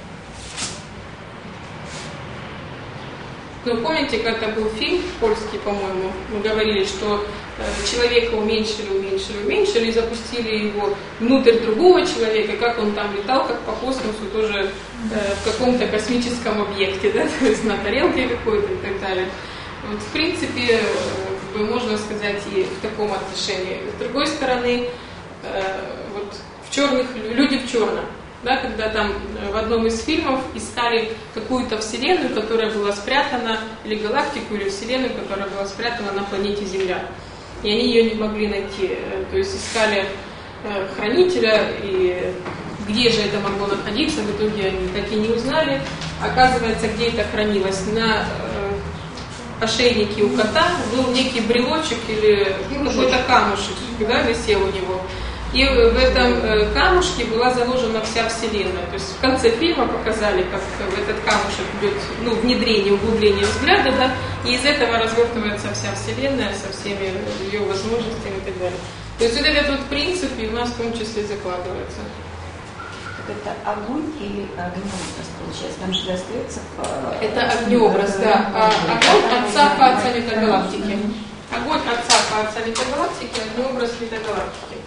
ну, помните, когда был фильм польский, по-моему, мы говорили, что э, человека уменьшили, уменьшили, уменьшили, и запустили его внутрь другого человека, как он там летал, как по космосу, тоже э, в каком-то космическом объекте, да, то есть на тарелке какой-то и так далее. Вот, в принципе, э, можно сказать, и в таком отношении. С другой стороны, э, вот в черных, люди в черном. Да, когда там в одном из фильмов искали какую-то вселенную, которая была спрятана, или галактику, или вселенную, которая была спрятана на планете Земля. И они ее не могли найти. То есть искали э, хранителя, и где же это могло находиться, в итоге они так и не узнали. Оказывается, где это хранилось? На э, ошейнике у кота был некий брелочек или какой-то камушек, да, висел у него. И в этом камушке была заложена вся Вселенная. То есть в конце фильма показали, как в этот камушек идет, ну, внедрение, углубление взгляда, да, и из этого развертывается вся Вселенная со всеми ее возможностями и так далее. То есть вот этот вот принцип и у нас в том числе закладывается. Это огонь или огнеобраз, получается? Там же остается... Это огнеобраз, да. А огонь отца по отца метагалактики. Огонь отца по отца метагалактики, огнеобраз метагалактики.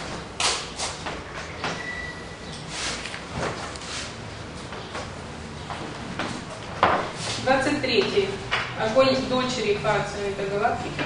двадцать третий. Огонь дочери по отца метагалактики.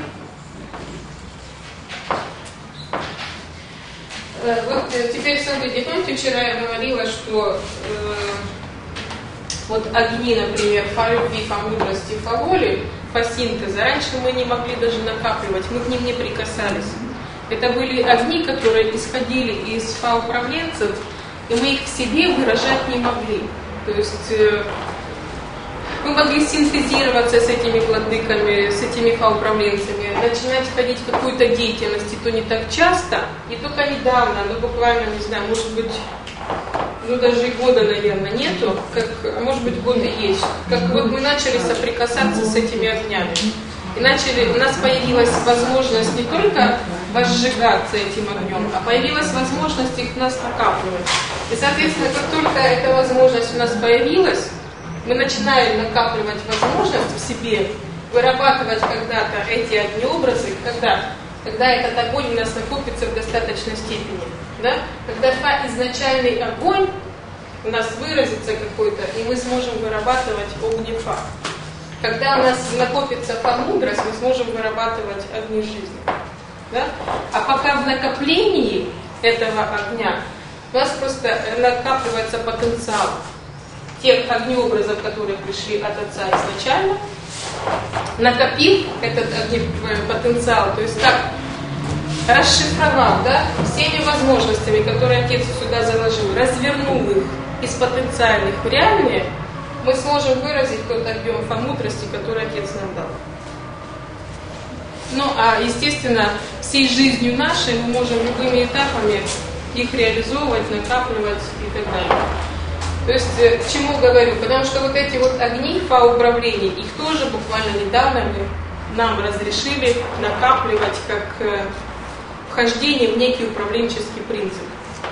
Вот теперь смотрите, помните, вчера я говорила, что э, вот огни, например, по любви, по мудрости, по воле, по синтезу, раньше мы не могли даже накапливать, мы к ним не прикасались. Это были огни, которые исходили из фа-управленцев, и мы их в себе выражать не могли. То есть э, мы могли синтезироваться с этими владыками, с этими фа-управленцами, начинать входить в какую-то деятельность, и то не так часто, и только недавно, ну буквально, не знаю, может быть, ну даже и года, наверное, нету, как, а может быть, годы есть, как вот мы начали соприкасаться с этими огнями. И начали, у нас появилась возможность не только возжигаться этим огнем, а появилась возможность их у нас накапливать. И, соответственно, как только эта возможность у нас появилась, мы начинаем накапливать возможность в себе, вырабатывать когда-то эти огнеобразы, когда, когда этот огонь у нас накопится в достаточной степени. Да? Когда изначальный огонь у нас выразится какой-то, и мы сможем вырабатывать огнефа. Когда у нас накопится фа-мудрость, мы сможем вырабатывать огни жизни. Да? А пока в накоплении этого огня у нас просто накапливается потенциал тех огнеобразов, которые пришли от Отца изначально, накопив этот потенциал, то есть так расшифровав, да, всеми возможностями, которые Отец сюда заложил, развернул их из потенциальных в реальные, мы сможем выразить тот объем фа-мудрости, который Отец нам дал. Ну, а, естественно, всей жизнью нашей мы можем любыми этапами их реализовывать, накапливать и так далее. То есть, к чему говорю? Потому что вот эти вот огни фа-управления, их тоже буквально недавно нам разрешили накапливать как вхождение в некий управленческий принцип.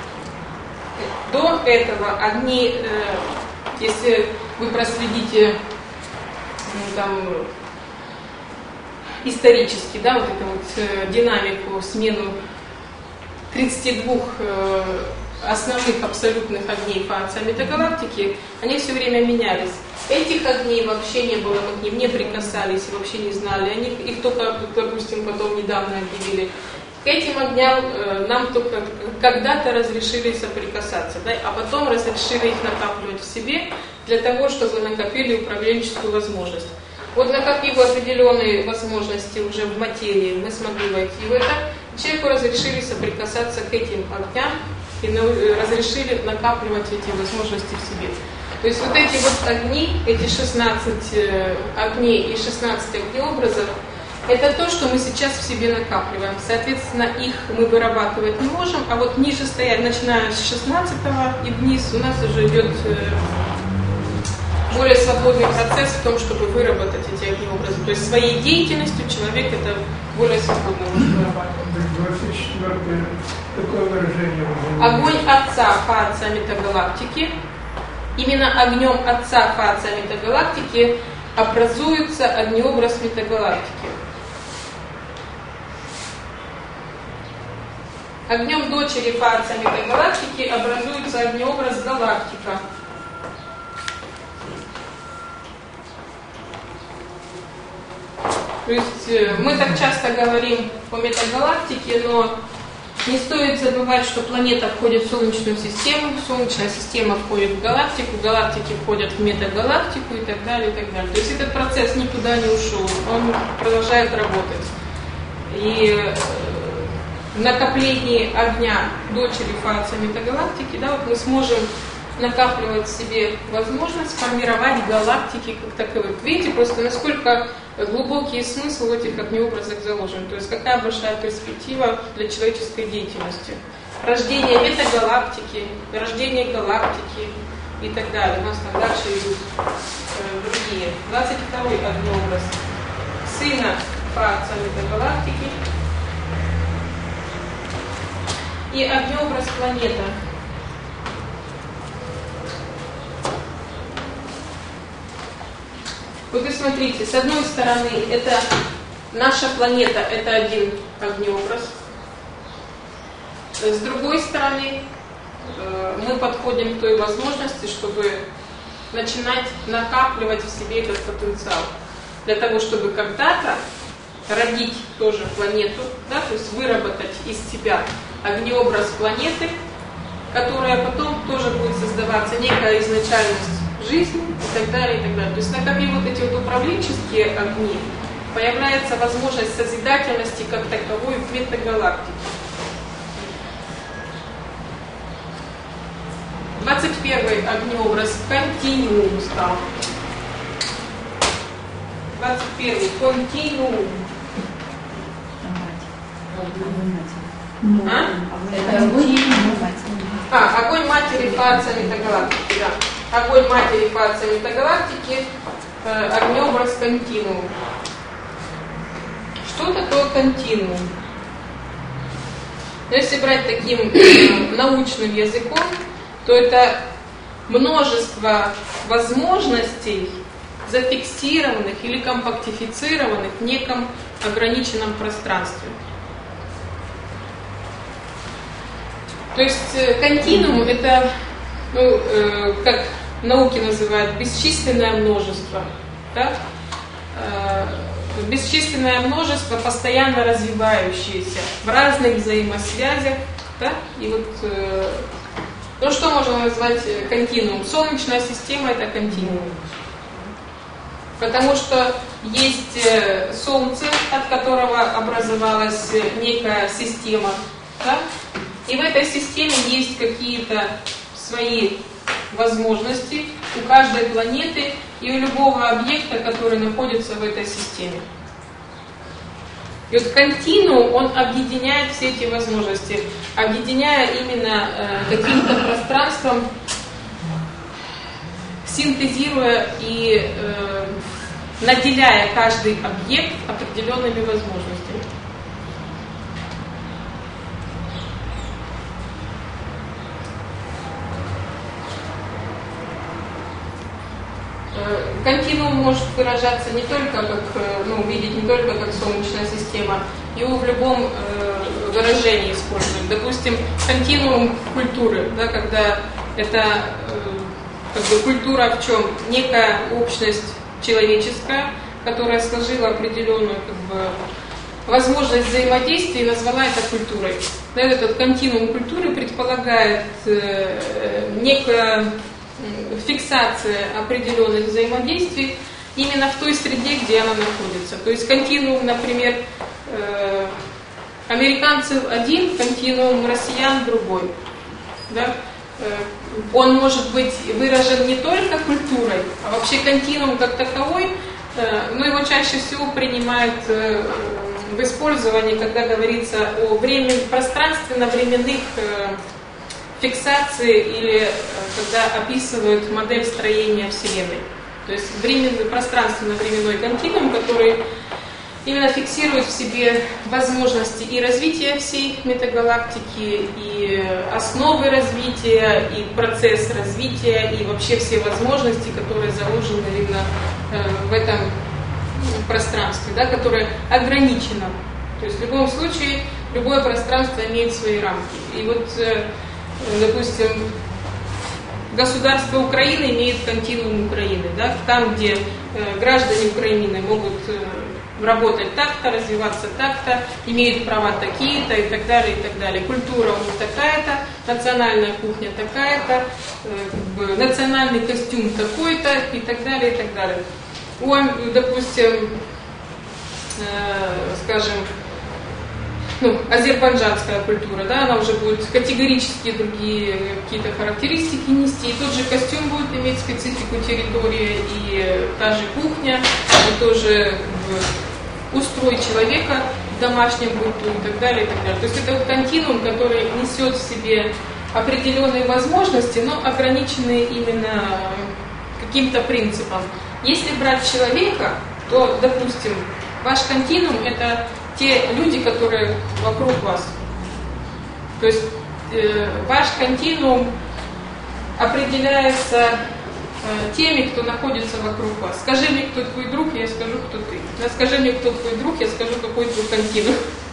До этого огни, если вы проследите ну, там, исторически, да, вот эту вот динамику, смену тридцати двух основных абсолютных огней по отца метагалактики, они все время менялись. Этих огней вообще не было, мы к ним не прикасались, вообще не знали. Они, их только, допустим, потом недавно объявили. К этим огням э, нам только когда-то разрешили соприкасаться, да, а потом разрешили их накапливать в себе для того, чтобы накопили управленческую возможность. Вот накопив определенные возможности уже в материи, мы смогли войти в это, человеку разрешили соприкасаться к этим огням и разрешили накапливать эти возможности в себе. То есть вот эти вот огни, эти шестнадцать э, огней и шестнадцать огнеобразов, это то, что мы сейчас в себе накапливаем. Соответственно, их мы вырабатывать не можем, а вот ниже стоять, начиная с шестнадцатого и вниз, у нас уже идет э, более свободный процесс в том, чтобы выработать эти огнеобразы. То есть своей деятельностью человек это более свободно может вырабатывать. двадцать четвёртое такое выражение. Огонь Отца Фаца Метагалактики. Именно огнем Отца Фаца Метагалактики образуется огнеобраз Метагалактики. Огнем дочери Фаца Метагалактики образуется огнеобраз Галактика. То есть мы так часто говорим о метагалактике, но не стоит забывать, что планета входит в Солнечную систему, Солнечная система входит в галактику, галактики входят в метагалактику и так далее, и так далее. То есть этот процесс никуда не ушел, он продолжает работать. И в накоплении огня дочери Фаца метагалактики, да, вот мы сможем накапливать в себе возможность формировать галактики как таковых. Видите, просто насколько глубокий смысл в этих огнеобразах заложен. То есть какая большая перспектива для человеческой деятельности. Рождение метагалактики, рождение галактики и так далее. У нас там дальше идут э, другие. двадцать второй огнеобраз сына Фаца метагалактики и огнеобраз планета. Вот и смотрите, с одной стороны, это наша планета, это один огнеобраз. С другой стороны, мы подходим к той возможности, чтобы начинать накапливать в себе этот потенциал. Для того, чтобы когда-то родить тоже планету, да, то есть выработать из себя огнеобраз планеты, которая потом тоже будет создаваться некая изначальность жизни и так далее, и так далее. То есть накопив вот эти вот управленческие огни, появляется возможность созидательности как таковой в метагалактике. двадцать первый огнеобраз континуум стал. двадцать первый континуум. А? Это огонь А, огонь матери Фаца метагалактики, да. Огонь матери Фаца метагалактики, э, огнеобраз континуум. Что такое континуум? Если брать таким э, научным языком, то это множество возможностей, зафиксированных или компактифицированных в неком ограниченном пространстве. То есть континуум это, ну, э, как науки называют, бесчисленное множество. Да? Э, бесчисленное множество, постоянно развивающееся в разных взаимосвязях. Да? И вот, э, ну что можно назвать континуум? Солнечная система это континуум. Потому что есть Солнце, от которого образовалась некая система. Да? И в этой системе есть какие-то свои возможности у каждой планеты и у любого объекта, который находится в этой системе. И вот континуум, он объединяет все эти возможности, объединяя именно э, каким-то пространством, синтезируя и э, наделяя каждый объект определенными возможностями. Континуум может выражаться не только как, ну, видеть не только как солнечная система, его в любом э, выражении используют. Допустим, континуум культуры, да, когда это э, как бы культура в чем? Некая общность человеческая, которая сложила определенную как бы возможность взаимодействия и назвала это культурой. Да, этот континуум культуры предполагает э, некая фиксация определенных взаимодействий именно в той среде, где она находится. То есть континуум, например, э, американцев один, континуум россиян другой. Да? Э, он может быть выражен не только культурой, а вообще континуум как таковой, но его чаще всего принимают в использовании, когда говорится о времен, пространственно-временных фиксации или когда описывают модель строения Вселенной. То есть временный, пространственно-временной континуум, который именно фиксирует в себе возможности и развития всей метагалактики, и основы развития, и процесс развития, и вообще все возможности, которые заложены именно в этом пространстве, да, которое ограничено. То есть в любом случае любое пространство имеет свои рамки. И вот, допустим, государство Украины имеет континуум Украины, да, там, где граждане Украины могут работать так-то, развиваться так-то, имеют права такие-то и так далее, и так далее. Культура у них такая-то, национальная кухня такая-то, э, как бы, национальный костюм такой-то и так далее, и так далее. У, допустим, э, скажем, ну, азербайджанская культура, да, она уже будет категорически другие какие-то характеристики нести, и тот же костюм будет иметь специфику территории, и та же кухня, и тоже как бы, устрой человека в домашнем быту и так далее, и так далее. То есть это вот континуум, который несет в себе определенные возможности, но ограниченные именно каким-то принципом. Если брать человека, то, допустим, ваш континуум – это те люди, которые вокруг вас. То есть э, ваш континуум определяется э, теми, кто находится вокруг вас. Скажи мне, кто твой друг, я скажу, кто ты. Да, скажи мне, кто твой друг, я скажу, какой твой континуум.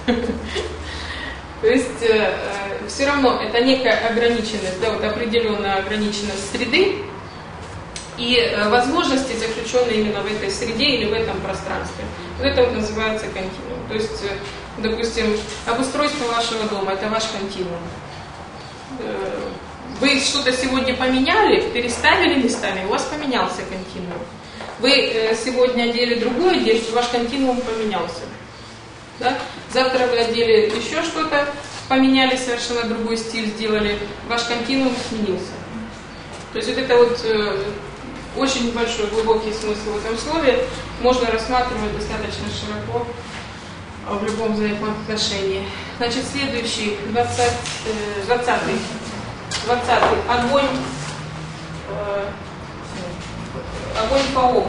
То есть э, все равно это некая ограниченность, да, вот определенная ограниченность среды и э, возможности, заключенные именно в этой среде или в этом пространстве. Вот это вот называется континуум. То есть, э, допустим, обустройство вашего дома – это ваш континуум. Э, вы что-то сегодня поменяли, переставили местами, у вас поменялся континуум. Вы э, сегодня одели другую одежду, ваш континуум поменялся. Да? Завтра вы одели еще что-то, поменяли совершенно другой стиль, сделали, ваш континуум сменился. То есть вот это вот э, очень большой, глубокий смысл в этом слове, можно рассматривать достаточно широко в любом взаимоотношении. Значит, следующий, двадцатый, двадцатый, двадцатый огонь, э, огонь по огню.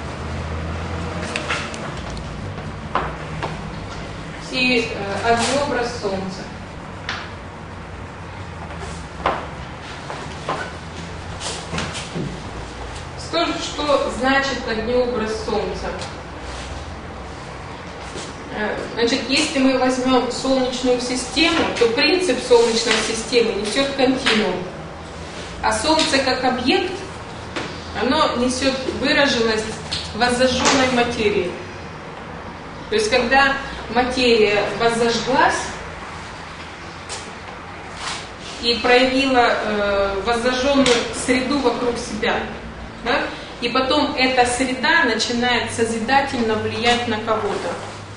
И э, огнеобраз солнца. Что, что значит огнеобраз солнца? Э, значит, если мы возьмем Солнечную систему, то принцип Солнечной системы несет континуум. А Солнце как объект, оно несет выраженность воззажженной материи. То есть, когда материя воззажглась и проявила э, воззажженную среду вокруг себя, да? И потом эта среда начинает созидательно влиять на кого-то.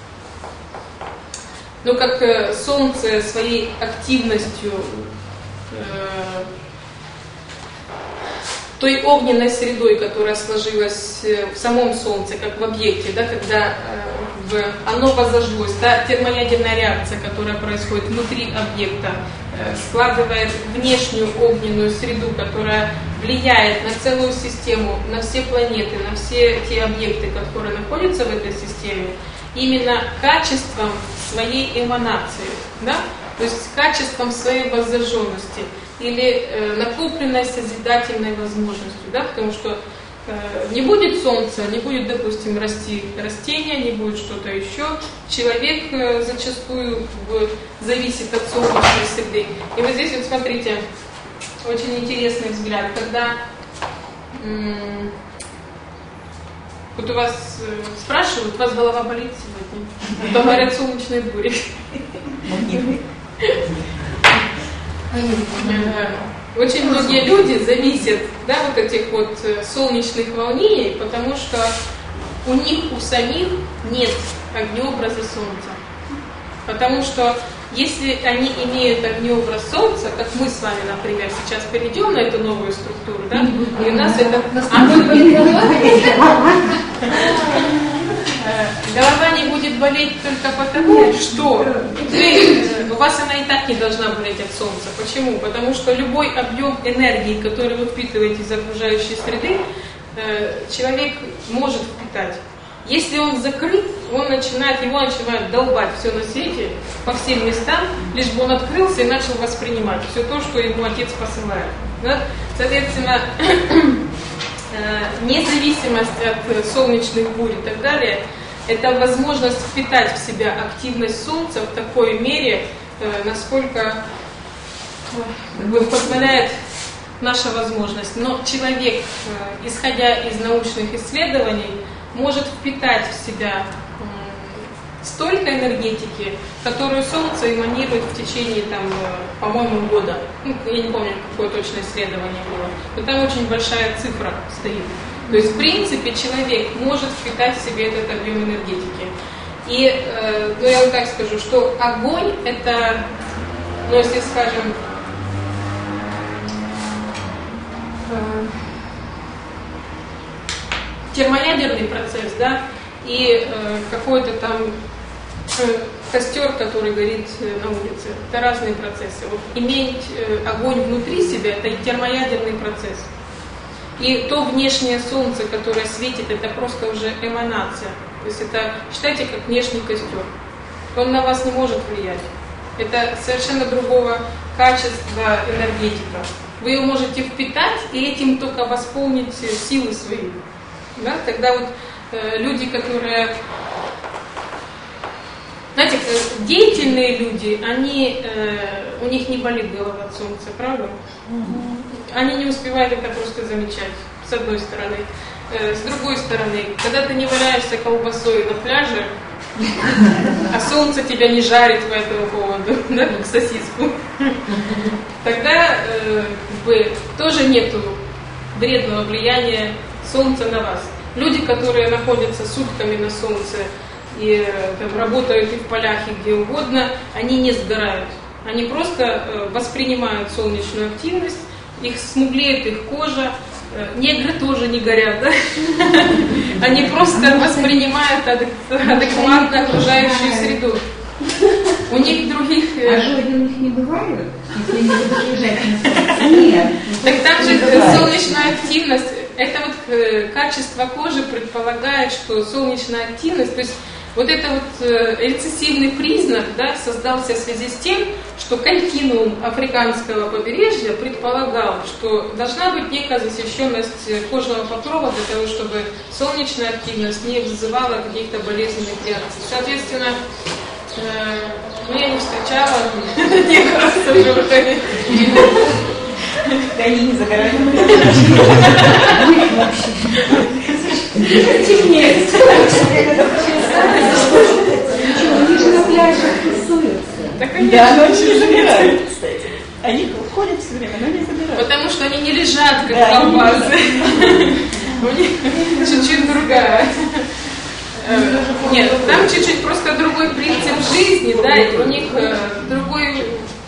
Но как э, Солнце своей активностью, э, той огненной средой, которая сложилась в самом Солнце, как в объекте, да, когда э, в, оно воззажглось, та термоядерная реакция, которая происходит внутри объекта, э, складывает внешнюю огненную среду, которая влияет на целую систему, на все планеты, на все те объекты, которые находятся в этой системе, именно качеством своей эманации, да? То есть качеством своей воззажженности или э, накопленной созидательной возможностью, да? Потому что э, не будет солнца, не будет, допустим, расти растения, не будет что-то еще. Человек э, зачастую в, зависит от солнечной среды. И вот здесь вот смотрите, очень интересный взгляд, когда м- вот у вас э, спрашивают, у вас голова болит сегодня? То говорят, солнечные бури. Очень многие люди зависят, да, вот этих вот солнечных волнений, потому что у них, у самих нет огнеобраза солнца. Потому что Если они имеют огнеобраз Солнца, как мы с вами, например, сейчас перейдем на эту новую структуру, да, и у нас это... Голова не будет болеть только потому, что вы, у вас она и так не должна болеть от Солнца. Почему? Потому что любой объем энергии, который вы впитываете из окружающей среды, человек может впитать. Если он закрыт, он начинает, его начинает долбать все на свете, по всем местам, лишь бы он открылся и начал воспринимать все то, что ему отец посылает. Да? Соответственно, независимость от солнечных бурь и так далее, это возможность впитать в себя активность Солнца в такой мере, насколько позволяет наша возможность. Но человек, исходя из научных исследований, может впитать в себя столько энергетики, которую Солнце эманирует в течение, там, по-моему, года. Ну, я не помню, какое точное исследование было. Но там очень большая цифра стоит. То есть, в принципе, человек может впитать в себе этот объем энергетики. И, э, ну, я вот так скажу, что огонь — это, ну, если, скажем, э, термоядерный процесс, да, и э, какой-то там э, костер, который горит на улице. Это разные процессы. Вот иметь э, огонь внутри себя, это и термоядерный процесс. И то внешнее солнце, которое светит, это просто уже эманация. То есть это, считайте, как внешний костер. Он на вас не может влиять. Это совершенно другого качества энергетика. Вы ее можете впитать и этим только восполнить силы свои. Да? Тогда вот э, люди, которые, знаете, деятельные люди, они, э, у них не болит голова от солнца, правда? Mm-hmm. Они не успевают это просто замечать, с одной стороны. Э, с другой стороны, когда ты не валяешься колбасой на пляже, а солнце тебя не жарит по этому поводу, да, как сосиску, тогда э, как бы, тоже нету вредного влияния солнца на вас. Люди, которые находятся сутками на солнце и там, работают и в полях, и где угодно, они не сгорают. Они просто э, воспринимают солнечную активность, их смуглеет их кожа. Э, негры тоже не горят, да? Они просто воспринимают адекватно окружающую среду. У них других... Ожоги у них не бывают, если они будут лежать на солнце? Нет. Так там же солнечная активность, это вот э, качество кожи предполагает, что солнечная активность, то есть вот это вот э, рецессивный признак, да, создался в связи с тем, что континуум африканского побережья предполагал, что должна быть некая защищенность кожного покрова для того, чтобы солнечная активность не вызывала каких-то болезненных реакций. Соответственно, э, ну, я не встречала негров с ожогами. Да они не загорают. Темнеет. Они же на пляже тусуются. Да, конечно. Да, но они не загорают, кстати. Они ходят все время, но не загорают. Потому что они не лежат, как колбасы. У них чуть-чуть другая. Нет, там чуть-чуть просто другой принцип жизни, да, и у них другой...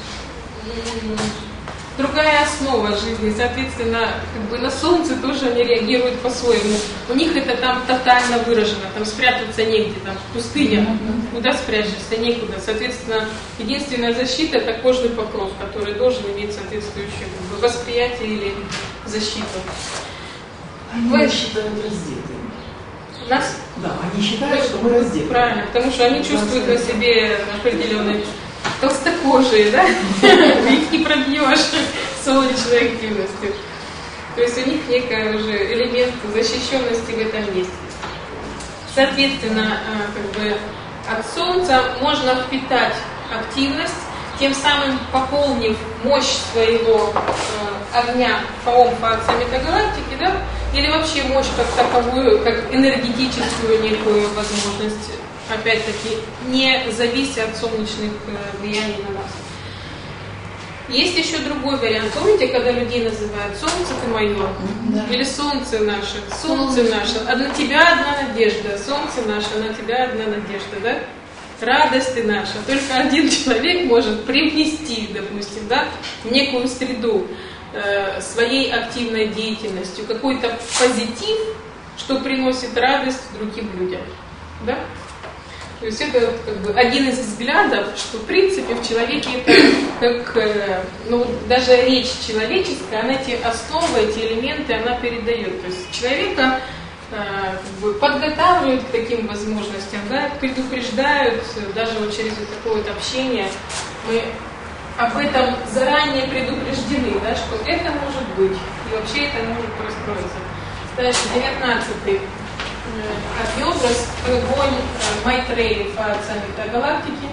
другая основа жизни, соответственно, как бы на солнце тоже они реагируют по-своему. У них это там тотально выражено, там спрятаться негде, там пустыня, куда спрячешься, некуда. Соответственно, единственная защита — это кожный покров, который должен иметь соответствующее как бы, восприятие или защиту. Они Вы... считают раздетыми. Нас? Да, они считают, что мы раздеты. Правильно, потому что они чувствуют на себе определенные толстокожие, да? Их не пробьешь солнечной активностью. То есть у них некий уже элемент защищенности в этом месте. Соответственно, как бы от солнца можно впитать активность, тем самым пополнив мощь своего э, огня по омфа метагалактики, да, или вообще мощь как таковую, как энергетическую некую возможность, опять-таки, не завися от солнечных э, влияний на нас. Есть еще другой вариант. Помните, когда людей называют «Солнце ты мое», да. Или «Солнце наше», «Солнце наше», а на тебя одна надежда, «Солнце наше», на тебя одна надежда, да? радости наши. Только один человек может привнести, допустим, да, в некую среду э, своей активной деятельностью какой-то позитив, что приносит радость другим людям. Да? То есть это как бы один из взглядов, что в принципе в человеке это как, э, ну даже речь человеческая, она эти основы, эти элементы, она передает. То есть человека э, как бы подготавливают к таким возможностям, да, предупреждают, даже вот через вот такое вот общение мы об этом заранее предупреждены, да, что это может быть, и вообще это может простроиться. Дальше, девятнадцатый. Объобраз огонь Майтреи по Саммита Галактики.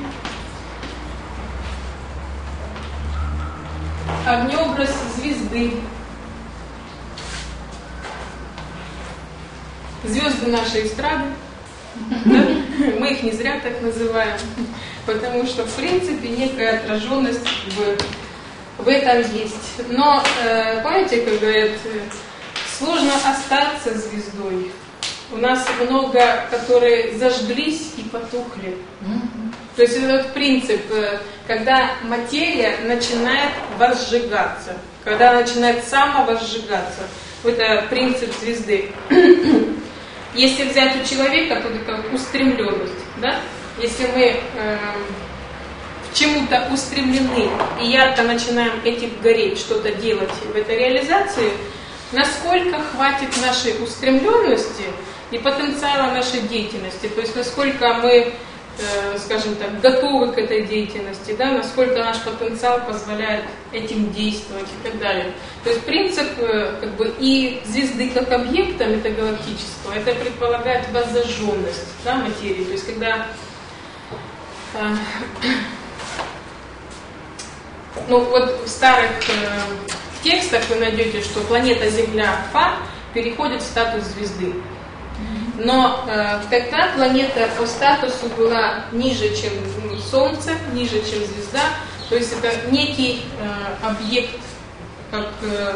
Огнеобраз звезды. Звезды нашей эстрады. Да? Мы их не зря так называем, потому что в принципе некая отраженность в, в этом есть. Но помните, как говорят, сложно остаться звездой. У нас много, которые зажглись и потухли. То есть это вот принцип, когда материя начинает возжигаться, когда она начинает самовозжигаться. Это принцип звезды. Если взять у человека, то это как устремленность. Да? Если мы э, к чему-то устремлены и ярко начинаем этим гореть, что-то делать в этой реализации, насколько хватит нашей устремленности и потенциала нашей деятельности, то есть насколько мы, э, скажем так, готовы к этой деятельности, да, насколько наш потенциал позволяет этим действовать и так далее. То есть принцип э, как бы и звезды как объекта метагалактического, это предполагает воззажженность, да, материи. То есть когда э, ну вот в старых э, текстах вы найдете, что планета Земля Фа переходит в статус звезды. Но э, тогда планета по статусу была ниже, чем ну, Солнце, ниже, чем звезда. То есть это некий э, объект, как, э,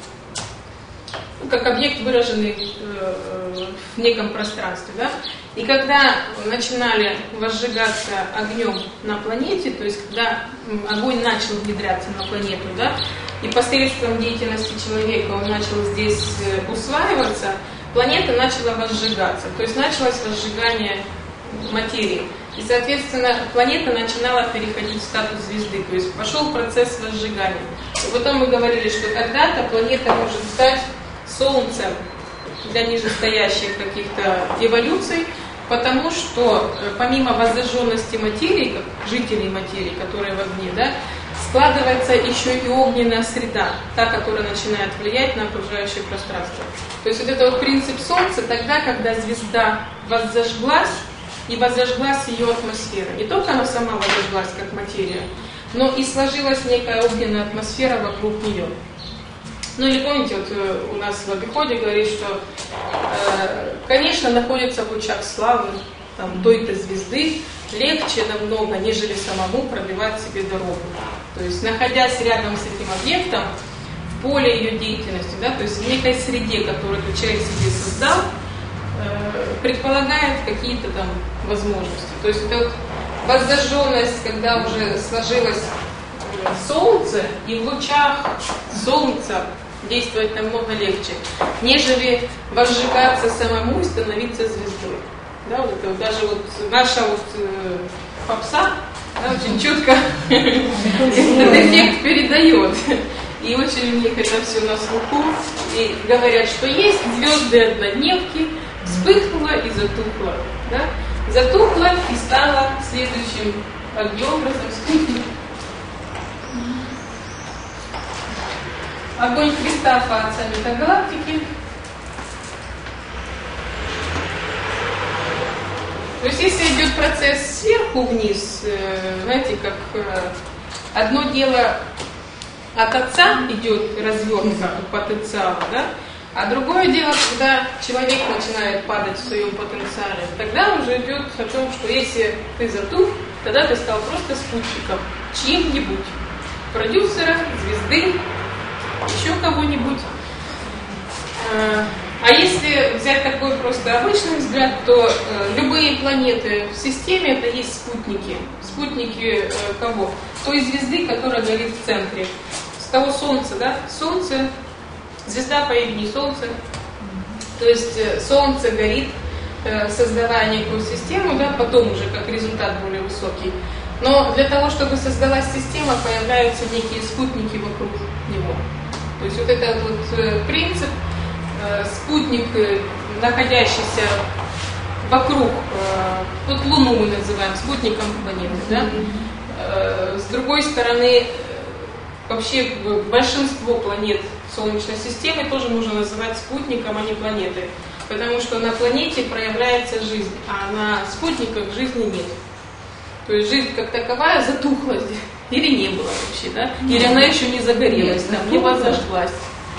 как объект, выраженный э, в неком пространстве. Да? И когда начинали возжигаться огнем на планете, то есть когда огонь начал внедряться на планету, да, и посредством деятельности человека он начал здесь усваиваться, планета начала возжигаться, то есть началось возжигание материи. И, соответственно, планета начинала переходить в статус звезды, то есть пошел процесс возжигания. И потом мы говорили, что когда-то планета может стать Солнцем для нижестоящих каких-то эволюций, потому что помимо воззажженности материи, как жителей материи, которые в огне, да, складывается еще и огненная среда, та, которая начинает влиять на окружающее пространство. То есть вот это вот принцип Солнца, тогда, когда звезда воззажглась, и воззажглась ее атмосфера. Не только она сама воззажглась, как материя, но и сложилась некая огненная атмосфера вокруг нее. Ну или помните, вот у нас в обиходе говорит, что, э, конечно, находится в лучах славы там, той-то звезды, легче намного, нежели самому пробивать себе дорогу. То есть, находясь рядом с этим объектом, в поле ее деятельности, да, то есть в некой среде, которую этот человек себе создал, э, предполагает какие-то там возможности. То есть это вот воззажженность, когда уже сложилось Солнце, и в лучах Солнца действовать намного легче, нежели возжигаться самому и становиться звездой. Да, вот это вот, даже вот наша вот э, попса, да, очень четко этот эффект передает. И очень у них это все на слуху. И говорят, что есть звезды однодневки, вспыхнула и затухла. Да? Затухла и стала следующим огнеобразом вспыхнуть. Огонь Христа по Саммита Галактики. То есть если идет процесс сверху вниз, знаете, как одно дело от Отца идет развертка потенциала, да? А другое дело, когда человек начинает падать в своем потенциале, тогда уже идет о том, что если ты затух, тогда ты стал просто спутником чьим-нибудь, продюсера, звезды, еще кого-нибудь. А если взять такой просто обычный взгляд, то э, любые планеты в системе это есть спутники. Спутники э, кого? Той звезды, которая горит в центре. С того Солнца, да? Солнце, звезда по имени Солнце. То есть э, Солнце горит, э, создавая некую систему, да, потом уже как результат более высокий. Но для того, чтобы создалась система, появляются некие спутники вокруг него. То есть вот этот вот э, принцип, э, спутник, э, находящийся вокруг, э, вот Луну мы называем спутником планеты, да? Э, с другой стороны, вообще большинство планет Солнечной системы тоже можно называть спутником, а не планетой. Потому что на планете проявляется жизнь, а на спутниках жизни нет. То есть жизнь как таковая затухла здесь. Или не было вообще, да? Или она еще не загорелась, там, не возожглась.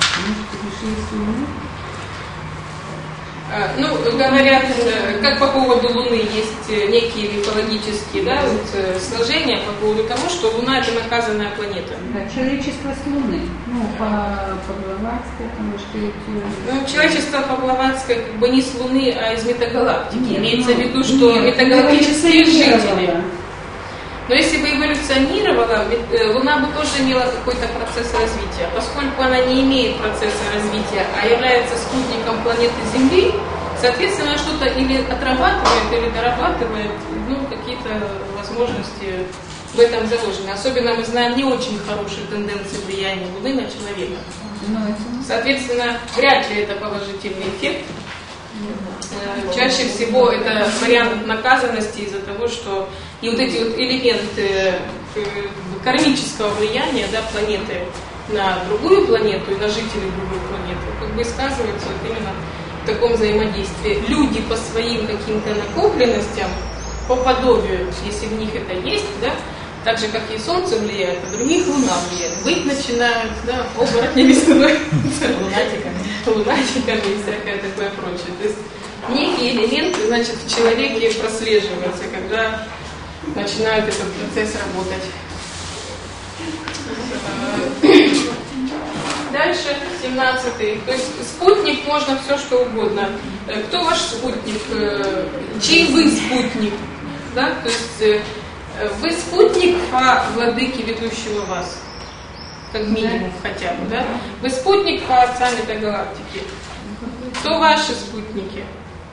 А, ну, говорят, как по поводу Луны есть некие мифологические, да, вот, сложения по поводу того, что Луна это наказанная планета. Да, человечество с Луны. Ну, по, по Блаватской, потому что эти... Ну, человечество по Блаватской как бы не с Луны, а из метагалактики. Нет, имеется ну, в виду, что нет, метагалактические жители. Да. Но если бы эволюционировала, Луна бы тоже имела какой-то процесс развития. Поскольку она не имеет процесса развития, а является спутником планеты Земли, соответственно, что-то или отрабатывает, или дорабатывает, ну, какие-то возможности в этом заложены. Особенно мы знаем не очень хорошие тенденции влияния Луны на человека. Соответственно, вряд ли это положительный эффект. Чаще всего это вариант наказанности из-за того, что и вот эти вот элементы кармического влияния, да, планеты на другую планету и на жителей другой планеты как бы сказываются вот именно в таком взаимодействии. Люди по своим каким-то накопленностям, по подобию, если в них это есть, да, так же, как и Солнце влияет, а других Луна влияет. Быть начинают, да, оборотнями становятся, лунатиками, лунатиками и всякое такое прочее. То есть некие элементы, значит, в человеке прослеживаются, когда начинает этот процесс работать. Дальше, семнадцатый. То есть спутник можно все что угодно. Кто ваш спутник? Чей вы спутник? Да? То есть вы спутник по владыке, ведущего вас. Как минимум хотя бы, да? Вы спутник по отцам галактики. Кто ваши спутники?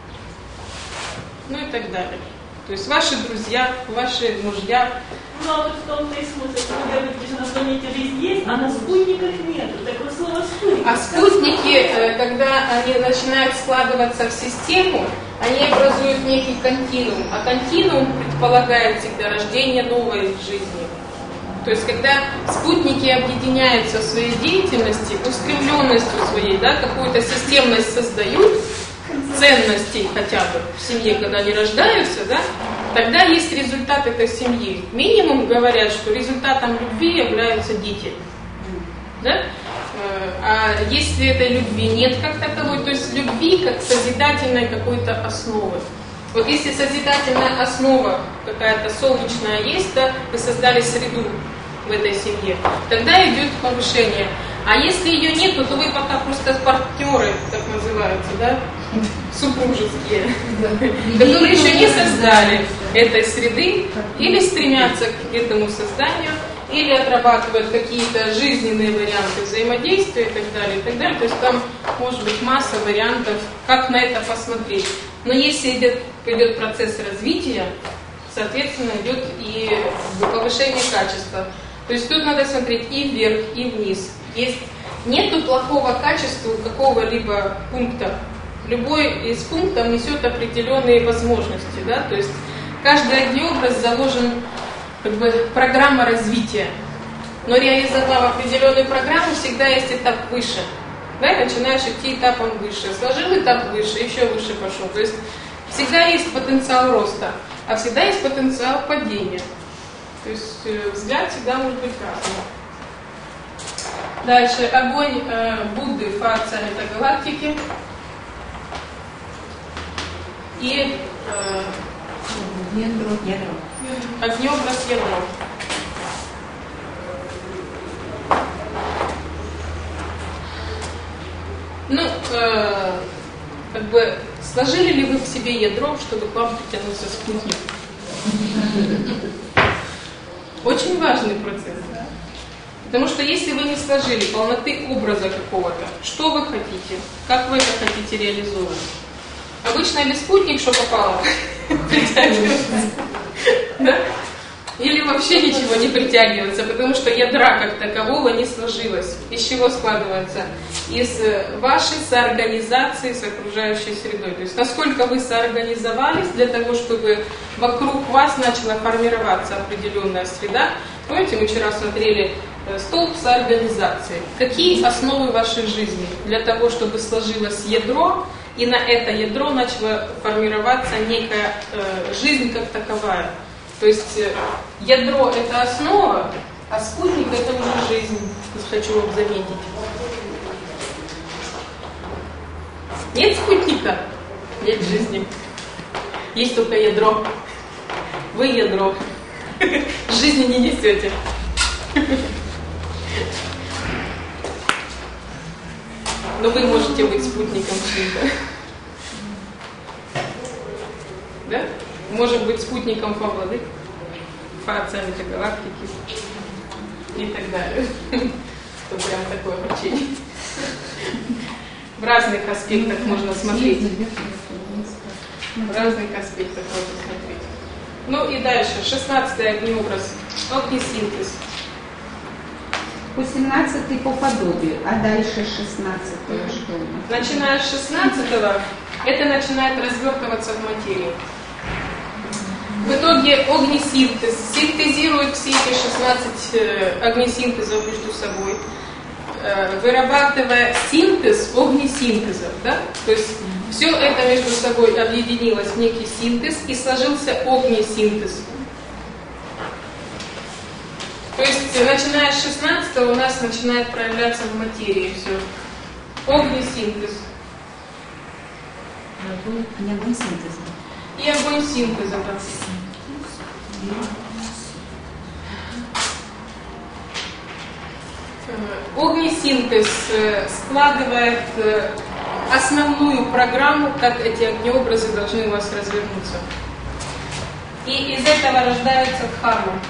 Ну и так далее. То есть ваши друзья, ваши мужья. Ну а вот в том-то и смысл, что вы говорите, что на планете жизнь есть, а на спутниках нет. Такое слово спутник. А спутники, когда они начинают складываться в систему, они образуют некий континуум. А континуум предполагает всегда рождение новой жизни. То есть когда спутники объединяются в своей деятельности, устремленностью своей, да, какую-то системность создают, ценностей хотя бы в семье, когда они рождаются, да, тогда есть результат этой семьи. Минимум говорят, что результатом любви являются дети. Да? А если этой любви нет как таковой, то есть любви как созидательной какой-то основы. Вот если созидательная основа какая-то солнечная есть, да, вы создали среду в этой семье, тогда идет повышение. А если ее нету, то вы пока просто партнеры, так называются, да, супружеские, которые еще не создали этой среды, или стремятся к этому созданию, или отрабатывают какие-то жизненные варианты взаимодействия и так далее, и так далее. То есть там может быть масса вариантов, как на это посмотреть. Но если идет, идет процесс развития, соответственно, идет и повышение качества. То есть тут надо смотреть и вверх, и вниз. Есть, нету плохого качества у какого-либо пункта. Любой из пунктов несет определенные возможности. Да? То есть каждый огнеобраз заложен как бы программа развития. Но реализовав определенную программу, всегда есть этап выше. Да? Начинаешь идти этапом выше. Сложил этап выше, еще выше пошел. То есть всегда есть потенциал роста, а всегда есть потенциал падения. То есть э, взгляд всегда может быть разным. Дальше огонь э, Будды, фация это галактики. И э, Ядро, ядро. огнеобраз ядро. Ну, э, как бы сложили ли вы в себе ядро, чтобы к вам притянулся спутник? Очень важный процесс, да? Потому что если вы не сложили полноты образа какого-то, что вы хотите, как вы это хотите реализовать? Обычно или спутник, что попало, притягивается, да? Или вообще ничего не притягивается, потому что ядра как такового не сложилось. Из чего складывается? Из вашей соорганизации с окружающей средой. То есть насколько вы соорганизовались для того, чтобы вокруг вас начала формироваться определенная среда. Помните, мы вчера смотрели столб соорганизации. Какие основы вашей жизни для того, чтобы сложилось ядро, и на это ядро начала формироваться некая э, жизнь как таковая. То есть э, ядро — это основа, а спутник — это уже жизнь. Хочу вам заметить. Нет спутника, нет жизни. Есть только ядро. Вы ядро. Жизни не несете. Но вы можете быть спутником чьим-то. Да? Может быть спутником Фа-Владык, Фа-Отцами галактики и так далее. Это прям такое обучение. В разных аспектах можно смотреть. В разных аспектах можно смотреть. Ну и дальше, шестнадцатый огнеобраз, огнесинтез. По семнадцатый по подобию, а дальше шестнадцатый что у нас? Начиная с шестнадцатого, это начинает развертываться в материи. В итоге огнесинтез синтезирует все эти шестнадцать огнесинтезов между собой, вырабатывая синтез огнесинтезов. Да? То есть все это между собой объединилось в некий синтез и сложился огнесинтез. То есть, начиная с шестнадцатого у нас начинает проявляться в материи все. Огнесинтез. Не огонь синтеза. И огонь синтеза. Да. Огнесинтез складывает основную программу, как эти огнеобразы должны у вас развернуться. И из этого рождается дхарма.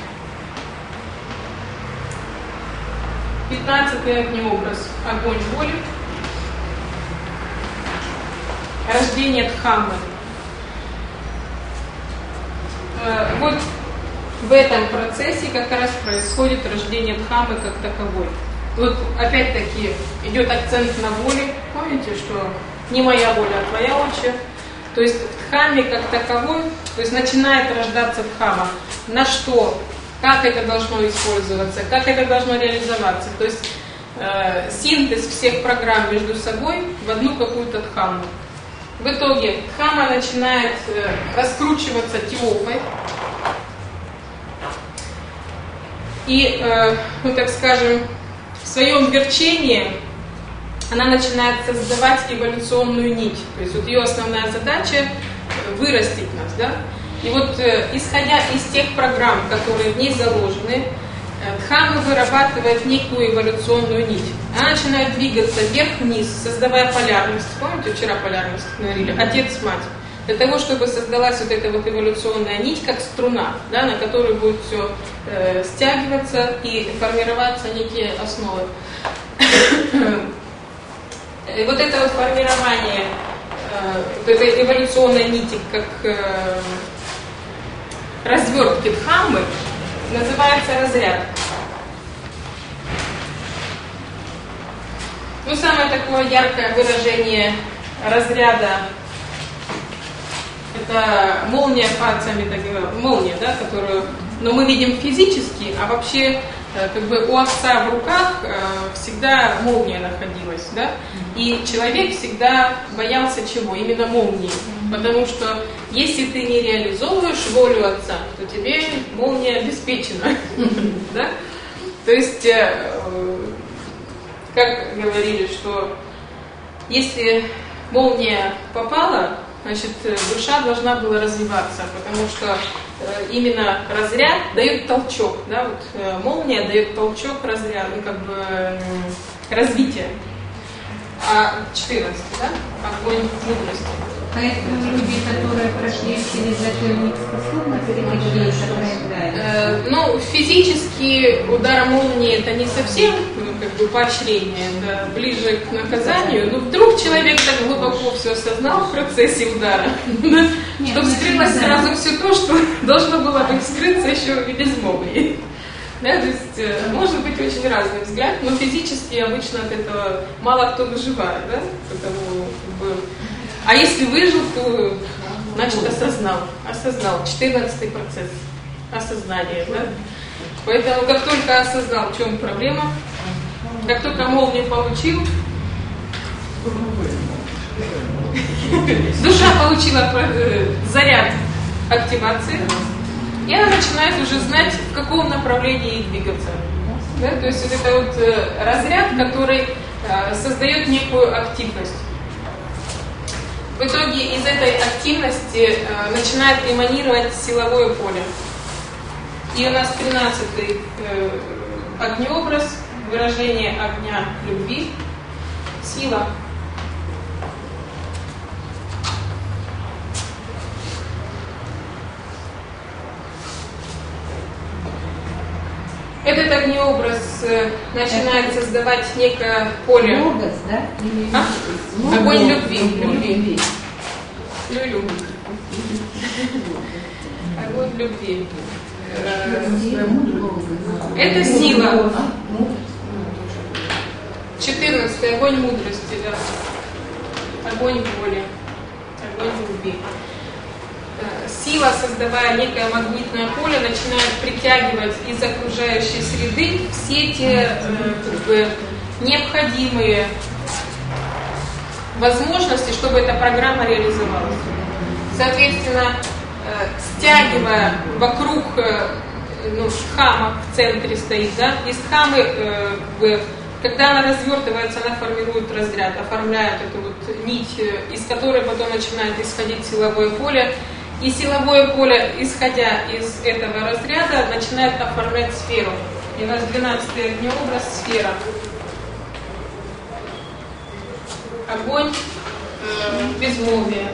Пятнадцатый огнеобраз – огонь воли. Рождение дхаммы. Вот в этом процессе как раз происходит рождение дхаммы как таковой. Вот опять-таки идет акцент на воле. Помните, что не моя воля, а твоя, отче. То есть в дхамме как таковой, то есть начинает рождаться дхамма. На что? Как это должно использоваться, как это должно реализоваться. То есть э, синтез всех программ между собой в одну какую-то дхамму. В итоге дхамма начинает э, раскручиваться теопой. И, э, ну так скажем, в своем верчении она начинает создавать эволюционную нить. То есть вот ее основная задача вырастить нас, да? И вот, э, исходя из тех программ, которые в ней заложены, э, дхамма вырабатывает некую эволюционную нить. Она начинает двигаться вверх-вниз, создавая полярность. Помните, вчера полярность говорили? Отец-мать. Для того, чтобы создалась вот эта вот эволюционная нить, как струна, да, на которую будет все э, стягиваться и формироваться некие основы. И вот это вот формирование э, вот этой эволюционной нити, как э, развертки дхаммы, называется разряд. Ну, самое такое яркое выражение разряда — это молния Фа-Отцами, молния, да, которую, но мы видим физически, а вообще как бы у отца в руках всегда молния находилась, да, и человек всегда боялся чего? Именно молнии, потому что если ты не реализовываешь волю отца, то тебе молния обеспечена, да, то есть, как говорили, что если молния попала, значит, душа должна была развиваться, потому что э, именно разряд дает толчок, да, вот э, молния дает толчок разряду, ну, как бы э, развитие. а четырнадцатый, да? Огонь мудрости. Поэтому люди, которые прошли через это, не способны переходить это проявляется. Э, ну, физически удар молнии это не совсем ну, как бы поощрение, это ближе к наказанию. Но вдруг человек так глубоко все осознал в процессе удара, что вскрылось сразу все то, что должно было бы вскрыться еще и без молнии. Да, то есть э, может быть очень разный взгляд, но физически обычно от этого мало кто выживает, да? Потому, как бы, а если выжил, то значит осознал, осознал, четырнадцатый процесс осознания, да? Поэтому как только осознал, в чем проблема, как только молнию получил, душа получила заряд активации, и она начинает уже знать, в каком направлении ей двигаться. Да? То есть вот это вот э, разряд, который э, создает некую активность. В итоге из этой активности э, начинает эманировать силовое поле. И у нас тринадцатый э, огнеобраз, выражение огня любви, сила. Этот огнеобраз э, начинает создавать некое поле. Логос, да? Или... А? Логос. Огонь любви. Любви. Любви. Люлю. Огонь любви. Это сила. четырнадцатый огонь мудрости, да. Огонь воли. Огонь любви. Сила, создавая некое магнитное поле, начинает притягивать из окружающей среды все те как бы, необходимые возможности, чтобы эта программа реализовалась. Соответственно, стягивая вокруг ну, дхама в центре стоит, да, из дхамы, как бы, когда она развертывается, она формирует разряд, оформляет эту вот нить, из которой потом начинает исходить силовое поле. И силовое поле, исходя из этого разряда, начинает оформлять сферу. И у нас двенадцатый огнеобраз — сфера. Огонь, э, безмолвие.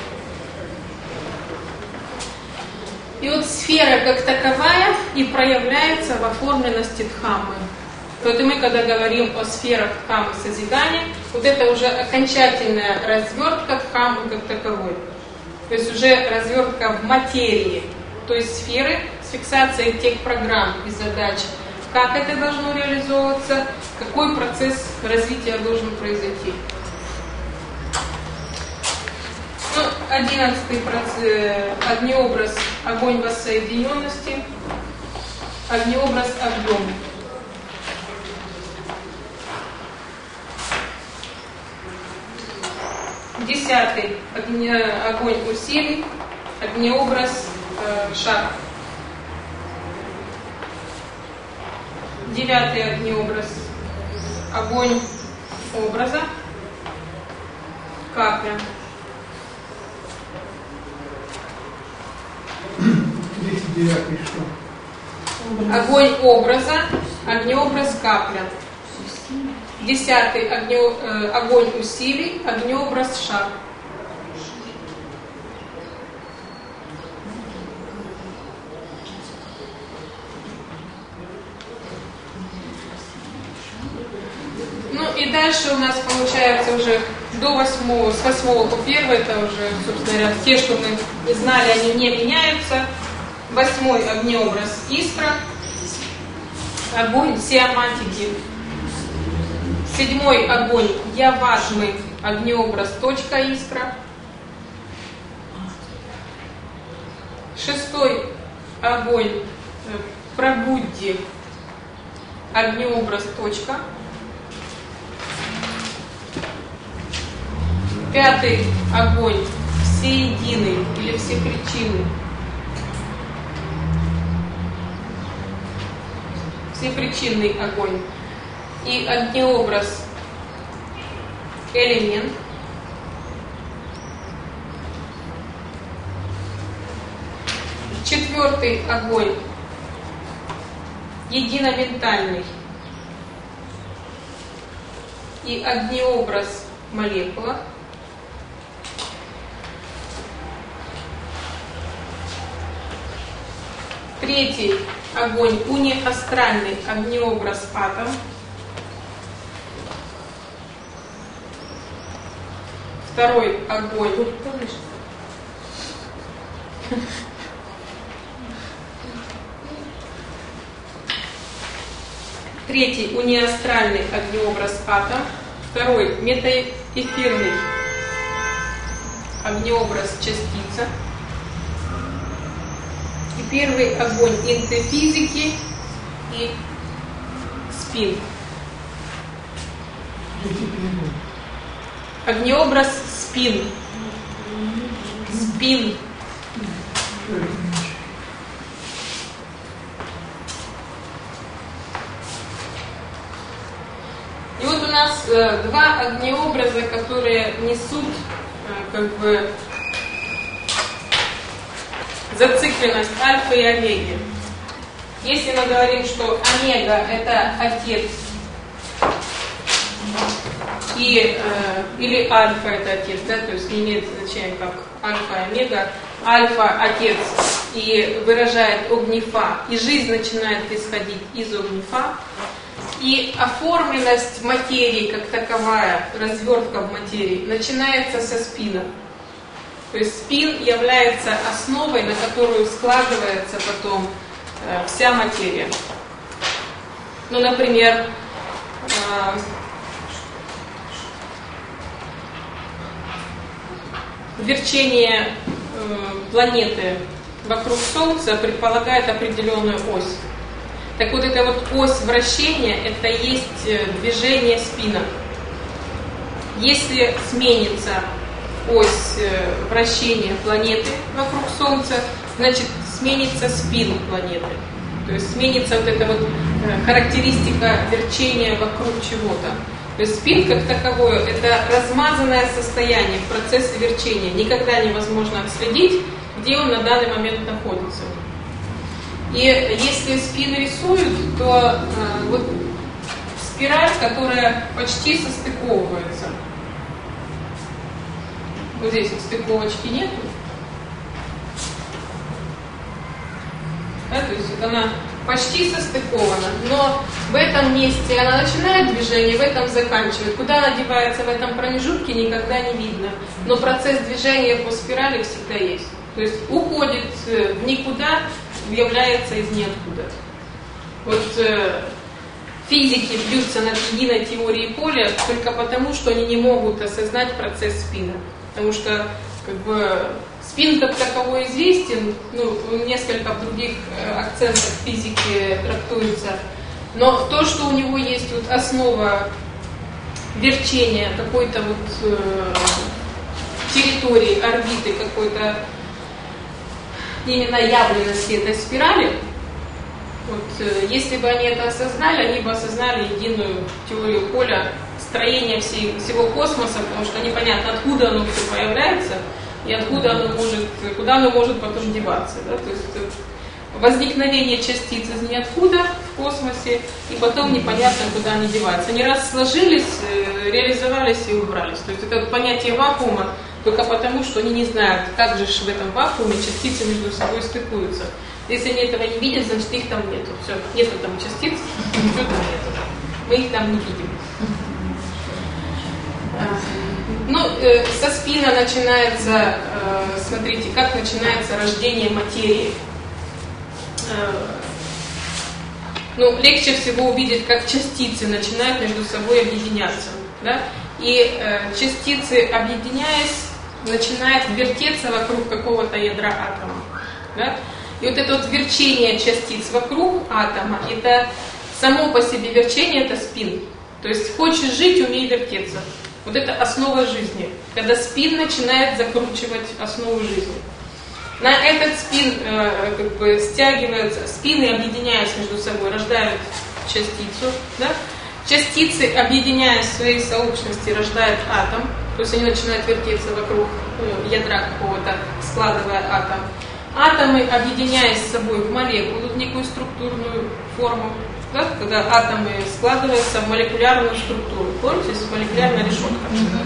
И вот сфера как таковая и проявляется в оформленности дхаммы. Вот и мы, когда говорим о сферах дхаммы созидания, вот это уже окончательная развертка дхаммы как таковой. То есть уже развертка в материи, то есть сферы с фиксацией тех программ и задач, как это должно реализовываться, какой процесс развития должен произойти. Ну, одиннадцатый огнеобраз — огонь воссоединенности, огнеобраз — объем. Десятый огонь усилий, огнеобраз э, шаг. Девятый огнеобраз огонь образа, капля. тридцать девятый что? Огонь образа, огнеобраз капля. Десятый огне, э, огонь усилий, огнеобраз шаг. Ну и дальше у нас получается уже до восьмого, с восьмого по первый, это уже, собственно говоря, те, что мы знали, они не меняются. Восьмой огнеобраз искра, огонь сиаматики. Седьмой огонь явашмы, огнеобраз точка искра. Шестой огонь прабудди, огнеобраз точка. Пятый огонь всеединый или всепричинный. Всепричинный огонь. И огнеобраз элемент. Четвертый огонь единоментальный. И огнеобраз молекула. Третий огонь – униастральный огнеобраз атом. Второй огонь. Третий униастральный огнеобраз атом. Второй метаэфирный огнеобраз частица. И первый огонь интефизики и спин. Огнеобраз спин. Спин. И вот у нас э, два огнеобраза, которые несут э, как бы зацикленность альфа и омеги. Если мы говорим, что омега это отец и, э, или альфа это отец, да, то есть не имеет значения как альфа и омега, альфа отец и выражает огнефа, и жизнь начинает исходить из огнефа, и оформленность материи как таковая, развертка в материи, начинается со спина. То есть спин является основой, на которую складывается потом э, вся материя. Ну, например, э, верчение э, планеты вокруг Солнца предполагает определенную ось. Так вот, эта вот ось вращения, это и есть движение спина. Если сменится ось вращения планеты вокруг Солнца, значит сменится спин планеты. То есть сменится вот эта вот характеристика верчения вокруг чего-то. То есть спин как таковое – это размазанное состояние в процессе верчения. Никогда невозможно отследить, где он на данный момент находится. И если спин рисуют, то э, вот спираль, которая почти состыковывается. Вот здесь вот стыковочки нету. Да, то есть вот она почти состыкована, но в этом месте она начинает движение, в этом заканчивает. Куда она девается в этом промежутке, никогда не видно. Но процесс движения по спирали всегда есть. То есть уходит в никуда, является из ниоткуда. Вот э, физики бьются над единой теорией поля только потому, что они не могут осознать процесс спина. Потому что как бы спин как таковой известен, ну, несколько других акцентов физики трактуется, но то, что у него есть вот основа верчения какой-то вот э, территории, орбиты, какой-то именно явленности этой спирали, вот, э, если бы они это осознали, они бы осознали единую теорию поля, строение всей, всего космоса, потому что непонятно, откуда оно все появляется и откуда оно может, куда оно может потом деваться. Да? То есть возникновение частиц из ниоткуда в космосе, и потом непонятно, куда они деваются. Они раз сложились, реализовались и убрались. То есть это понятие вакуума только потому, что они не знают, как же в этом вакууме частицы между собой стыкуются. Если они этого не видят, значит их там нету. Все, нету там частиц, ничего там нету. Мы их там не видим. Ну, э, со спина начинается, э, смотрите, как начинается рождение материи. Э, ну, легче всего увидеть, как частицы начинают между собой объединяться. Да? И э, частицы, объединяясь, начинают вертеться вокруг какого-то ядра атома. Да? И вот это вот верчение частиц вокруг атома, это само по себе верчение, это спин. То есть хочешь жить, умей вертеться. Вот это основа жизни, когда спин начинает закручивать основу жизни. На этот спин э, как бы стягиваются, спины, объединяясь между собой, рождают частицу. Да? Частицы, объединяясь в своей сообщности, рождают атом. То есть они начинают вертеться вокруг э, ядра какого-то, складывая атом. Атомы, объединяясь с собой в молекулу, в некую структурную форму, да, когда атомы складываются в молекулярную структуру. Помните, молекулярная решетка.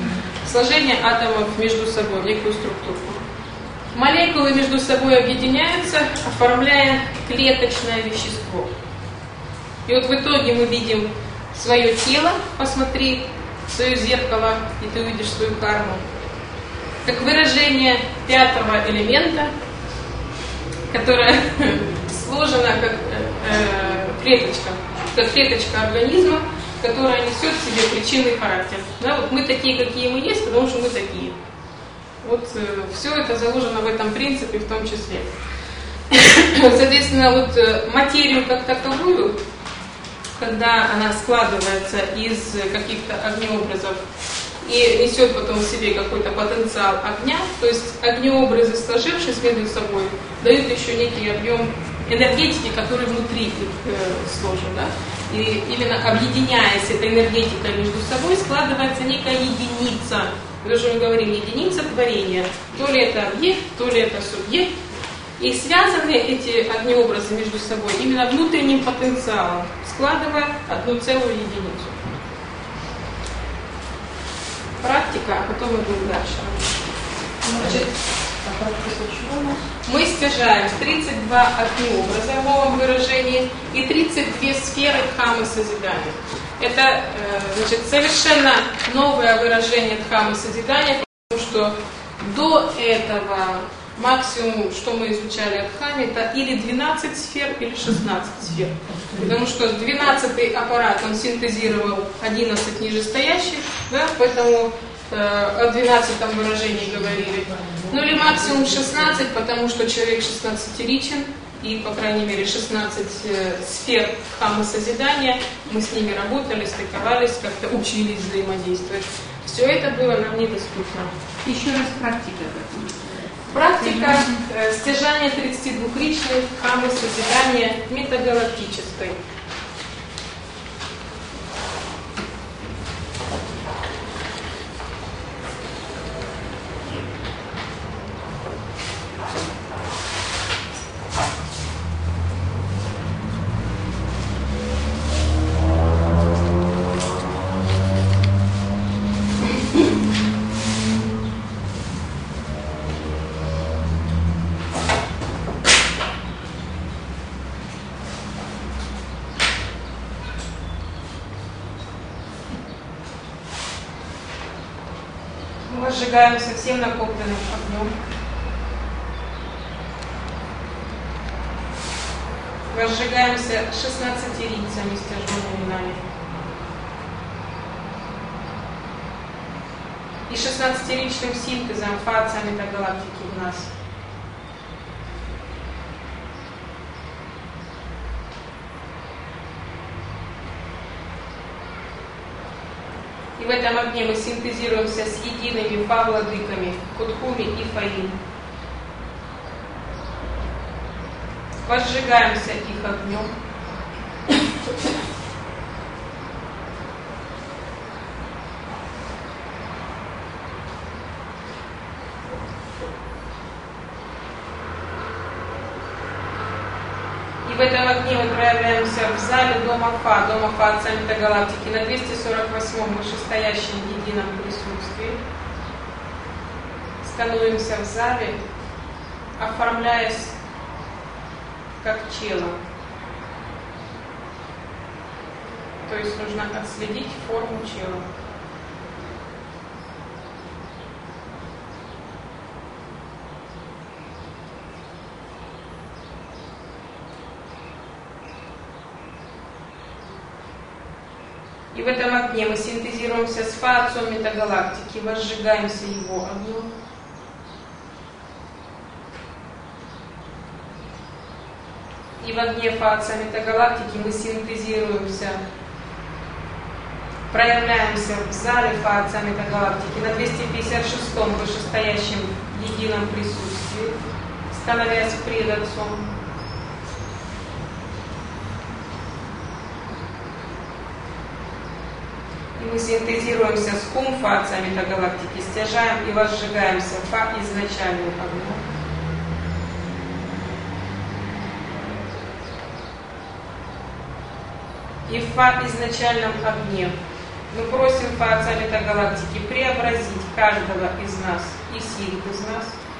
сложение атомов между собой, некую структуру. Молекулы между собой объединяются, оформляя клеточное вещество. И вот в итоге мы видим свое тело, посмотри в свое зеркало, и ты увидишь свою карму, как выражение пятого элемента, которое сложено как э, клеточка, как клеточка организма, которая несет в себе причинный характер. Да, вот мы такие, какие мы есть, потому что мы такие. Вот э, все это заложено в этом принципе в том числе. Соответственно, вот э, материю как таковую, когда она складывается из каких-то огнеобразов и несет потом в себе какой-то потенциал огня, то есть огнеобразы, сложившись между собой, дают еще некий объем энергетики, который внутри их э, сложен. Да? И именно объединяясь этой энергетикой между собой, складывается некая единица. Мы же говорим, единица творения. То ли это объект, то ли это субъект. И связаны эти огнеобразы между собой именно внутренним потенциалом, складывая одну целую единицу. Практика, а потом мы будем дальше. Значит, мы стяжаем тридцать два огнеобраза в новом выражении и тридцать две сферы дхаммы созидания. Это значит, совершенно новое выражение дхаммы созидания, потому что до этого максимум, что мы изучали от Дхаммы, это или двенадцать сфер, или шестнадцать сфер. Потому что двенадцатый аппарат, он синтезировал одиннадцать нижестоящих, да, поэтому э, о двенадцатом выражении говорили. Ну или максимум шестнадцать, потому что человек шестнадцатиричен, и, по крайней мере, шестнадцать э, сфер Дхаммы созидания, мы с ними работали, стыковались, как-то учились взаимодействовать. Все это было нам недоступно. Еще раз практика в этом. Практика э, стяжания тридцати двухричной Дхаммы созидания метагалактической. Мы сжигаемся всем накопленным огнем. Возжигаемся шестнадцатирицами, стяженными нами. И шестнадцатиричным синтезом фация метагалактики в нас. И в этом огне мы синтезируемся с едиными фа-владыками Кутхуми и Фаин. Возжигаемся их огнем. И в этом огне мы проявляемся в зале Дома Фа, Дома Фа Отца Метагалактики, на двести сорок восьмом вышестоящем едином присутствии. Становимся в зале, оформляясь как чело. То есть нужно отследить форму чела. И в этом огне мы синтезируемся с Фа Отцом Метагалактики, возжигаемся его огнем. И в огне Фа Отца Метагалактики мы синтезируемся, проявляемся в зале Фа Отца Метагалактики на двести пятьдесят шестом вышестоящем едином присутствии, становясь пред Отцом. И мы синтезируемся с Хум Фа Отца Метагалактики, стяжаем и возжигаемся Фа изначальным огнем. И в Фа изначальном огне Мы просим Фа Отца Метагалактики преобразить каждого из нас и синтез нас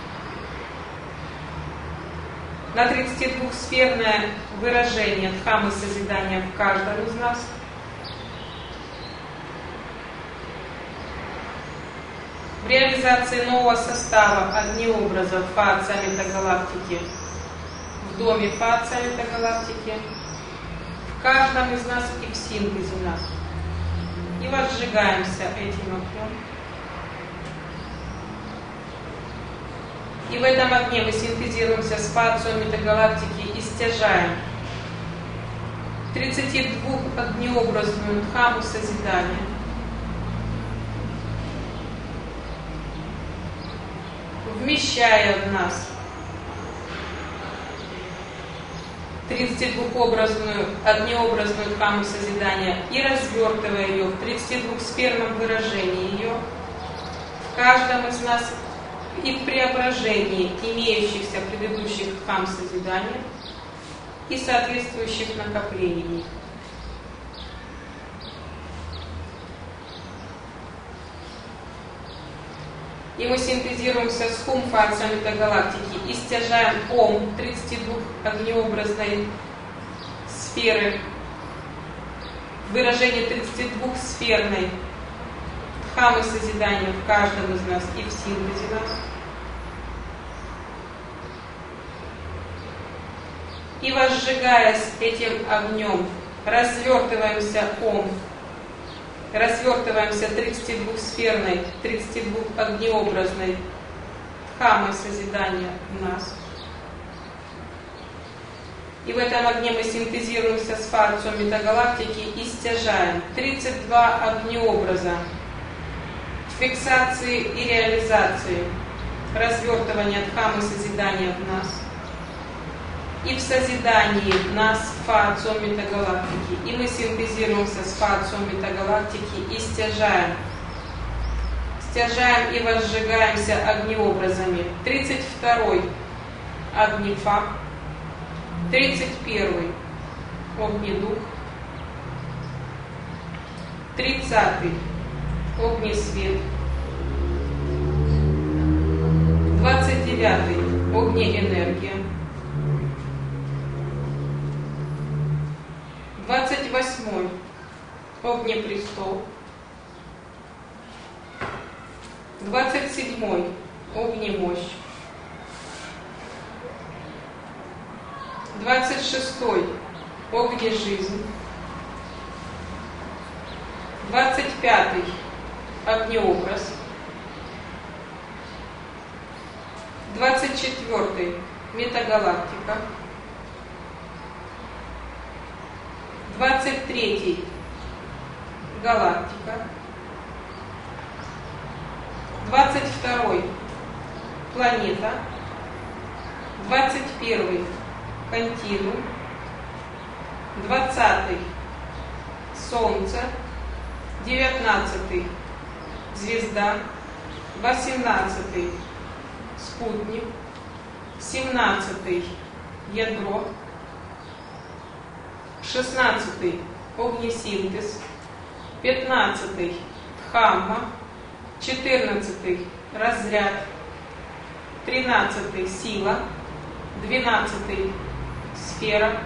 на тридцатидвухсферное выражение Дхаммы созидания в каждом из нас. В реализации нового состава огнеобразов Фа Отца Метагалактики в доме Фа Отца Метагалактики, в каждом из нас и в синтезе нас. И возжигаемся этим огнем. И в этом огне мы синтезируемся с Фа Отцом Метагалактики и стяжаем тридцатидвухогнеобразную Дхамму созидания. Вмещая в нас тридцатидвухобразную, огнеобразную Дхамму созидания и развертывая ее в тридцатидвухсферном выражении ее в каждом из нас и в преображении имеющихся предыдущих Дхамм созидания и соответствующих накоплений. И мы синтезируемся с Хум Фа Отца Метагалактики и стяжаем Ом тридцатидвухогнеобразной сферы, выражение тридцатидвухсферной Дхаммы созидания в каждом из нас и в синтезе нас. И возжигаясь этим огнем, развертываемся Ом, развертываемся тридцатидвухсферной, тридцатидвухогнеобразной Дхаммой созидания в нас. И в этом огне мы синтезируемся с Фа Отцом Метагалактики и стяжаем тридцать два огнеобраза фиксации и реализации, развертывания Дхаммы созидания в нас. И в созидании нас Фа Отцом Метагалактики. И мы синтезируемся с Фа Отцом Метагалактики и стяжаем. Стяжаем и возжигаемся огнеобразами. тридцать второй Огнефа, тридцать первый Огнедух, тридцатый Огнесвет, двадцать девятый Огнеэнергия, двадцать восьмой Огнепрестол, двадцать седьмой Огнемощь, двадцать шестой Огнежизнь, двадцать пятый Огнеобраз, двадцать четвертый Метагалактика, двадцать третий Галактика, двадцать второй Планета, двадцать первый Континуум, двадцатый Солнце, девятнадцатый Звезда, восемнадцатый Спутник, семнадцатый Ядро, шестнадцатый Огнесинтез, пятнадцатый Дхамма, четырнадцатый Разряд, тринадцатый Сила, двенадцатый Сфера,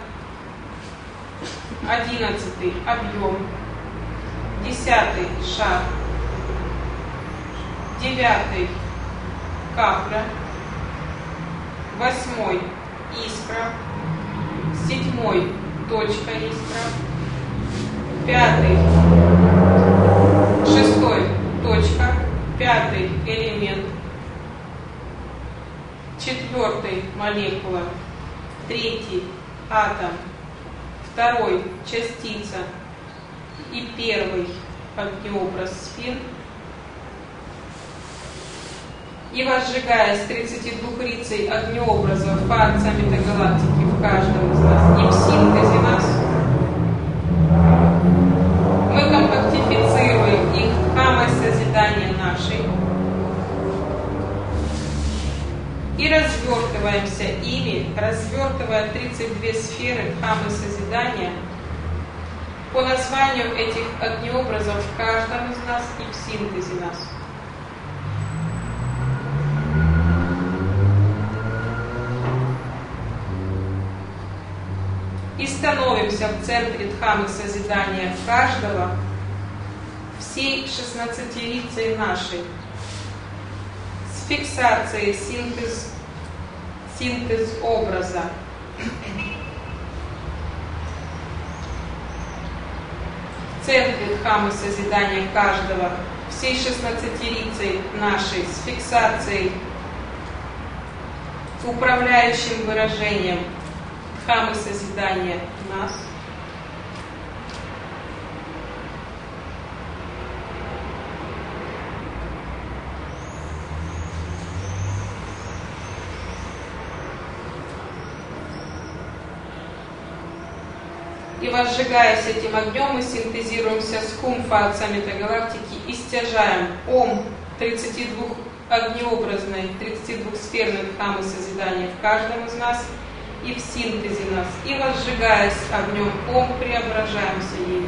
одиннадцатый Объем, десятый Шар, девятый Капля, восьмой Искра, седьмой Точка Искра, пятый, шестой Точка, пятый Элемент, четвертый Молекула, третий Атом, второй Частица и первый Огнеобраз Сфер. И возжигаясь тридцатидвухрицей огнеобразов Фа Отца Метагалактики в каждом из нас и в синтезе нас, мы компактифицируем их Дхаммой созидания нашей и развертываемся ими, развертывая тридцать две сферы Дхаммы созидания по названию этих огнеобразов в каждом из нас и в синтезе нас. И становимся в центре Дхаммы созидания каждого, всей шестнадцатирицей нашей, с фиксацией синтез, синтез образа. В центре Дхаммы созидания каждого, всей шестнадцатирицей нашей, с фиксацией, управляющим выражением Дхаммы созидания нас. И возжигаясь этим огнем, мы синтезируемся с Кумфа, отцами этой галактики, и стяжаем Ом тридцатидвух огнеобразной, тридцатидвухсферной Дхаммы созидания в каждом из нас и в синтезе нас. И возжигаясь огнем Ом, преображаемся ею.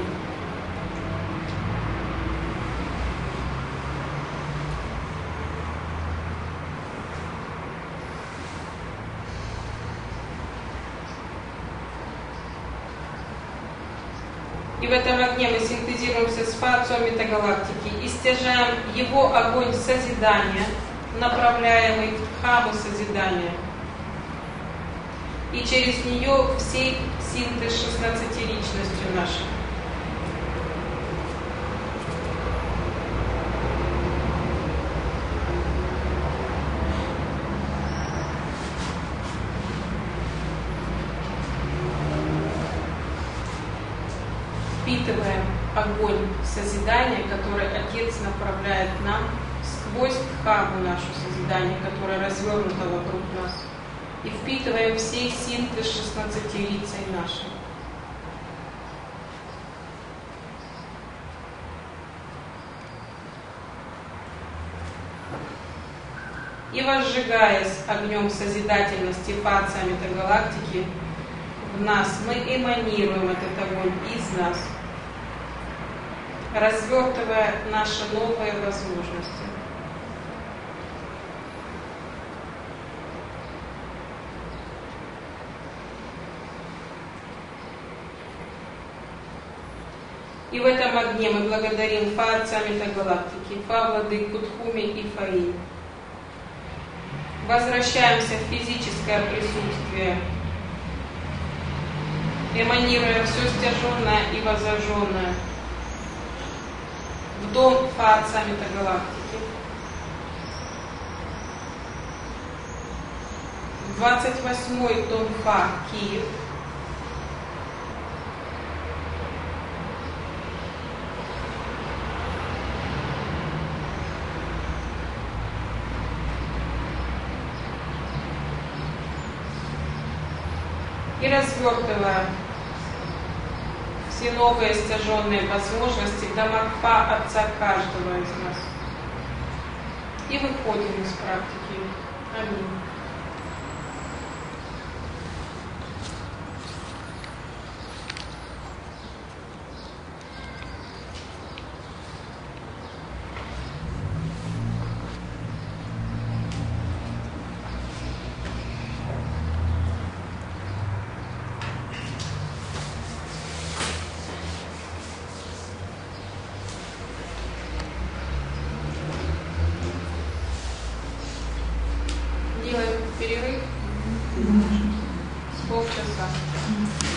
И в этом огне мы синтезируемся с Фа, отцом метагалактики, и стяжаем его огонь созидания, направляемый в Дхамму созидания. И через нее всей синтез шестнадцатиричностью нашей. Впитываем огонь созидания, который Отец направляет нам сквозь Дхамму нашу созидание, которое развернуто вокруг нас. И впитываем всей синтез шестнадцатирицей нашей. И возжигаясь огнем созидательности Фа-отца метагалактики в нас, мы эманируем этот огонь из нас, развертывая наши новые возможности. И в этом огне мы благодарим Фа, отца метагалактики, Фа, владыку Тхуми и Фаи. Возвращаемся в физическое присутствие, эманируя все стяженное и воззаженное в дом Фа, отца метагалактики. двадцать восьмой дом Фа, Киев. И развертывая все новые стяженные возможности в домах Фа, отца каждого из нас. И выходим из практики. Аминь. Делаем перерыв с полчаса.